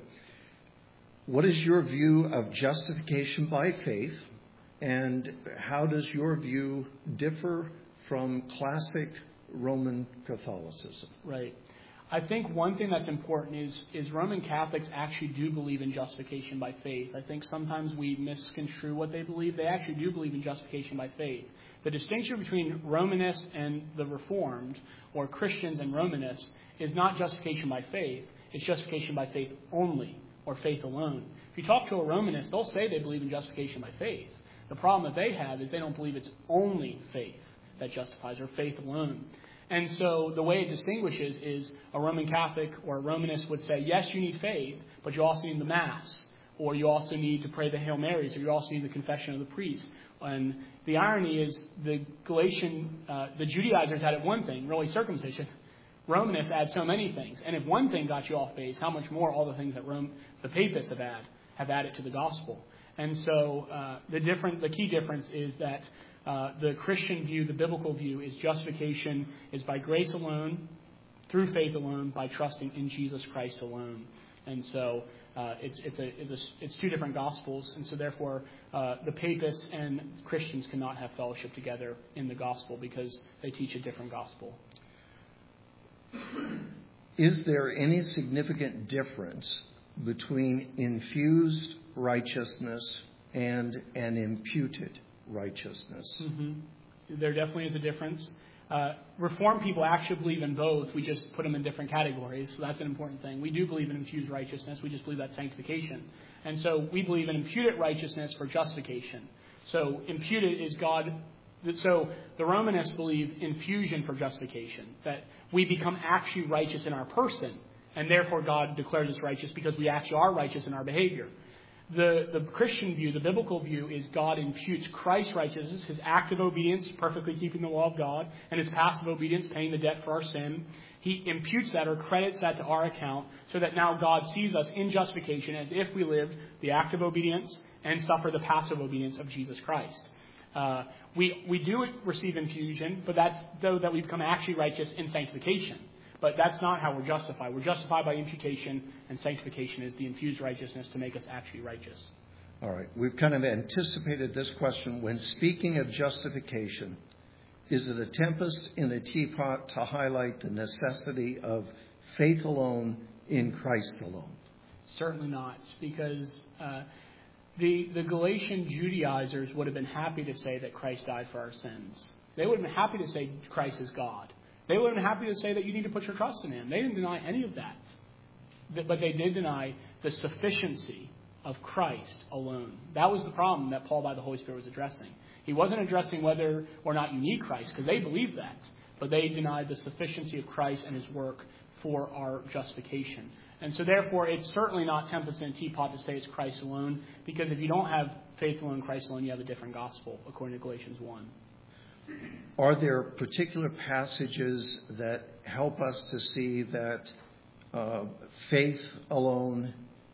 What is your view of justification by faith, and how does your view differ from classic Roman Catholicism? Right. I think one thing that's important is Roman Catholics actually do believe in justification by faith. I think sometimes we misconstrue what they believe. They actually do believe in justification by faith. The distinction between Romanists and the Reformed, or Christians and Romanists, is not justification by faith. It's justification by faith only, or faith alone. If you talk to a Romanist, they'll say they believe in justification by faith. The problem that they have is they don't believe it's only faith that justifies, or faith alone. And so the way it distinguishes is a Roman Catholic or a Romanist would say, yes, you need faith, but you also need the Mass, or you also need to pray the Hail Marys, or you also need the confession of the priest. And the irony is the Judaizers added one thing, really circumcision. Romanists add so many things. And if one thing got you off base, how much more all the things that the Papists have added to the gospel. And so the key difference is that the Christian view, the biblical view, is justification is by grace alone, through faith alone, by trusting in Jesus Christ alone. And so it's two different gospels, and so therefore the Papists and Christians cannot have fellowship together in the gospel because they teach a different gospel. Is there any significant difference between infused righteousness and an imputed righteousness? Mm-hmm. There definitely is a difference. Reformed people actually believe in both. We just put them in different categories, so that's an important thing. We do believe in infused righteousness. We just believe that's sanctification. And so we believe in imputed righteousness for justification. So imputed is God. So the Romanists believe infusion for justification, that we become actually righteous in our person, and therefore God declares us righteous because we actually are righteous in our behavior. The Christian view, the biblical view, is God imputes Christ's righteousness, his active obedience, perfectly keeping the law of God, and his passive obedience, paying the debt for our sin. He imputes that or credits that to our account so that now God sees us in justification as if we lived the active obedience and suffer the passive obedience of Jesus Christ. We do receive infusion, but that's though that we become actually righteous in sanctification. But that's not how we're justified. We're justified by imputation, and sanctification is the infused righteousness to make us actually righteous. All right. We've kind of anticipated this question. When speaking of justification, is it a tempest in a teapot to highlight the necessity of faith alone in Christ alone? Certainly not, because the Galatian Judaizers would have been happy to say that Christ died for our sins. They would have been happy to say Christ is God. They would have been happy to say that you need to put your trust in Him. They didn't deny any of that. But they did deny the sufficiency of Christ alone. That was the problem that Paul by the Holy Spirit was addressing. He wasn't addressing whether or not you need Christ, because they believed that. But they denied the sufficiency of Christ and His work for our justification. And so therefore, it's certainly not tempest in a teapot to say it's Christ alone, because if you don't have faith alone, Christ alone, you have a different gospel, according to Galatians 1. Are there particular passages that help us to see that faith alone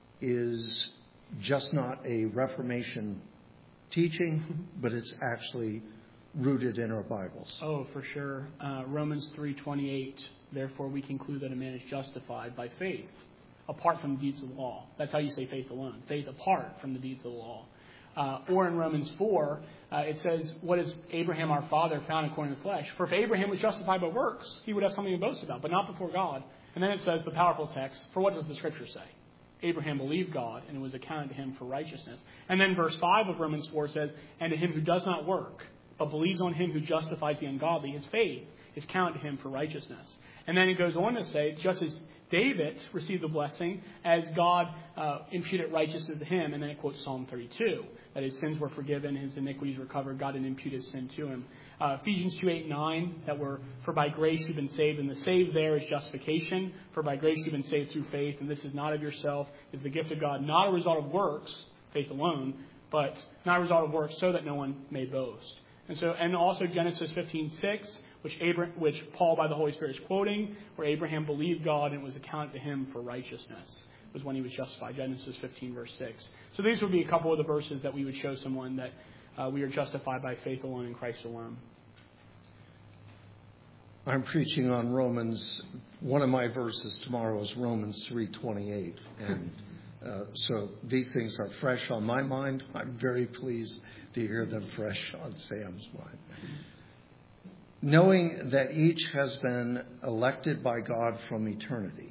is just not a Reformation teaching, but it's actually rooted in our Bibles? Oh, for sure. Romans 3:28, therefore we conclude that a man is justified by faith, apart from the deeds of the law. That's how you say faith alone. Faith apart from the deeds of the law. Or in Romans 4, it says, what is Abraham our father found according to the flesh? For if Abraham was justified by works, he would have something to boast about, but not before God. And then it says, the powerful text, for what does the Scripture say? Abraham believed God, and it was accounted to him for righteousness. And then verse 5 of Romans 4 says, and to him who does not work, but believes on him who justifies the ungodly, his faith is counted to him for righteousness. And then it goes on to say, just as David received the blessing as God imputed righteousness to him. And then it quotes Psalm 32, that his sins were forgiven, his iniquities were covered, God didn't impute his sin to him. Ephesians 2:8-9, that for by grace you've been saved, and the saved there is justification. For by grace you've been saved through faith, and this is not of yourself, it's the gift of God, not a result of works, faith alone, but not a result of works, so that no one may boast. And also Genesis 15:6, which Paul by the Holy Spirit is quoting, where Abraham believed God and it was accounted to him for righteousness, was when he was justified. Genesis 15 verse 6. So these would be a couple of the verses that we would show someone that we are justified by faith alone in Christ alone. I'm preaching on Romans. One of my verses tomorrow is Romans 3:28, and so these things are fresh on my mind. I'm very pleased to hear them fresh on Sam's mind. Knowing that each has been elected by God from eternity,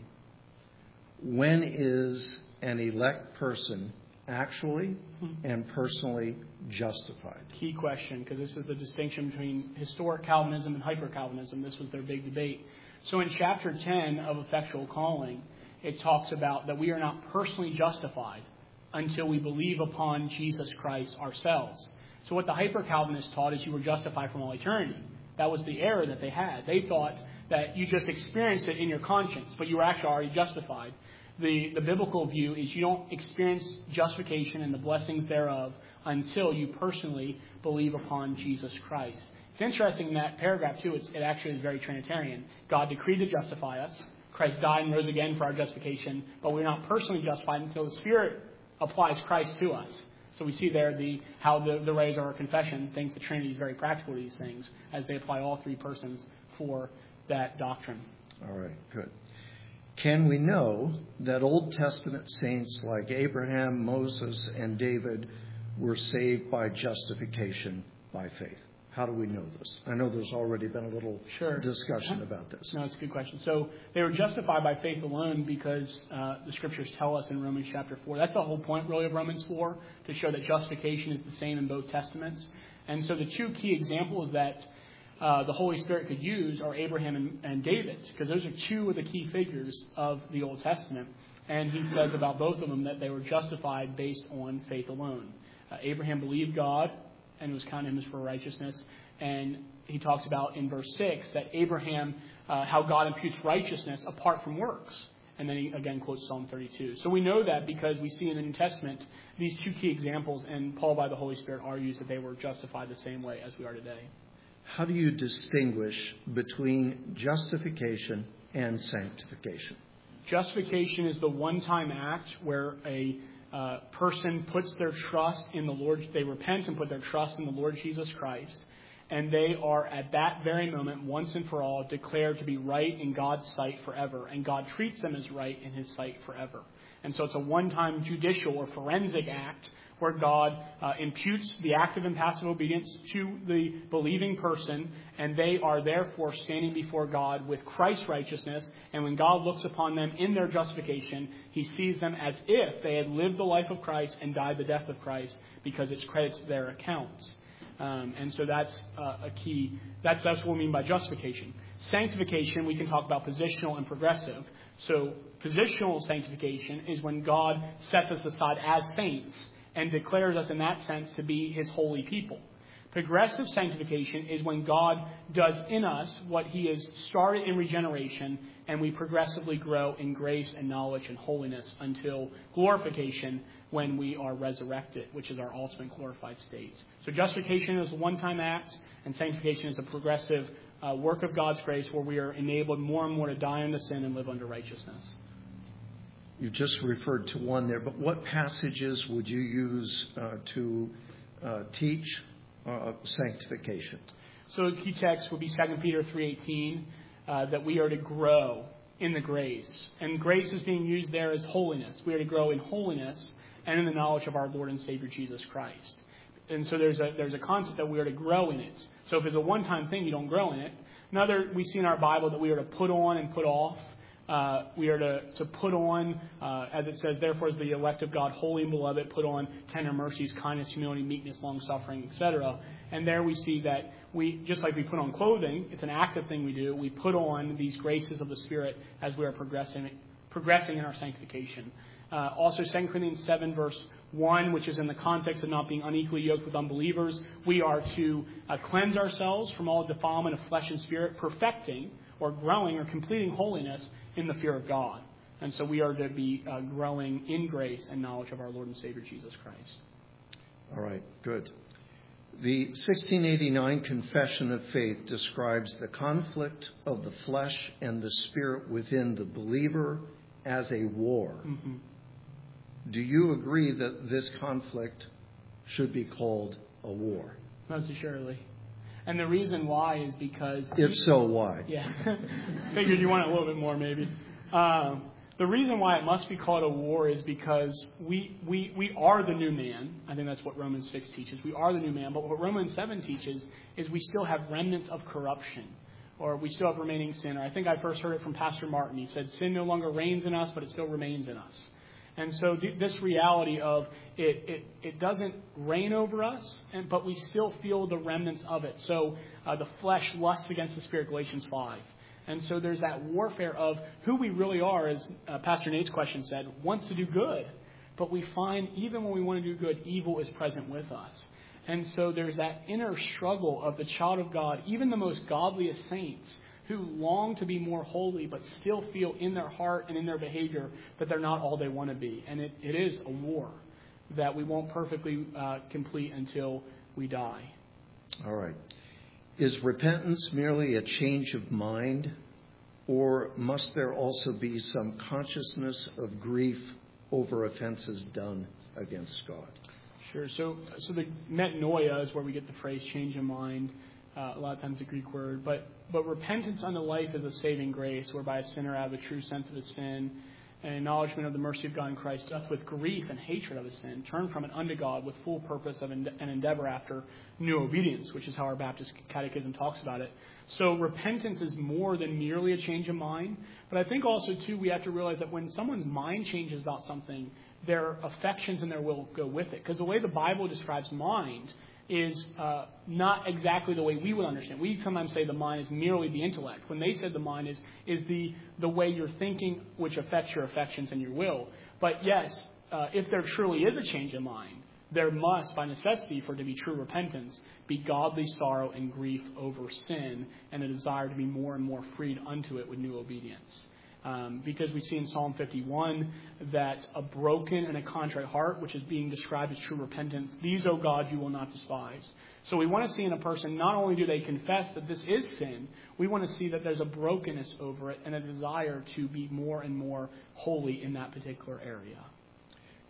when is an elect person actually and personally justified? Key question, because this is the distinction between historic Calvinism and hyper-Calvinism. This was their big debate. So in chapter 10 of Effectual Calling, it talks about that we are not personally justified until we believe upon Jesus Christ ourselves. So what the hyper-Calvinists taught is you were justified from all eternity. That was the error that they had. They thought that you just experienced it in your conscience, but you were actually already justified. The biblical view is you don't experience justification and the blessings thereof until you personally believe upon Jesus Christ. It's interesting in that paragraph, too, it actually is very Trinitarian. God decreed to justify us. Christ died and rose again for our justification, but we're not personally justified until the Spirit applies Christ to us. So we see there how the rays of our confession thinks the Trinity is very practical to these things as they apply all three persons for that doctrine. All right, good. Can we know that Old Testament saints like Abraham, Moses, and David were saved by justification by faith? How do we know this? I know there's already been a little discussion about this. No, it's a good question. So they were justified by faith alone because the Scriptures tell us in Romans chapter 4. That's the whole point, really, of Romans 4, to show that justification is the same in both Testaments. And so the two key examples that the Holy Spirit could use are Abraham and David, because those are two of the key figures of the Old Testament. And he says about both of them that they were justified based on faith alone. Abraham believed God, and it was counted him as for righteousness. And he talks about in verse 6 that Abraham, how God imputes righteousness apart from works. And then he again quotes Psalm 32. So we know that because we see in the New Testament these two key examples, and Paul by the Holy Spirit argues that they were justified the same way as we are today. How do you distinguish between justification and sanctification? Justification is the one-time act where a person puts their trust in the Lord. They repent and put their trust in the Lord Jesus Christ. and they are at that very moment, once and for all, declared to be right in God's sight forever, and God treats them as right in his sight forever. And so it's a one-time judicial or forensic act where God imputes the act of impassive obedience to the believing person, and they are therefore standing before God with Christ's righteousness. And when God looks upon them in their justification, he sees them as if they had lived the life of Christ and died the death of Christ, because it's credit to their accounts. And so that's a key. That's what we mean by justification. Sanctification, we can talk about positional and progressive. So positional sanctification is when God sets us aside as saints and declares us in that sense to be his holy people. Progressive sanctification is when God does in us what he has started in regeneration, and we progressively grow in grace and knowledge and holiness until glorification, when we are resurrected, which is our ultimate glorified state. So justification is a one-time act, and sanctification is a progressive work of God's grace where we are enabled more and more to die unto sin and live under righteousness. You just referred to one there, but what passages would you use to teach sanctification? So the key text would be 2 Peter 3:18, that we are to grow in the grace. And grace is being used there as holiness. We are to grow in holiness and in the knowledge of our Lord and Savior Jesus Christ. And so there's a concept that we are to grow in it. So if it's a one-time thing, you don't grow in it. Another, we see in our Bible that we are to put on and put off. We are to put on, as it says, therefore as the elect of God, holy and beloved, put on tender mercies, kindness, humility, meekness, long-suffering, etc. And there we see that we, just like we put on clothing, it's an active thing we do, we put on these graces of the Spirit as we are progressing in our sanctification. Also, 2 Corinthians 7, verse 1, which is in the context of not being unequally yoked with unbelievers, we are to cleanse ourselves from all defilement of flesh and spirit, perfecting or growing or completing holiness in the fear of God. And so we are to be growing in grace and knowledge of our Lord and Savior Jesus Christ. All right, good. The 1689 Confession of Faith describes the conflict of the flesh and the spirit within the believer as a war. Mm-hmm. Do you agree that this conflict should be called a war? Most assuredly. And the reason why is because... If so, why? Yeah. Figured you want it a little bit more, maybe. The reason why it must be called a war is because we are the new man. I think that's what Romans 6 teaches. We are the new man. But what Romans 7 teaches is we still have remnants of corruption, or we still have remaining sin. Or I think I first heard it from Pastor Martin. He said, sin no longer reigns in us, but it still remains in us. And so this reality of it doesn't reign over us, but we still feel the remnants of it. So the flesh lusts against the spirit, Galatians 5. And so there's that warfare of who we really are, as Pastor Nate's question said, wants to do good. But we find even when we want to do good, evil is present with us. And so there's that inner struggle of the child of God, even the most godliest saints, who long to be more holy, but still feel in their heart and in their behavior that they're not all they want to be. And it is a war that we won't perfectly complete until we die. All right. Is repentance merely a change of mind, or must there also be some consciousness of grief over offenses done against God? Sure. So the metanoia is where we get the phrase change of mind. A lot of times a Greek word, but repentance unto life is a saving grace, whereby a sinner out of a true sense of his sin and acknowledgement of the mercy of God in Christ doth with grief and hatred of his sin turn from it unto God with full purpose of and endeavor after new obedience, which is how our Baptist Catechism talks about it. So repentance is more than merely a change of mind, but I think also too we have to realize that when someone's mind changes about something, their affections and their will go with it. Because the way the Bible describes mind is not exactly the way we would understand. We sometimes say the mind is merely the intellect. When they said the mind is the way you're thinking, which affects your affections and your will. But yes, if there truly is a change of mind, there must, by necessity, for it to be true repentance, be godly sorrow and grief over sin and a desire to be more and more freed unto it with new obedience. Because we see in Psalm 51 that a broken and a contrite heart, which is being described as true repentance, these, O God, you will not despise. So we want to see in a person, not only do they confess that this is sin, we want to see that there's a brokenness over it and a desire to be more and more holy in that particular area.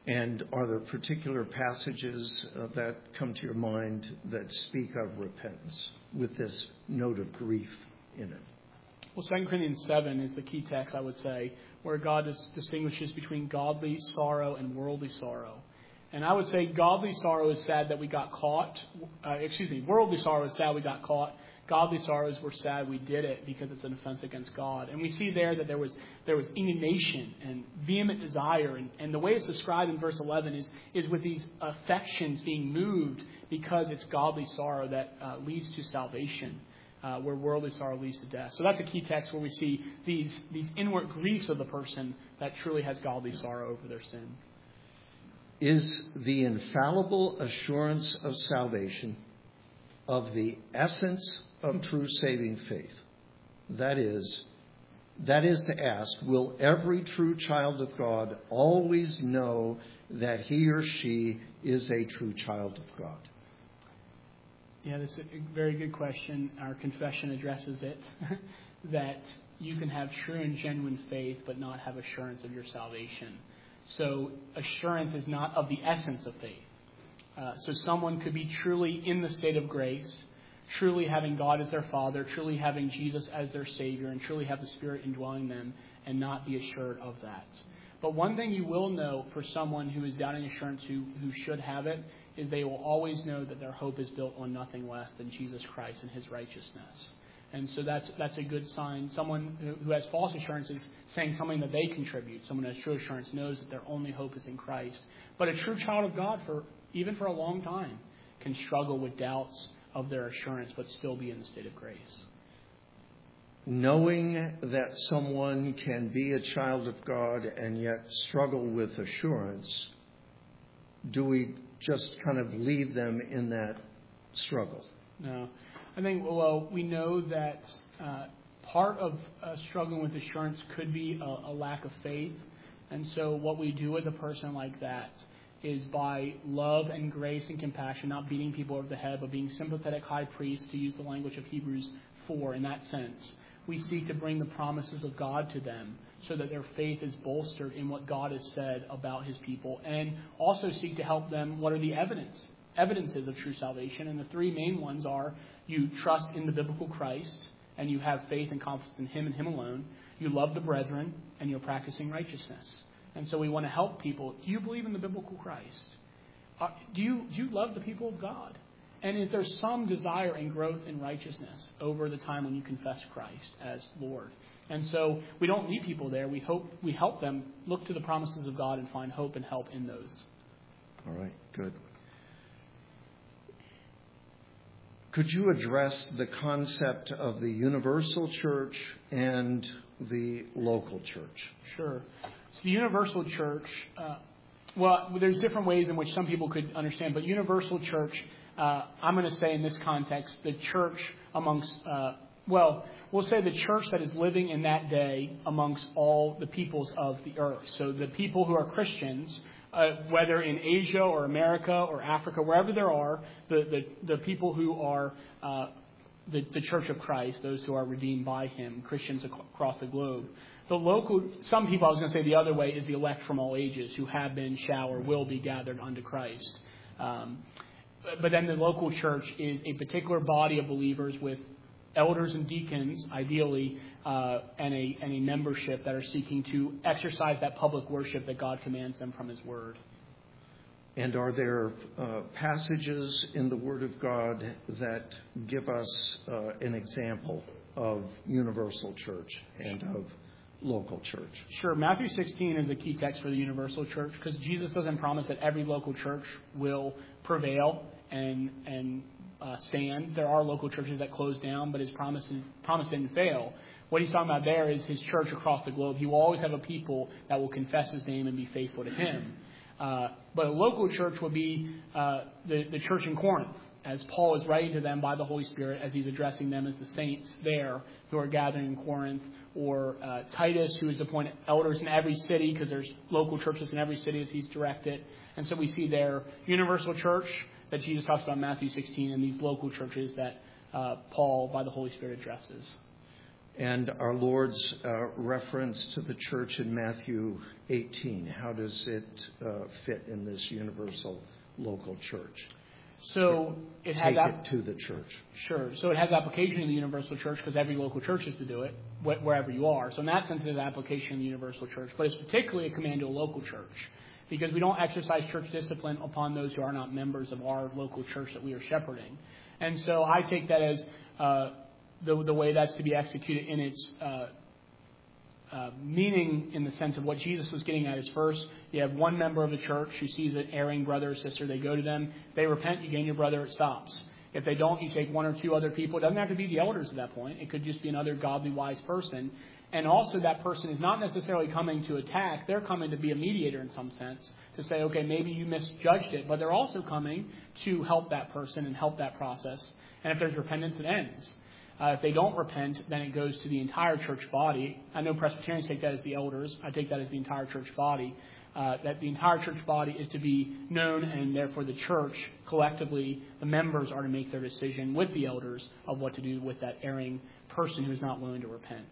And are there particular passages that come to your mind that speak of repentance with this note of grief in it? Well, 2 Corinthians 7 is the key text, I would say, where God distinguishes between godly sorrow and worldly sorrow. And I would say godly sorrow is sad that we got caught. Worldly sorrow is sad we got caught. Godly sorrows were sad we did it because it's an offense against God. And we see there that there was indignation and vehement desire. And the way it's described in verse 11 is with these affections being moved because it's godly sorrow that leads to salvation, where worldly sorrow leads to death. So that's a key text where we see these inward griefs of the person that truly has godly sorrow over their sin. Is the infallible assurance of salvation of the essence of true saving faith? That is to ask, will every true child of God always know that he or she is a true child of God? Yeah, that's a very good question. Our confession addresses it, that you can have true and genuine faith but not have assurance of your salvation. So assurance is not of the essence of faith. So someone could be truly in the state of grace, truly having God as their Father, truly having Jesus as their Savior, and truly have the Spirit indwelling them and not be assured of that. But one thing you will know for someone who is doubting assurance who should have it is they will always know that their hope is built on nothing less than Jesus Christ and His righteousness. And so that's a good sign. Someone who has false assurance is saying something that they contribute. Someone who has true assurance knows that their only hope is in Christ. But a true child of God, even for a long time, can struggle with doubts of their assurance but still be in the state of grace. Knowing that someone can be a child of God and yet struggle with assurance, do we just kind of leave them in that struggle? No. I think, well, we know that part of struggling with assurance could be a lack of faith. And so what we do with a person like that is by love and grace and compassion, not beating people over the head, but being sympathetic high priests, to use the language of Hebrews 4 in that sense. We seek to bring the promises of God to them so that their faith is bolstered in what God has said about His people, and also seek to help them. What are the evidences of true salvation? And the three main ones are: you trust in the biblical Christ, and you have faith and confidence in Him and Him alone. You love the brethren, and you're practicing righteousness. And so we want to help people. Do you believe in the biblical Christ? Do you love the people of God? And is there some desire and growth in righteousness over the time when you confess Christ as Lord? And so we don't leave people there. We help them look to the promises of God and find hope and help in those. All right, good. Could you address the concept of the universal church and the local church? Sure. So the universal church, well, there's different ways in which some people could understand, but universal church, I'm going to say in this context, the church amongst, we'll say the church that is living in that day amongst all the peoples of the earth. So the people who are Christians, whether in Asia or America or Africa, wherever there are, the people who are the Church of Christ, those who are redeemed by Him, Christians across the globe. The local, some people, I was going to say the other way, is the elect from all ages who have been, shall, or will be gathered unto Christ. But then the local church is a particular body of believers with elders and deacons, ideally, and a membership that are seeking to exercise that public worship that God commands them from His Word. And are there passages in the Word of God that give us an example of universal church and of local church? Sure. Matthew 16 is a key text for the universal church because Jesus doesn't promise that every local church will prevail and stand. There are local churches that close down, but His promise didn't fail. What He's talking about there is His church across the globe. He will always have a people that will confess His name and be faithful to Him. But a local church would be the church in Corinth, as Paul is writing to them by the Holy Spirit, as he's addressing them as the saints there who are gathering in Corinth, or Titus, who is appointed elders in every city, because there's local churches in every city as he's directed. And so we see there universal church that Jesus talks about in Matthew 16, and these local churches that Paul, by the Holy Spirit, addresses. And our Lord's reference to the church in Matthew 18, how does it fit in this universal local church? So it has Take it to the church. Sure. So it has application in the universal church because every local church is to do it wherever you are. So in that sense, it has application in the universal church. But it's particularly a command to a local church because we don't exercise church discipline upon those who are not members of our local church that we are shepherding. And so I take that as the way that's to be executed in its meaning, in the sense of what Jesus was getting at is, first, you have one member of the church who sees an erring brother or sister. They go to them. They repent. You gain your brother. It stops. If they don't, you take one or two other people. It doesn't have to be the elders at that point. It could just be another godly, wise person. And also that person is not necessarily coming to attack. They're coming to be a mediator in some sense, to say, okay, maybe you misjudged it. But they're also coming to help that person and help that process. And if there's repentance, it ends. If they don't repent, then it goes to the entire church body. I know Presbyterians take that as the elders. I take that as the entire church body. That the entire church body is to be known, and therefore the church, collectively, the members are to make their decision with the elders of what to do with that erring person who's not willing to repent.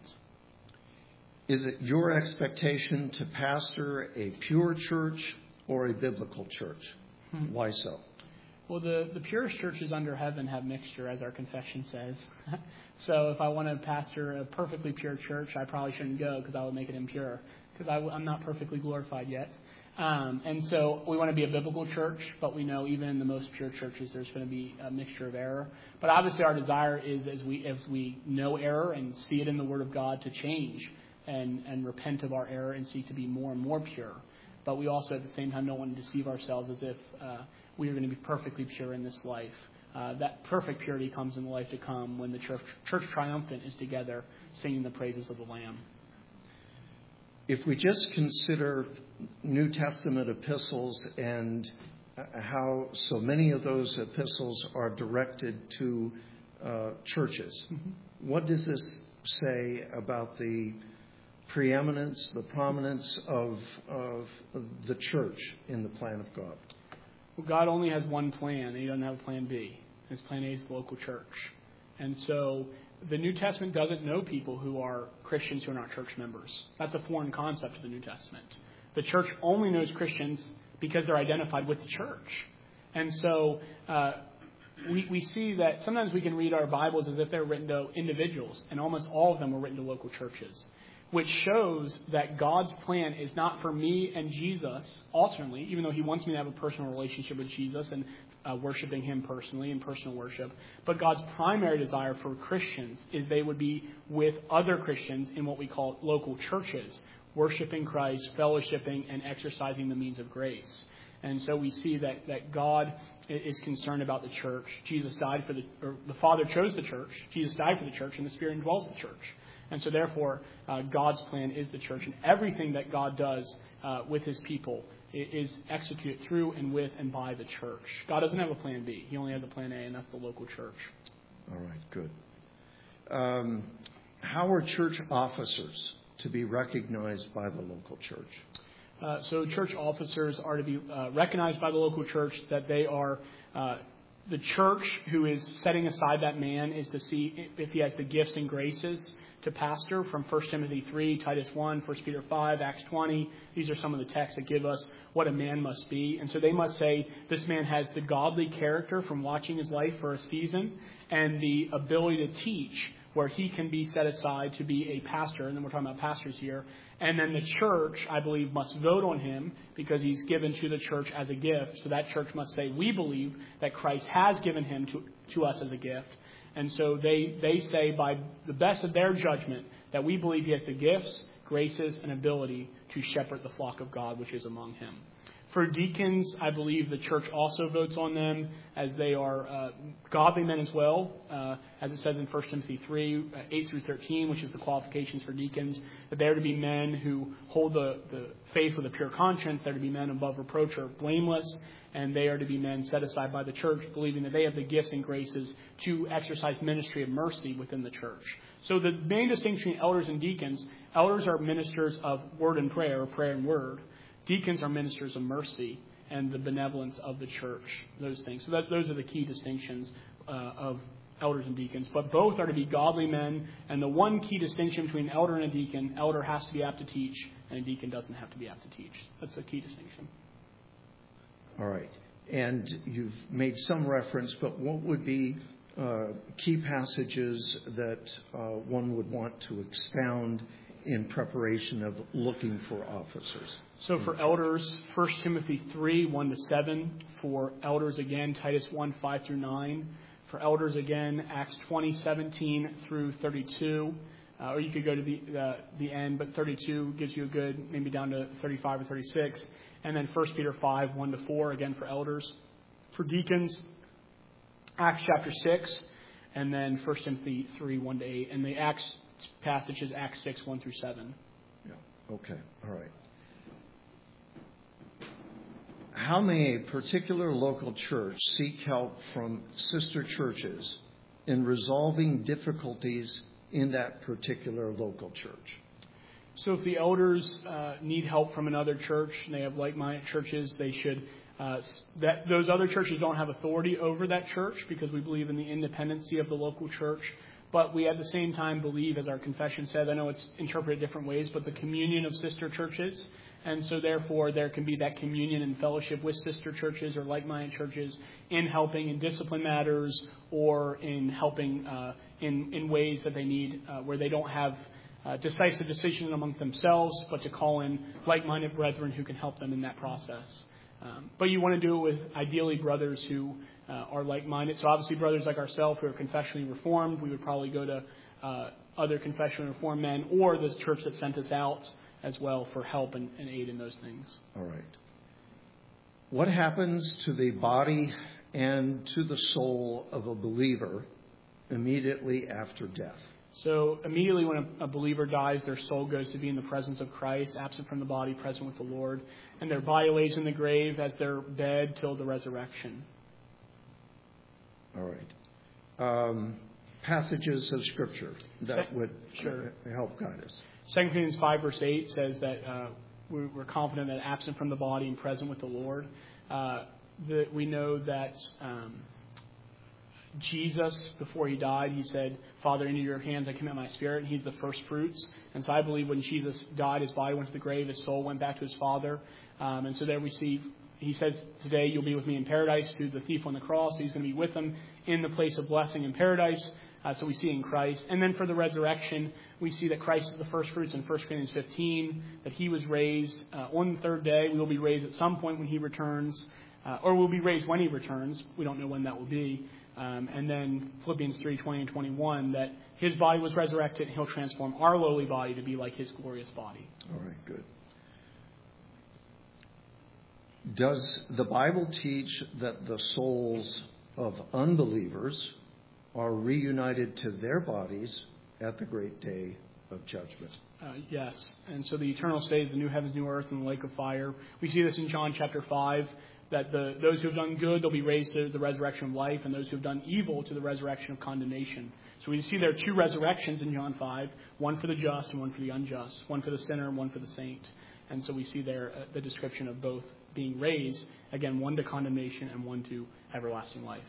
Is it your expectation to pastor a pure church or a biblical church? Why so? Well, the purest churches under heaven have mixture, as our confession says. So if I want to pastor a perfectly pure church, I probably shouldn't go because I would make it impure, because I'm not perfectly glorified yet. And so we want to be a biblical church, but we know even in the most pure churches there's going to be a mixture of error. But obviously our desire is, as we know error and see it in the Word of God, to change and repent of our error and seek to be more and more pure. But we also at the same time don't want to deceive ourselves as if we are going to be perfectly pure in this life. That perfect purity comes in the life to come when the church triumphant is together singing the praises of the Lamb. If we just consider New Testament epistles and how so many of those epistles are directed to churches, what does this say about the preeminence, the prominence of the church in the plan of God? Well, God only has one plan, and He doesn't have a plan B. His plan A is the local church. And so the New Testament doesn't know people who are Christians who are not church members. That's a foreign concept to the New Testament. The church only knows Christians because they're identified with the church. And so we see that sometimes we can read our Bibles as if they're written to individuals, and almost all of them were written to local churches, which shows that God's plan is not for me and Jesus, ultimately, even though He wants me to have a personal relationship with Jesus and worshiping Him personally in personal worship. But God's primary desire for Christians is they would be with other Christians in what we call local churches, worshiping Christ, fellowshipping, and exercising the means of grace. And so we see that God is concerned about the church. The Father chose the church. Jesus died for the church, and the Spirit indwells the church. And so therefore, God's plan is the church. And everything that God does with His people is executed through and with and by the church. God doesn't have a plan B. He only has a plan A, and that's the local church. All right, good. How are church officers to be recognized by the local church? So church officers are to be recognized by the local church, that they are the church who is setting aside that man is to see if he has the gifts and graces to pastor, from 1 Timothy 3, Titus 1, 1 Peter 5, Acts 20. These are some of the texts that give us what a man must be. And so they must say this man has the godly character from watching his life for a season and the ability to teach, where he can be set aside to be a pastor. And then we're talking about pastors here. And then the church, I believe, must vote on him because he's given to the church as a gift. So that church must say, we believe that Christ has given him to us as a gift. And so they say by the best of their judgment that we believe he has the gifts, graces, and ability to shepherd the flock of God which is among him. For deacons, I believe the church also votes on them as they are godly men as well, as it says in 1 Timothy 3, 8 through 13, which is the qualifications for deacons, that they are to be men who hold the faith with a pure conscience, they're to be men above reproach or blameless, and they are to be men set aside by the church, believing that they have the gifts and graces to exercise ministry of mercy within the church. So the main distinction between elders and deacons, elders are ministers of word and prayer, or prayer and word. Deacons are ministers of mercy and the benevolence of the church, those things. So those are the key distinctions of elders and deacons, but both are to be godly men. And the one key distinction between an elder and a deacon, elder has to be apt to teach, and a deacon doesn't have to be apt to teach. That's the key distinction. All right. And you've made some reference, but what would be key passages that one would want to expound in preparation of looking for officers? So for elders, 1 Timothy 3, 1-7. For elders, again, Titus 1, 5-9. For elders, again, Acts 20, 17 through 32. Or you could go to the end, but 32 gives you a good, maybe down to 35 or 36. And then 1 Peter 5, 1-4, again for elders. For deacons, Acts chapter 6, and then 1 Timothy 3, 1-8. And the Acts passage is Acts 6, 1-7. Yeah. Okay. All right. How may a particular local church seek help from sister churches in resolving difficulties in that particular local church? So if the elders need help from another church and they have like-minded churches, they should. Those other churches don't have authority over that church because we believe in the independency of the local church. But we at the same time believe, as our confession says, I know it's interpreted different ways, but the communion of sister churches. And so therefore there can be that communion and fellowship with sister churches or like-minded churches in helping in discipline matters or in helping in ways that they need where they don't have decisive decisions among themselves, but to call in like-minded brethren who can help them in that process. But you want to do it with ideally brothers who are like-minded. So obviously brothers like ourselves who are confessionally reformed, we would probably go to other confessionally reformed men or the church that sent us out as well for help and aid in those things. All right. What happens to the body and to the soul of a believer immediately after death? So immediately when a believer dies, their soul goes to be in the presence of Christ, absent from the body, present with the Lord. And their body lays in the grave as their bed till the resurrection. All right. Passages of Scripture that would help guide us. 2 Corinthians 5, verse 8 says that we're confident that absent from the body and present with the Lord. That we know that Jesus, before he died, he said, Father, into your hands I commit my spirit. And he's the first fruits. And so I believe when Jesus died, his body went to the grave, his soul went back to his Father. And so there we see, he says, today you'll be with me in paradise. To the thief on the cross, he's going to be with him in the place of blessing in paradise. So we see in Christ. And then for the resurrection, we see that Christ is the first fruits in 1 Corinthians 15, that he was raised on the third day. We will be raised at some point when he returns, or we'll be raised when he returns. We don't know when that will be. And then Philippians 3, 20 and 21, that his body was resurrected and he'll transform our lowly body to be like his glorious body. All right, good. Does the Bible teach that the souls of unbelievers are reunited to their bodies at the great day of judgment? Yes. And so the eternal state is the new heavens, new earth, and the lake of fire. We see this in John chapter 5, that those who have done good, they'll be raised to the resurrection of life, and those who have done evil to the resurrection of condemnation. So we see there are two resurrections in John 5, one for the just and one for the unjust, one for the sinner and one for the saint. And so we see there the description of both being raised, again, one to condemnation and one to everlasting life.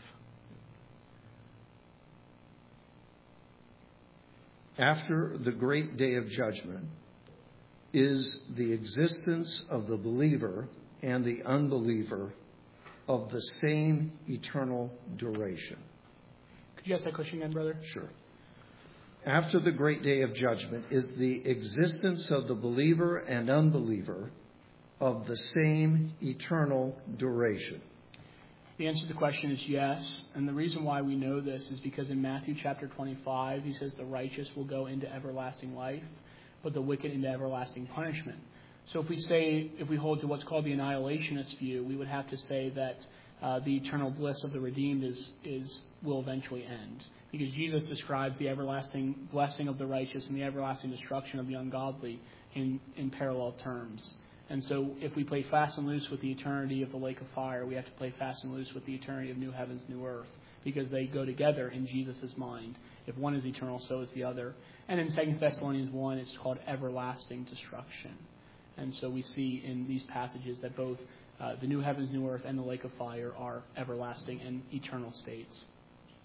After the great day of judgment is the existence of the believer and the unbeliever of the same eternal duration. Could you ask that question again, brother? Sure. After the great day of judgment is the existence of the believer and unbeliever of the same eternal duration. The answer to the question is yes. And the reason why we know this is because in Matthew chapter 25, he says the righteous will go into everlasting life, but the wicked into everlasting punishment. So if we hold to what's called the annihilationist view, we would have to say that the eternal bliss of the redeemed will eventually end. Because Jesus describes the everlasting blessing of the righteous and the everlasting destruction of the ungodly in parallel terms. And so if we play fast and loose with the eternity of the lake of fire, we have to play fast and loose with the eternity of new heavens, new earth, because they go together in Jesus' mind. If one is eternal, so is the other. And in 2 Thessalonians 1, it's called everlasting destruction. And so we see in these passages that both the new heavens, new earth, and the lake of fire are everlasting and eternal states.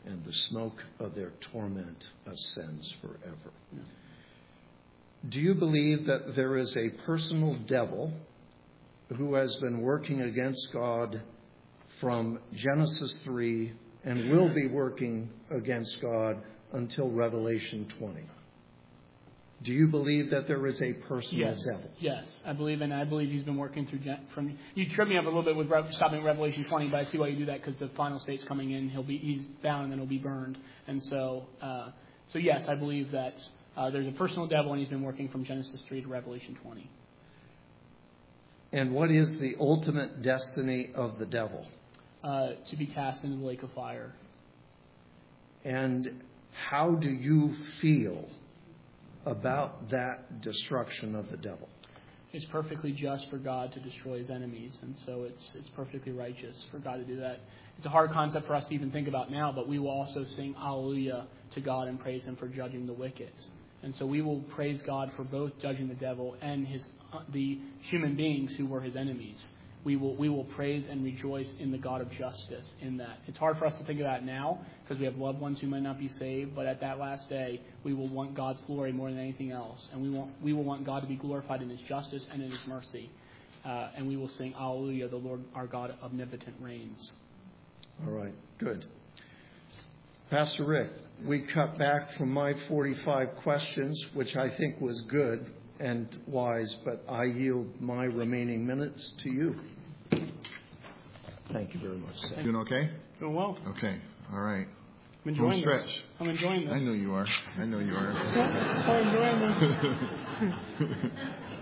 and the smoke of their torment ascends forever. Yeah. Do you believe that there is a personal devil who has been working against God from Genesis 3 and will be working against God until Revelation 20? Do you believe that there is a personal devil? Yes, I believe he's been working through from. You tripped me up a little bit with stopping at Revelation 20, but I see why you do that, because the final state's coming in. He's bound and then he'll be burned, and so yes, I believe that there's a personal devil, and he's been working from Genesis 3 to Revelation 20. And what is the ultimate destiny of the devil? To be cast into the lake of fire. And how do you feel about that destruction of the devil? It's perfectly just for God to destroy his enemies, and so it's perfectly righteous for God to do that. It's a hard concept for us to even think about now, but we will also sing Alleluia to God and praise him for judging the wicked. And so we will praise God for both judging the devil and the human beings who were his enemies. We will praise and rejoice in the God of justice in that. It's hard for us to think of that now because we have loved ones who might not be saved, but at that last day, we will want God's glory more than anything else. And we will want God to be glorified in his justice and in his mercy. And we will sing, Alleluia, the Lord our God omnipotent reigns. All right, good. Pastor Rick, we cut back from my 45 questions, which I think was good and wise, but I yield my remaining minutes to you. Thank you very much, Sam. Doing okay? Doing well. Okay. All right. I'm enjoying Home this. stretch. I'm enjoying this. I know you are. I'm enjoying this.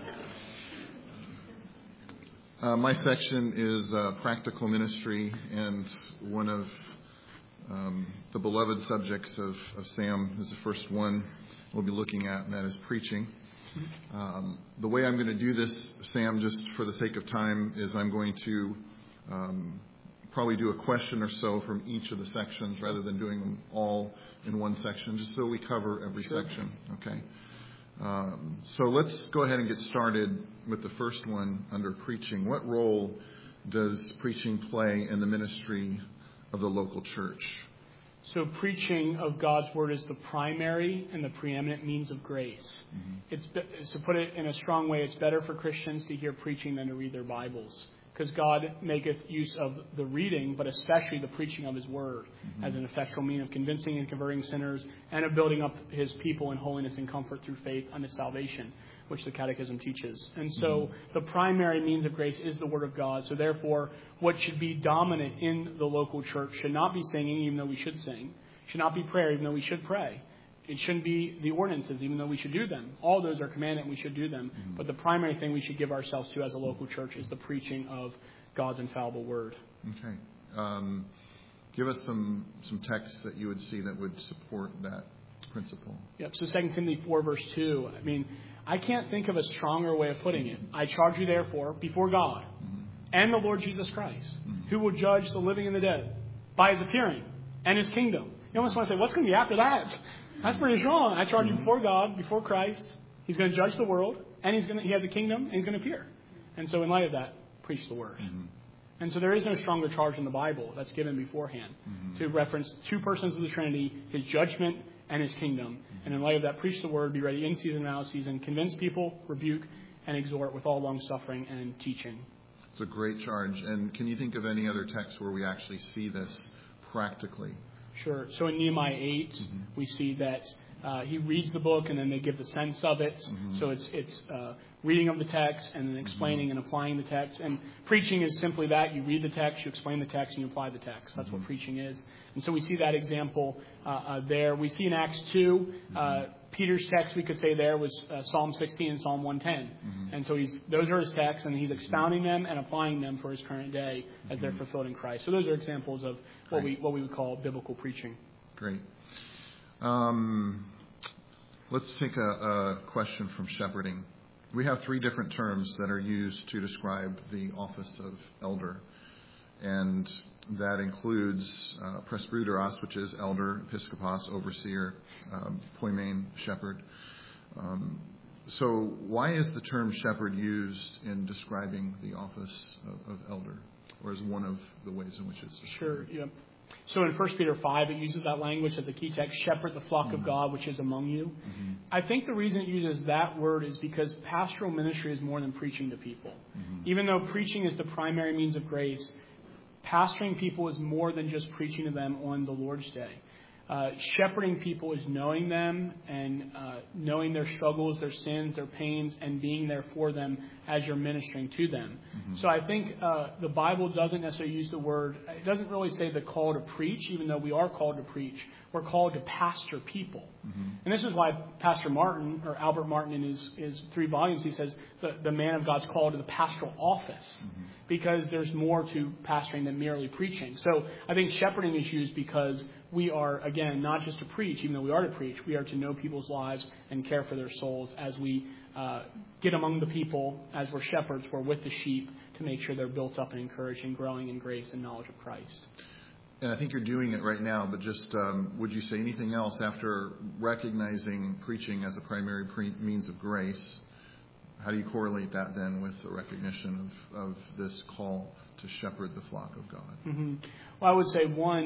My section is practical ministry, and one of the beloved subjects of Sam is the first one we'll be looking at, and that is preaching. The way I'm going to do this, Sam, just for the sake of time, is I'm going to probably do a question or so from each of the sections rather than doing them all in one section, just so we cover every section. Okay. So let's go ahead and get started with the first one under preaching. What role does preaching play in the ministry of the local church? So preaching of God's word is the primary and the preeminent means of grace. Mm-hmm. To put it in a strong way, it's better for Christians to hear preaching than to read their Bibles, because God maketh use of the reading, but especially the preaching of his word, as an effectual means of convincing and converting sinners and of building up his people in holiness and comfort through faith unto salvation, which the Catechism teaches. And so the primary means of grace is the Word of God. So therefore, what should be dominant in the local church should not be singing, even though we should sing. Should not be prayer, even though we should pray. It shouldn't be the ordinances, even though we should do them. All those are commanded and we should do them. But the primary thing we should give ourselves to as a local church is the preaching of God's infallible Word. Okay. Give us some texts that you would see that would support that principle. Yep. So 2 Timothy 4, verse 2. I mean, I can't think of a stronger way of putting it. I charge you, therefore, before God and the Lord Jesus Christ, who will judge the living and the dead by his appearing and his kingdom. You almost want to say, what's going to be after that? That's pretty strong. I charge you before God, before Christ. He's going to judge the world, and he has a kingdom, and he's going to appear. And so in light of that, preach the word. And so there is no stronger charge in the Bible that's given beforehand to reference two persons of the Trinity, his judgment and his kingdom. And in light of that, preach the word, be ready in season and out of season, convince people, rebuke, and exhort with all long-suffering and teaching. It's a great charge. And can you think of any other text where we actually see this practically? Sure. So in Nehemiah 8, we see that he reads the book and then they give the sense of it. So it's reading of the text and then explaining and applying the text. And preaching is simply that. You read the text, you explain the text, and you apply the text. That's what preaching is. And so we see that example there. We see in Acts 2, Peter's text, we could say there, was Psalm 16 and Psalm 110. And so those are his texts, and he's expounding them and applying them for his current day as they're fulfilled in Christ. So those are examples of what we would call biblical preaching. Great. Let's take a question from shepherding. We have 3 different terms that are used to describe the office of elder. And that includes presbyteros, which is elder, episkopos, overseer, poimen, shepherd. So why is the term shepherd used in describing the office of elder, or is one of the ways in which it's described? Sure, yeah. So in 1 Peter 5, it uses that language as a key text, shepherd the flock of God which is among you. I think the reason it uses that word is because pastoral ministry is more than preaching to people. Even though preaching is the primary means of grace, pastoring people is more than just preaching to them on the Lord's Day. Shepherding people is knowing them and knowing their struggles, their sins, their pains, and being there for them as you're ministering to them. So I think the Bible doesn't necessarily use the word, it doesn't really say the call to preach, even though we are called to preach. We're called to pastor people. And this is why Pastor Martin, or Albert Martin in his 3 volumes, he says the man of God's called to the pastoral office. Because there's more to pastoring than merely preaching. So I think shepherding is used because we are, again, not just to preach, even though we are to preach, we are to know people's lives and care for their souls as we get among the people, as we're shepherds, we're with the sheep to make sure they're built up and encouraged and growing in grace and knowledge of Christ. And I think you're doing it right now, but just would you say anything else after recognizing preaching as a primary means of grace? How do you correlate that then with the recognition of this call to shepherd the flock of God? Well, I would say one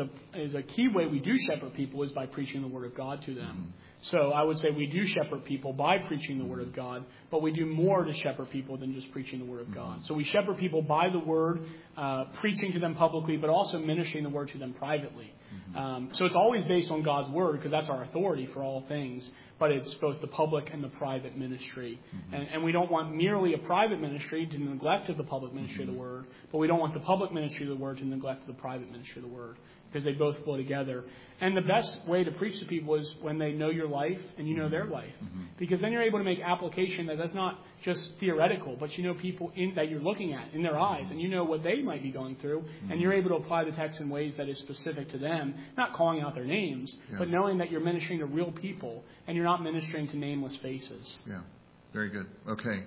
is a key way we do shepherd people is by preaching the Word of God to them. So I would say we do shepherd people by preaching the Word of God, but we do more to shepherd people than just preaching the Word of God. So we shepherd people by the Word, preaching to them publicly, but also ministering the Word to them privately. So it's always based on God's Word because that's our authority for all things. But it's both the public and the private ministry. And we don't want merely a private ministry to neglect of the public ministry of the Word, but we don't want the public ministry of the Word to neglect the private ministry of the Word, because they both flow together. And the best way to preach to people is when they know your life and you know their life. Because then you're able to make application that's not just theoretical, but you know people that you're looking at in their eyes, and you know what they might be going through, and you're able to apply the text in ways that is specific to them, not calling out their names, but knowing that you're ministering to real people and you're not ministering to nameless faces. Yeah, very good. Okay.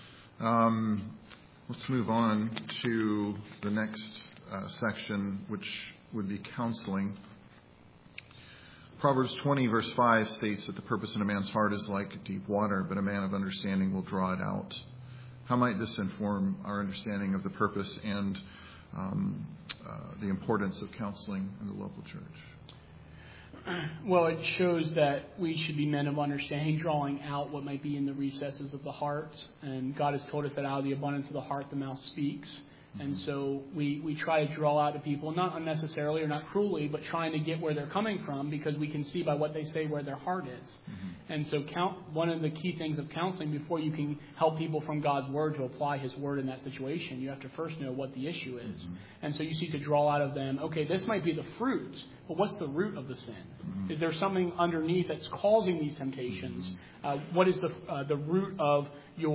Let's move on to the next section, which would be counseling. Proverbs 20, verse 5 states that the purpose in a man's heart is like deep water, but a man of understanding will draw it out. How might this inform our understanding of the purpose and the importance of counseling in the local church? Well, it shows that we should be men of understanding, drawing out what might be in the recesses of the heart. And God has told us that out of the abundance of the heart, the mouth speaks. And so we try to draw out to people, not unnecessarily or not cruelly, but trying to get where they're coming from, because we can see by what they say where their heart is. And so one of the key things of counseling, before you can help people from God's Word to apply His Word in that situation, you have to first know what the issue is. And so you seek to draw out of them, okay, this might be the fruit, but what's the root of the sin? Is there something underneath that's causing these temptations? What is the root of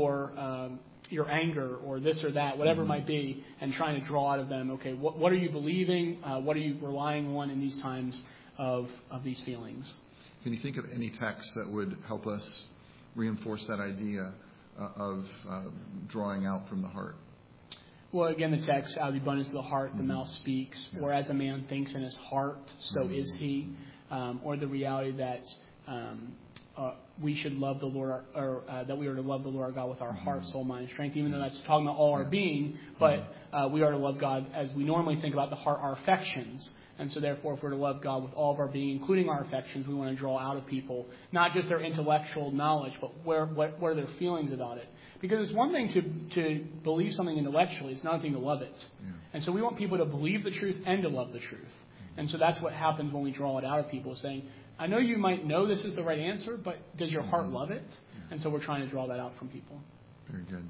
your anger or this or that, whatever it might be, and trying to draw out of them, okay, what are you believing? What are you relying on in these times of these feelings? Can you think of any text that would help us reinforce that idea of drawing out from the heart? Well, again, the text, out of the abundance of the heart, the mouth speaks, or as a man thinks in his heart, so is he, or the reality that we should love the Lord, or that we are to love the Lord our God with our heart, soul, mind, and strength, even though that's talking about all our being, but we are to love God as we normally think about the heart, our affections. And so therefore, if we're to love God with all of our being, including our affections, we want to draw out of people, not just their intellectual knowledge, but what are their feelings about it. Because it's one thing to believe something intellectually, it's another thing to love it. And so we want people to believe the truth and to love the truth. And so that's what happens when we draw it out of people, saying, I know you might know this is the right answer, but does your heart love it? And so we're trying to draw that out from people. Very good.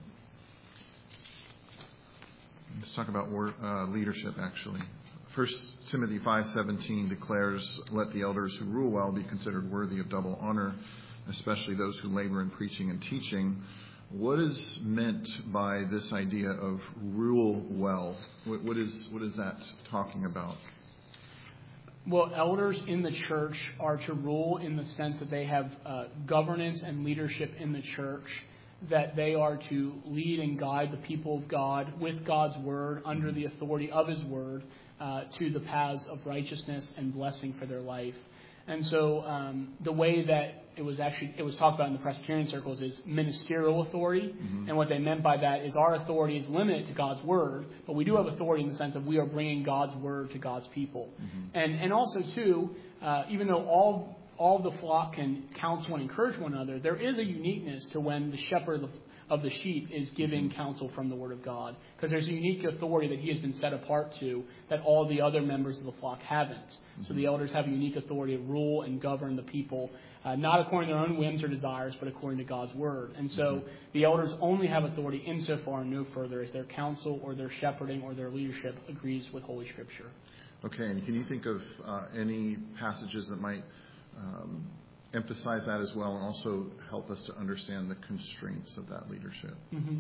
Let's talk about leadership, actually. 1 Timothy 5:17 declares, let the elders who rule well be considered worthy of double honor, especially those who labor in preaching and teaching. What is meant by this idea of rule well? What is that talking about? Well, elders in the church are to rule in the sense that they have governance and leadership in the church, that they are to lead and guide the people of God with God's Word, under the authority of His Word, to the paths of righteousness and blessing for their life. And so the way that it was talked about in the Presbyterian circles is ministerial authority. And what they meant by that is our authority is limited to God's word, but we do have authority in the sense of we are bringing God's word to God's people. And also, too, even though all the flock can counsel and encourage one another, there is a uniqueness to when the shepherd of the sheep is giving counsel from the Word of God. Because there's a unique authority that he has been set apart to that all the other members of the flock haven't. So the elders have a unique authority to rule and govern the people, not according to their own whims or desires, but according to God's Word. And so the elders only have authority insofar and no further as their counsel or their shepherding or their leadership agrees with Holy Scripture. Okay, and can you think of any passages that might emphasize that as well and also help us to understand the constraints of that leadership?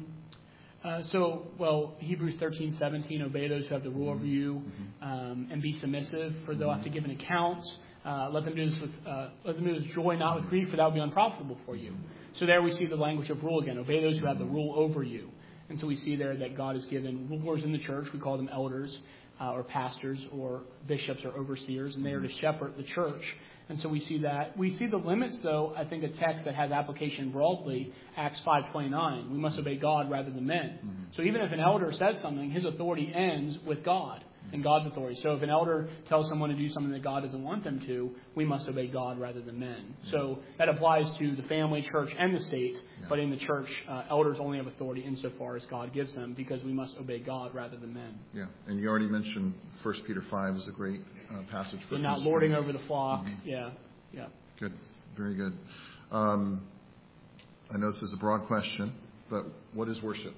Hebrews 13:17, obey those who have the rule over you, and be submissive, for they'll have to give an account. Let them do this with joy, not with grief, for that would be unprofitable for you. So there we see the language of rule again. Obey those who have the rule over you. And so we see there that God has given rulers in the church. We call them elders or pastors or bishops or overseers, and they are to shepherd the church. And so we see that. We see the limits, though, I think a text that has application broadly, Acts 5:29. We must obey God rather than men. So even if an elder says something, his authority ends with God and God's authority. So if an elder tells someone to do something that God doesn't want them to, we must obey God rather than men. So that applies to the family, church, and the state. But in the church, elders only have authority insofar as God gives them, because we must obey God rather than men. Yeah, and you already mentioned 1 Peter 5 is a great passage for not lording over the flock. Yeah. Good, very good. I know this is a broad question, but what is worship?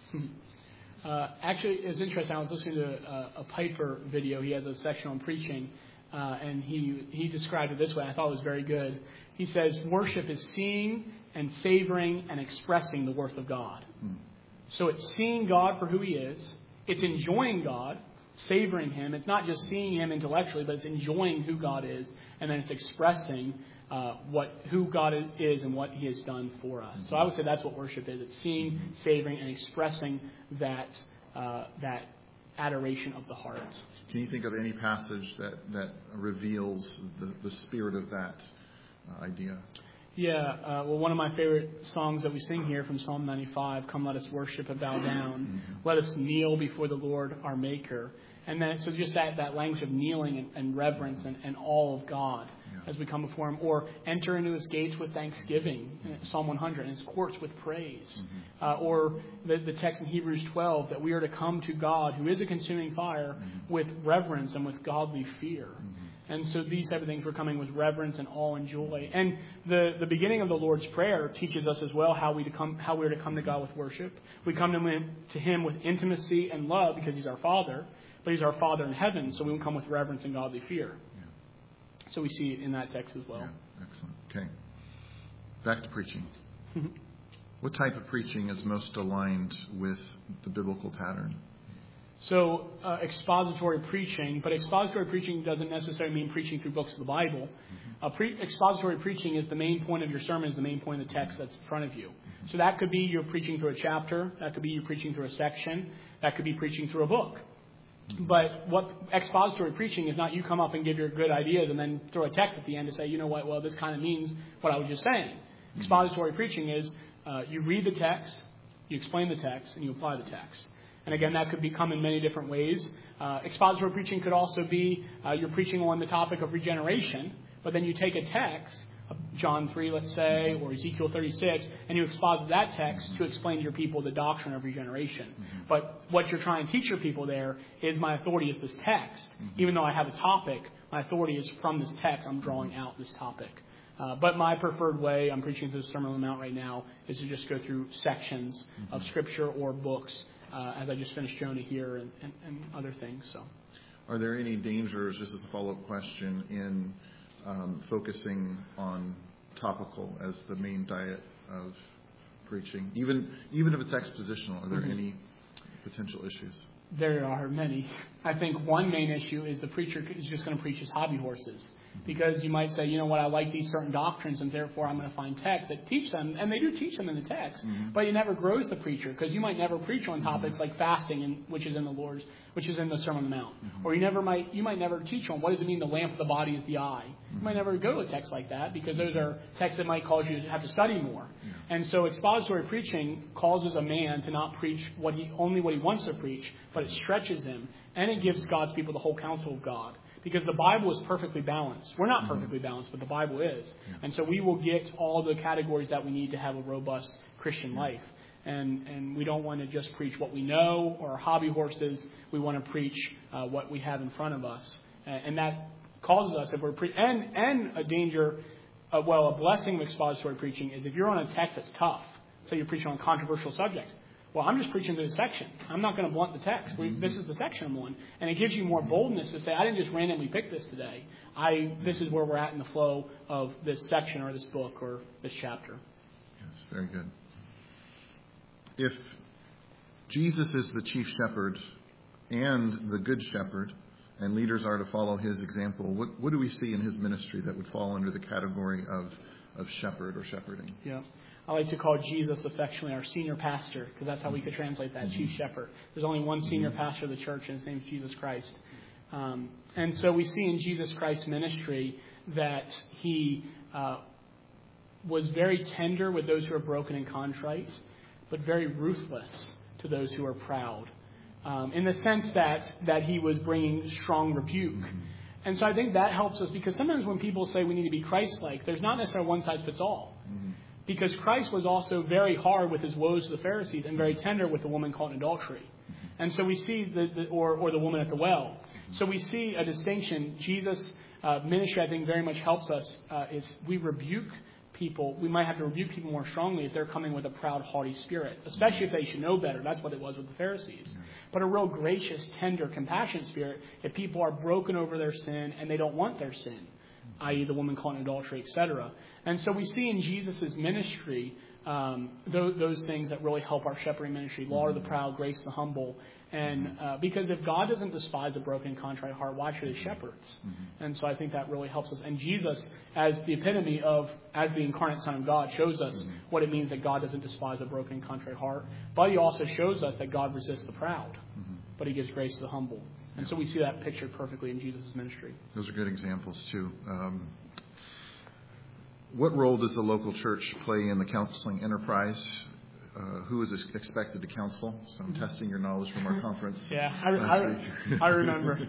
Actually, it's interesting. I was listening to a Piper video. He has a section on preaching, and he described it this way. I thought it was very good. He says, worship is seeing and savoring and expressing the worth of God. So it's seeing God for who He is. It's enjoying God, savoring Him. It's not just seeing Him intellectually, but it's enjoying who God is. And then it's expressing who God is and what He has done for us. So I would say that's what worship is. It's seeing, savoring, and expressing that adoration of the heart. Can you think of any passage that reveals the spirit of that idea? Yeah, one of my favorite songs that we sing here from Psalm 95, come let us worship and bow down. Let us kneel before the Lord our Maker. And then so just that language of kneeling and reverence and awe of God as we come before Him. Or enter into His gates with thanksgiving, Psalm 100, and His courts with praise. Or the text in Hebrews 12, that we are to come to God, who is a consuming fire, with reverence and with godly fear. And so these type of things we're coming with reverence and awe and joy. And the beginning of the Lord's Prayer teaches us as well how we're to come to God with worship. We come to Him with intimacy and love because He's our Father, but He's our Father in heaven, so we will come with reverence and godly fear. Yeah. So we see it in that text as well. Yeah, excellent. Okay. Back to preaching. What type of preaching is most aligned with the biblical pattern? So expository preaching, but expository preaching doesn't necessarily mean preaching through books of the Bible. Expository preaching is the main point of your sermon, is the main point of the text that's in front of you. So that could be you're preaching through a chapter, that could be you preaching through a section, that could be preaching through a book. But what expository preaching is not you come up and give your good ideas and then throw a text at the end to say, you know what, well, this kind of means what I was just saying. Expository preaching is you read the text, you explain the text, and you apply the text. And again, that could become in many different ways. Expository preaching could also be you're preaching on the topic of regeneration, but then you take a text, John 3, let's say, or Ezekiel 36, and you exposit that text to explain to your people the doctrine of regeneration. But what you're trying to teach your people there is my authority is this text. Even though I have a topic, my authority is from this text. I'm drawing out this topic. But my preferred way, I'm preaching through the Sermon on the Mount right now, is to just go through sections of Scripture or books, as I just finished Jonah here and other things. So, are there any dangers, just as a follow-up question, in focusing on topical as the main diet of preaching? Even if it's expositional, are there any potential issues? There are many. I think one main issue is the preacher is just going to preach his hobby horses. Because you might say, you know what, I like these certain doctrines, and therefore I'm going to find texts that teach them, and they do teach them in the text, but it never grows the preacher, because you might never preach on topics like fasting, which is in the Sermon on the Mount, or you might never teach on what does it mean the lamp of the body is the eye. You might never go to a text like that, because those are texts that might cause you to have to study more. And so expository preaching causes a man to not preach only what he wants to preach, but it stretches him, and it gives God's people the whole counsel of God. Because the Bible is perfectly balanced. We're not perfectly balanced, but the Bible is. And so we will get all the categories that we need to have a robust Christian life. And we don't want to just preach what we know or our hobby horses. We want to preach what we have in front of us. And that causes us, if we're and a danger, a blessing of expository preaching is if you're on a text that's tough, say you're preaching on a controversial subject. Well, I'm just preaching to the section. I'm not going to blunt the text. This is the section I'm on. And it gives you more boldness to say, I didn't just randomly pick this today. This is where we're at in the flow of this section or this book or this chapter. Yes, very good. If Jesus is the chief shepherd and the good shepherd, and leaders are to follow his example, what do we see in his ministry that would fall under the category of shepherd or shepherding? Yeah. I like to call Jesus affectionately our senior pastor, because that's how we could translate that, chief shepherd. There's only one senior pastor of the church, and his name is Jesus Christ. And so we see in Jesus Christ's ministry that he was very tender with those who are broken and contrite, but very ruthless to those who are proud, in the sense that he was bringing strong rebuke. And so I think that helps us, because sometimes when people say we need to be Christ-like, there's not necessarily one size fits all. Because Christ was also very hard with his woes to the Pharisees and very tender with the woman caught in adultery. And so we see or the woman at the well. So we see a distinction. Jesus' ministry, I think, very much helps us. Is we rebuke people. We might have to rebuke people more strongly if they're coming with a proud, haughty spirit, especially if they should know better. That's what it was with the Pharisees. But a real gracious, tender, compassionate spirit if people are broken over their sin and they don't want their sin, i.e. the woman caught in adultery, etc. And so we see in Jesus' ministry those things that really help our shepherding ministry. Law to the proud, grace to the humble. And because if God doesn't despise a broken and contrite heart, why should his shepherds? And so I think that really helps us. And Jesus, as the epitome of, as the incarnate Son of God, shows us what it means that God doesn't despise a broken and contrite heart. But he also shows us that God resists the proud, but he gives grace to the humble. And so we see that pictured perfectly in Jesus' ministry. Those are good examples, too. What role does the local church play in the counseling enterprise? Who is expected to counsel? So I'm testing your knowledge from our conference. Yeah, I remember.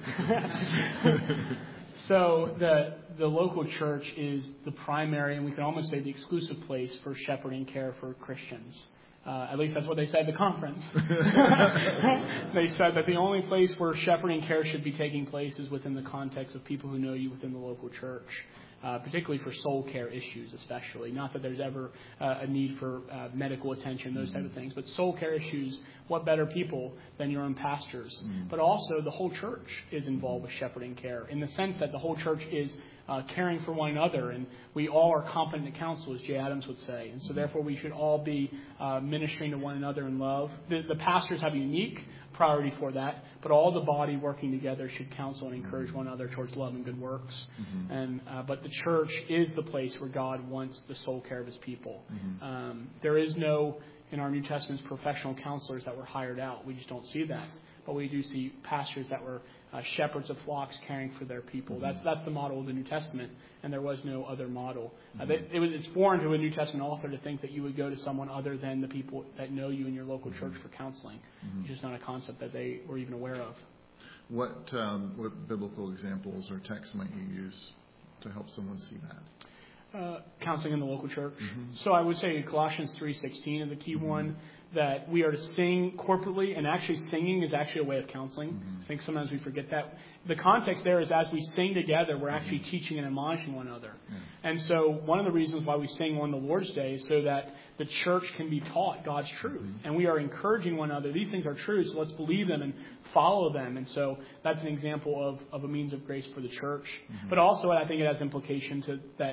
So the local church is the primary, and we can almost say the exclusive place for shepherding care for Christians. At least that's what they said at the conference. They said that the only place where shepherding care should be taking place is within the context of people who know you within the local church, particularly for soul care issues especially. Not that there's ever a need for medical attention, those type of things, but soul care issues, what better people than your own pastors? But also the whole church is involved with shepherding care in the sense that the whole church is caring for one another, and we all are competent to counsel, as Jay Adams would say. And so therefore we should all be ministering to one another in love. The pastors have a unique priority for that, but all the body working together should counsel and encourage one another towards love and good works. And but the church is the place where God wants the soul care of his people. There is no, in our New Testament's professional counselors that were hired out. We just don't see that. But we do see pastors that were shepherds of flocks caring for their people. That's the model of the New Testament, and there was no other model. It's foreign to a New Testament author to think that you would go to someone other than the people that know you in your local church for counseling. It's just not a concept that they were even aware of. What biblical examples or texts might you use to help someone see that? Counseling in the local church. So I would say Colossians 3:16 is a key one, that we are to sing corporately, and actually singing is actually a way of counseling. I think sometimes we forget that. The context there is as we sing together, we're actually teaching and admonishing one another. And so one of the reasons why we sing on the Lord's Day is so that the church can be taught God's truth. And we are encouraging one another. These things are true, so let's believe them and follow them. And so that's an example of a means of grace for the church. But also I think it has implication to that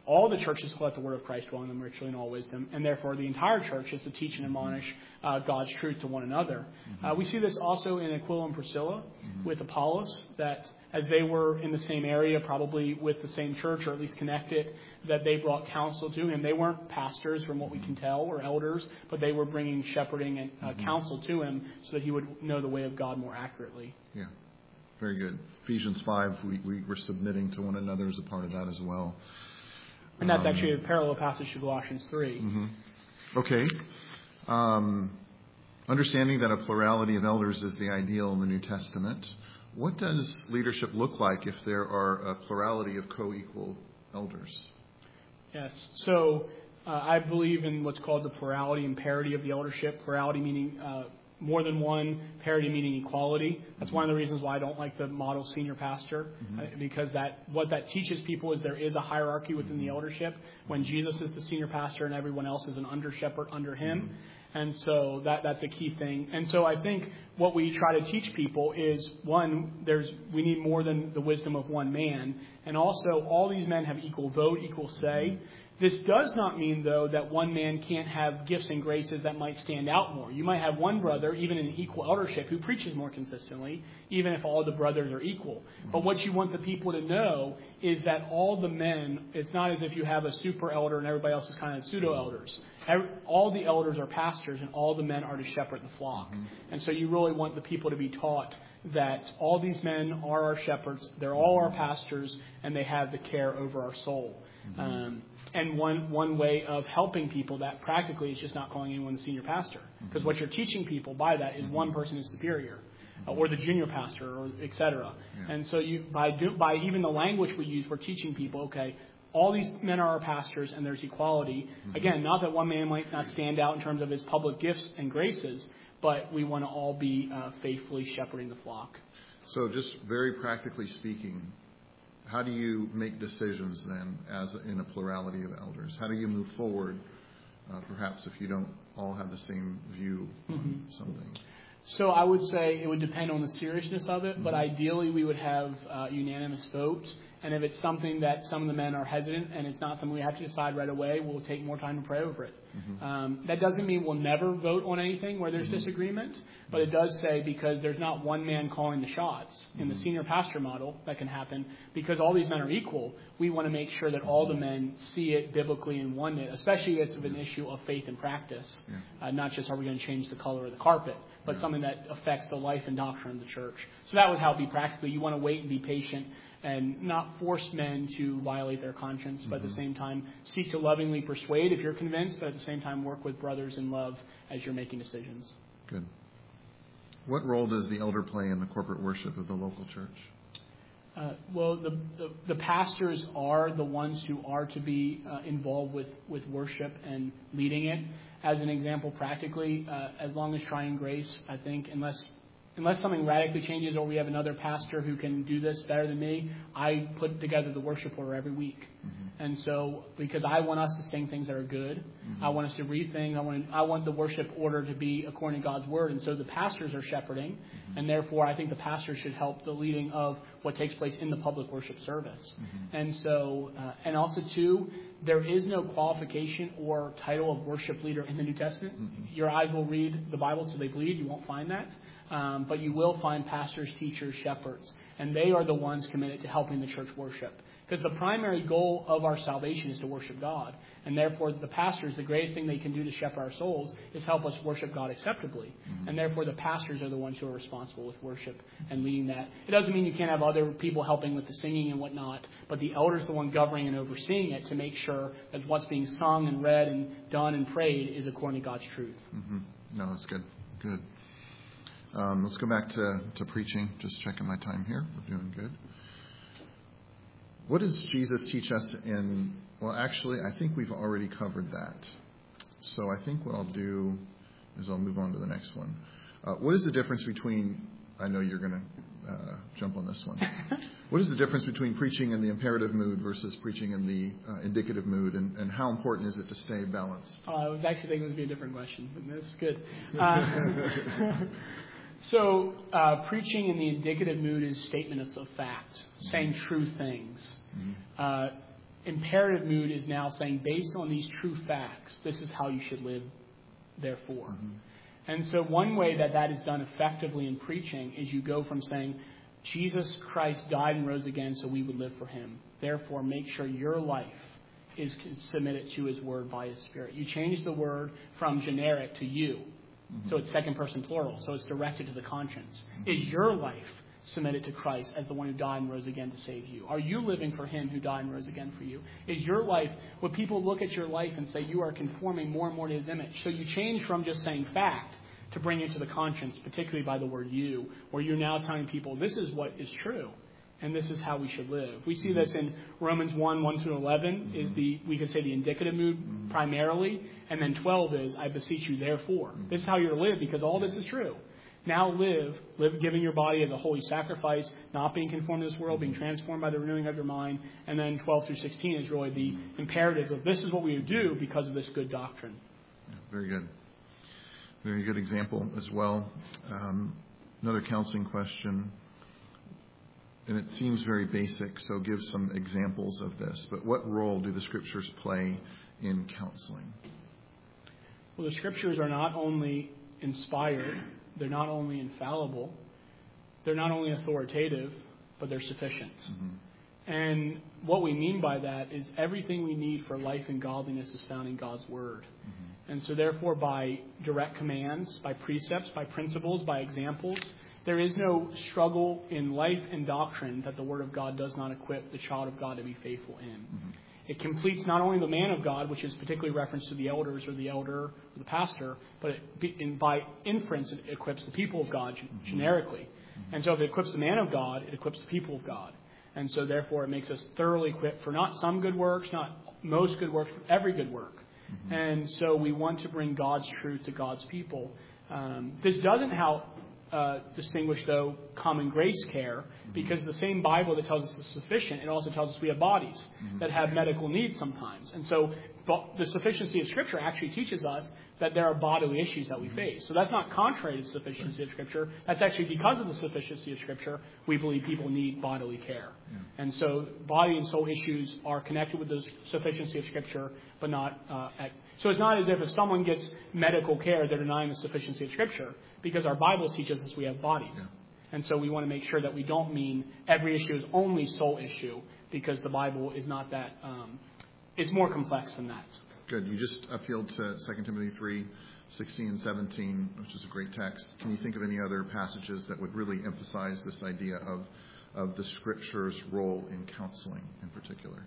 all the churches let the word of Christ dwell in them richly in all wisdom, and therefore the entire church is to teach and admonish God's truth to one another. We see this also in Aquila and Priscilla with Apollos, that as they were in the same area, probably with the same church, or at least connected, that they brought counsel to him. They weren't pastors, from what we can tell, or elders, but they were bringing shepherding and counsel to him so that he would know the way of God more accurately. Yeah, very good. Ephesians 5, we were submitting to one another as a part of that as well. And that's actually a parallel passage to Colossians 3. Okay. Understanding that a plurality of elders is the ideal in the New Testament, what does leadership look like if there are a plurality of co-equal elders? Yes. So I believe in what's called the plurality and parity of the eldership. Plurality meaning more than one, parity meaning equality. That's one of the reasons why I don't like the model senior pastor, because what that teaches people is there is a hierarchy within the eldership when Jesus is the senior pastor and everyone else is an under shepherd under him. And so that's a key thing. And so I think what we try to teach people is, one, we need more than the wisdom of one man. And also, all these men have equal vote, equal say. This does not mean, though, that one man can't have gifts and graces that might stand out more. You might have one brother, even in equal eldership, who preaches more consistently, even if all the brothers are equal. But what you want the people to know is that all the men, it's not as if you have a super elder and everybody else is kind of pseudo-elders. All the elders are pastors, and all the men are to shepherd the flock. And so you really want the people to be taught that all these men are our shepherds, they're all our pastors, and they have the care over our soul. And one way of helping people that practically is just not calling anyone the senior pastor. Because what you're teaching people by that is one person is superior, or the junior pastor, or et cetera. And so by even the language we use, we're teaching people, okay, all these men are our pastors, and there's equality. Again, not that one man might not stand out in terms of his public gifts and graces, but we want to all be faithfully shepherding the flock. So just very practically speaking, how do you make decisions then as in a plurality of elders? How do you move forward, perhaps if you don't all have the same view on something? So I would say it would depend on the seriousness of it, but ideally we would have unanimous votes. And if it's something that some of the men are hesitant and it's not something we have to decide right away, we'll take more time to pray over it. That doesn't mean we'll never vote on anything where there's disagreement, but it does say because there's not one man calling the shots in the senior pastor model that can happen, because all these men are equal, we want to make sure that all the men see it biblically in oneness, especially if it's an issue of faith and practice, not just are we going to change the color of the carpet, but something that affects the life and doctrine of the church. So that would how it be practically. You want to wait and be patient and not force men to violate their conscience, but at the same time seek to lovingly persuade if you're convinced, but at the same time work with brothers in love as you're making decisions. Good. What role does the elder play in the corporate worship of the local church? Well, the pastors are the ones who are to be involved with worship and leading it. As an example, practically, as long as Trying Grace, I think, unless something radically changes or we have another pastor who can do this better than me, I put together the worship order every week. And so, because I want us to sing things that are good, I want us to read things, I want the worship order to be according to God's word. And so the pastors are shepherding, and therefore I think the pastors should help the leading of what takes place in the public worship service. And so, and also too, there is no qualification or title of worship leader in the New Testament. Your eyes will read the Bible till they bleed. You won't find that. But you will find pastors, teachers, shepherds, and they are the ones committed to helping the church worship. Because the primary goal of our salvation is to worship God. And therefore, the pastors, the greatest thing they can do to shepherd our souls is help us worship God acceptably. And therefore, the pastors are the ones who are responsible with worship and leading that. It doesn't mean you can't have other people helping with the singing and whatnot, but the elder is the one governing and overseeing it to make sure that what's being sung and read and done and prayed is according to God's truth. No, that's good. Good. Let's go back to preaching. Just checking my time here. We're doing good. What does Jesus teach us in... Well, actually, I think we've already covered that. So I think what I'll do is I'll move on to the next one. What is the difference between... I know you're going to jump on this one. What is the difference between preaching in the imperative mood versus preaching in the indicative mood, and how important is it to stay balanced? I was actually thinking it would be a different question, but that's good. So preaching in the indicative mood is statements of fact, saying true things. imperative mood is now saying, based on these true facts, this is how you should live, therefore. Mm-hmm. And so one way that is done effectively in preaching is you go from saying, Jesus Christ died and rose again so we would live for him. Therefore, make sure your life is submitted to his word by his Spirit. You change the word from generic to you. Mm-hmm. So it's second person plural. So it's directed to the conscience. Mm-hmm. Is your life submitted to Christ as the one who died and rose again to save you? Are you living for him who died and rose again for you? Is your life, would people look at your life and say you are conforming more and more to his image? So you change from just saying fact to bring it to the conscience, particularly by the word you, where you're now telling people this is what is true. And this is how we should live. We see this in Romans 1 through 11 is we could say the indicative mood primarily. And then 12 is, I beseech you, therefore. This is how you're to live because all this is true. Now live giving your body as a holy sacrifice, not being conformed to this world, being transformed by the renewing of your mind. And then 12 through 16 is really the imperatives of this is what we would do because of this good doctrine. Yeah, very good. Very good example as well. Another counseling question. And it seems very basic, so give some examples of this. But what role do the Scriptures play in counseling? Well, the Scriptures are not only inspired, they're not only infallible, they're not only authoritative, but they're sufficient. Mm-hmm. And what we mean by that is everything we need for life and godliness is found in God's Word. Mm-hmm. And so therefore, by direct commands, by precepts, by principles, by examples, there is no struggle in life and doctrine that the Word of God does not equip the child of God to be faithful in. Mm-hmm. It completes not only the man of God, which is particularly referenced to the elders or the elder or the pastor, but by inference it equips the people of God generically. Mm-hmm. And so if it equips the man of God, it equips the people of God. And so therefore it makes us thoroughly equipped for not some good works, not most good works, but every good work. Mm-hmm. And so we want to bring God's truth to God's people. This doesn't distinguish, though, common grace care, because the same Bible that tells us it's sufficient, it also tells us we have bodies that have medical needs sometimes. And so the sufficiency of Scripture actually teaches us that there are bodily issues that we face. So that's not contrary to the sufficiency of Scripture. That's actually because of the sufficiency of Scripture, we believe people need bodily care. Yeah. And so body and soul issues are connected with the sufficiency of Scripture, but not... So it's not as if someone gets medical care, they're denying the sufficiency of Scripture, because our Bibles teach us we have bodies. Yeah. And so we want to make sure that we don't mean every issue is only soul issue, because the Bible is not that... it's more complex than that. Good. You just appealed to 2 Timothy 3:16 and 17, which is a great text. Can you think of any other passages that would really emphasize this idea of the Scripture's role in counseling in particular?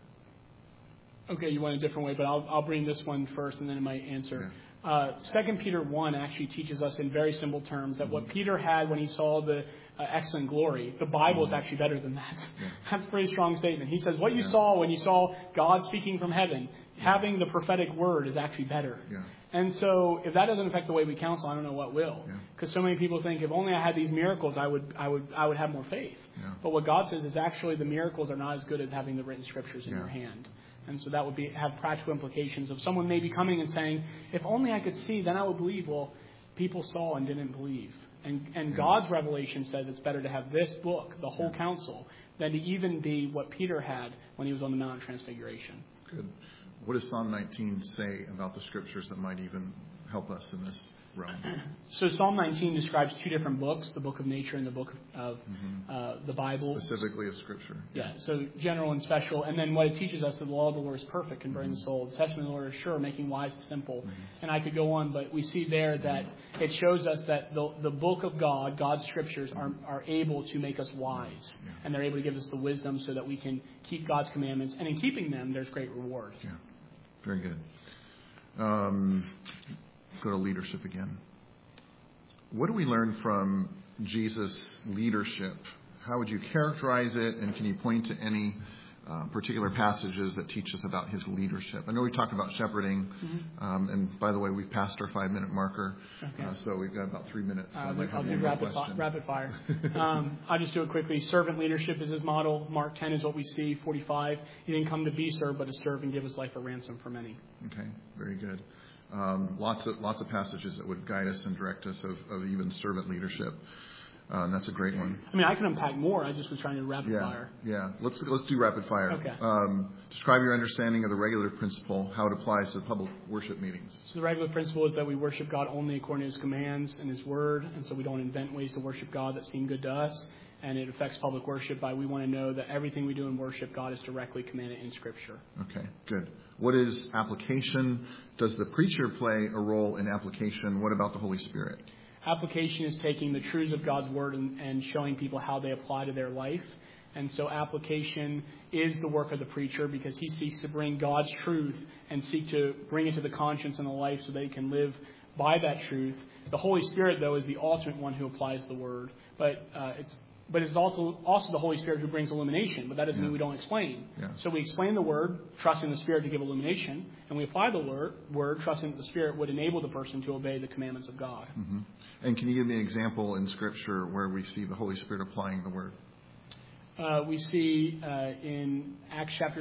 Okay, you went a different way, but I'll bring this one first and then I might answer. Yeah. 2 Peter 1 actually teaches us in very simple terms that what Peter had when he saw the excellent glory, the Bible is actually better than that. Yeah. That's a pretty strong statement. He says what you saw when you saw God speaking from heaven, having the prophetic word is actually better. Yeah. And so if that doesn't affect the way we counsel, I don't know what will. Because so many people think if only I had these miracles, I would have more faith. Yeah. But what God says is actually the miracles are not as good as having the written Scriptures in your hand. And so that would have practical implications of someone maybe coming and saying, if only I could see, then I would believe. Well, people saw and didn't believe. And God's revelation says it's better to have this book, the whole counsel, than to even be what Peter had when he was on the Mount of Transfiguration. Good. What does Psalm 19 say about the Scriptures that might even help us in this realm? So Psalm 19 describes two different books, the book of nature and the book of the Bible. Specifically of Scripture. Yeah, so general and special. And then what it teaches us, that the law of the Lord is perfect, converting the soul. The testament of the Lord is sure, making wise the simple. And I could go on, but we see there that it shows us that the book of God, God's Scriptures, are able to make us wise. Yeah. And they're able to give us the wisdom so that we can keep God's commandments. And in keeping them, there's great reward. Yeah, very good. Go to leadership again. What do we learn from Jesus' leadership? How would you characterize it? And can you point to any particular passages that teach us about his leadership? I know we talked about shepherding. And by the way, we've passed our 5-minute marker. Okay. So we've got about 3 minutes. So I'll do rapid fire. I'll just do it quickly. Servant leadership is his model. Mark 10 is what we see. 45. He didn't come to be served, but to serve and give his life a ransom for many. Okay. Very good. Lots of passages that would guide us and direct us of even servant leadership. That's a great one. I mean, I can unpack more. I just was trying to rapid fire. Yeah. Let's do rapid fire. Okay. Describe your understanding of the regular principle, how it applies to public worship meetings. So the regular principle is that we worship God only according to His commands and His Word, and so we don't invent ways to worship God that seem good to us. And it affects public worship by we want to know that everything we do in worship, God is directly commanded in Scripture. Okay, good. What is application? Does the preacher play a role in application? What about the Holy Spirit? Application is taking the truths of God's Word and showing people how they apply to their life. And so application is the work of the preacher because he seeks to bring God's truth and seek to bring it to the conscience and the life so they can live by that truth. The Holy Spirit, though, is the ultimate one who applies the Word. But it's also the Holy Spirit who brings illumination. But that doesn't mean we don't explain. Yeah. So we explain the Word, trusting the Spirit to give illumination. And we apply the Word, trusting that the Spirit would enable the person to obey the commandments of God. Mm-hmm. And can you give me an example in Scripture where we see the Holy Spirit applying the Word? We see in Acts chapter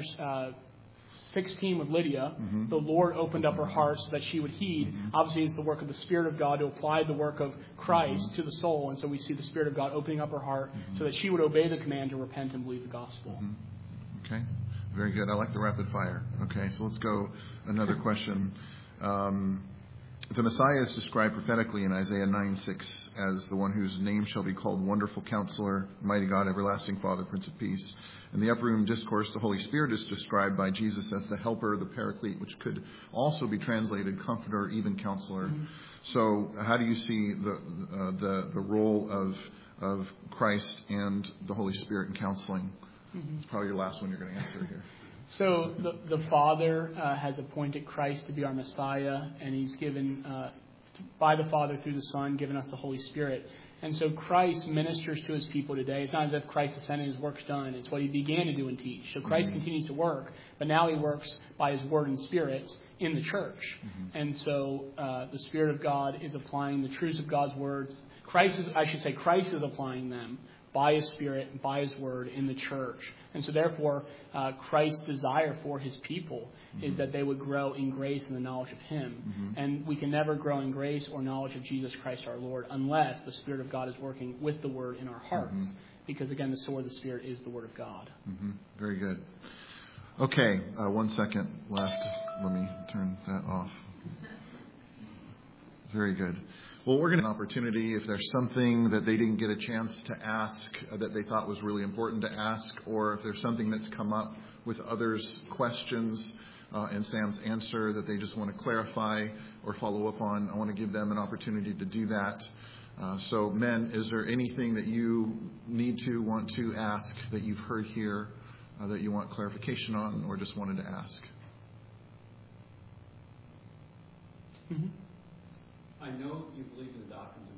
16 with Lydia, the Lord opened up her heart so that she would heed. Obviously, it's the work of the Spirit of God to apply the work of Christ to the soul. And so we see the Spirit of God opening up her heart so that she would obey the command to repent and believe the gospel. Okay, very good. I like the rapid fire. Okay, so let's go another question. The Messiah is described prophetically in Isaiah 9:6 as the one whose name shall be called Wonderful Counselor, Mighty God, Everlasting Father, Prince of Peace. In the Upper Room Discourse, the Holy Spirit is described by Jesus as the Helper, the Paraclete, which could also be translated Comforter, even Counselor. So, how do you see the role of Christ and the Holy Spirit in counseling? It's probably your last one you're going to answer here. So the Father has appointed Christ to be our Messiah, and He's given, by the Father through the Son, given us the Holy Spirit. And so Christ ministers to His people today. It's not as if Christ ascended and His work's done. It's what He began to do and teach. So Christ continues to work, but now He works by His Word and Spirit in the church. And so the Spirit of God is applying the truths of God's Word. Christ is applying them by His Spirit and by His Word in the church. And so therefore, Christ's desire for His people is that they would grow in grace and the knowledge of Him. And we can never grow in grace or knowledge of Jesus Christ our Lord unless the Spirit of God is working with the Word in our hearts. Because again, the sword of the Spirit is the Word of God. Very good. Okay, 1 second left. Let me turn that off. Very good. Well, we're going to have an opportunity if there's something that they didn't get a chance to ask that they thought was really important to ask, or if there's something that's come up with others' questions and Sam's answer that they just want to clarify or follow up on, I want to give them an opportunity to do that. So, men, is there anything that you want to ask that you've heard here that you want clarification on or just wanted to ask? I know you believe in the doctrines of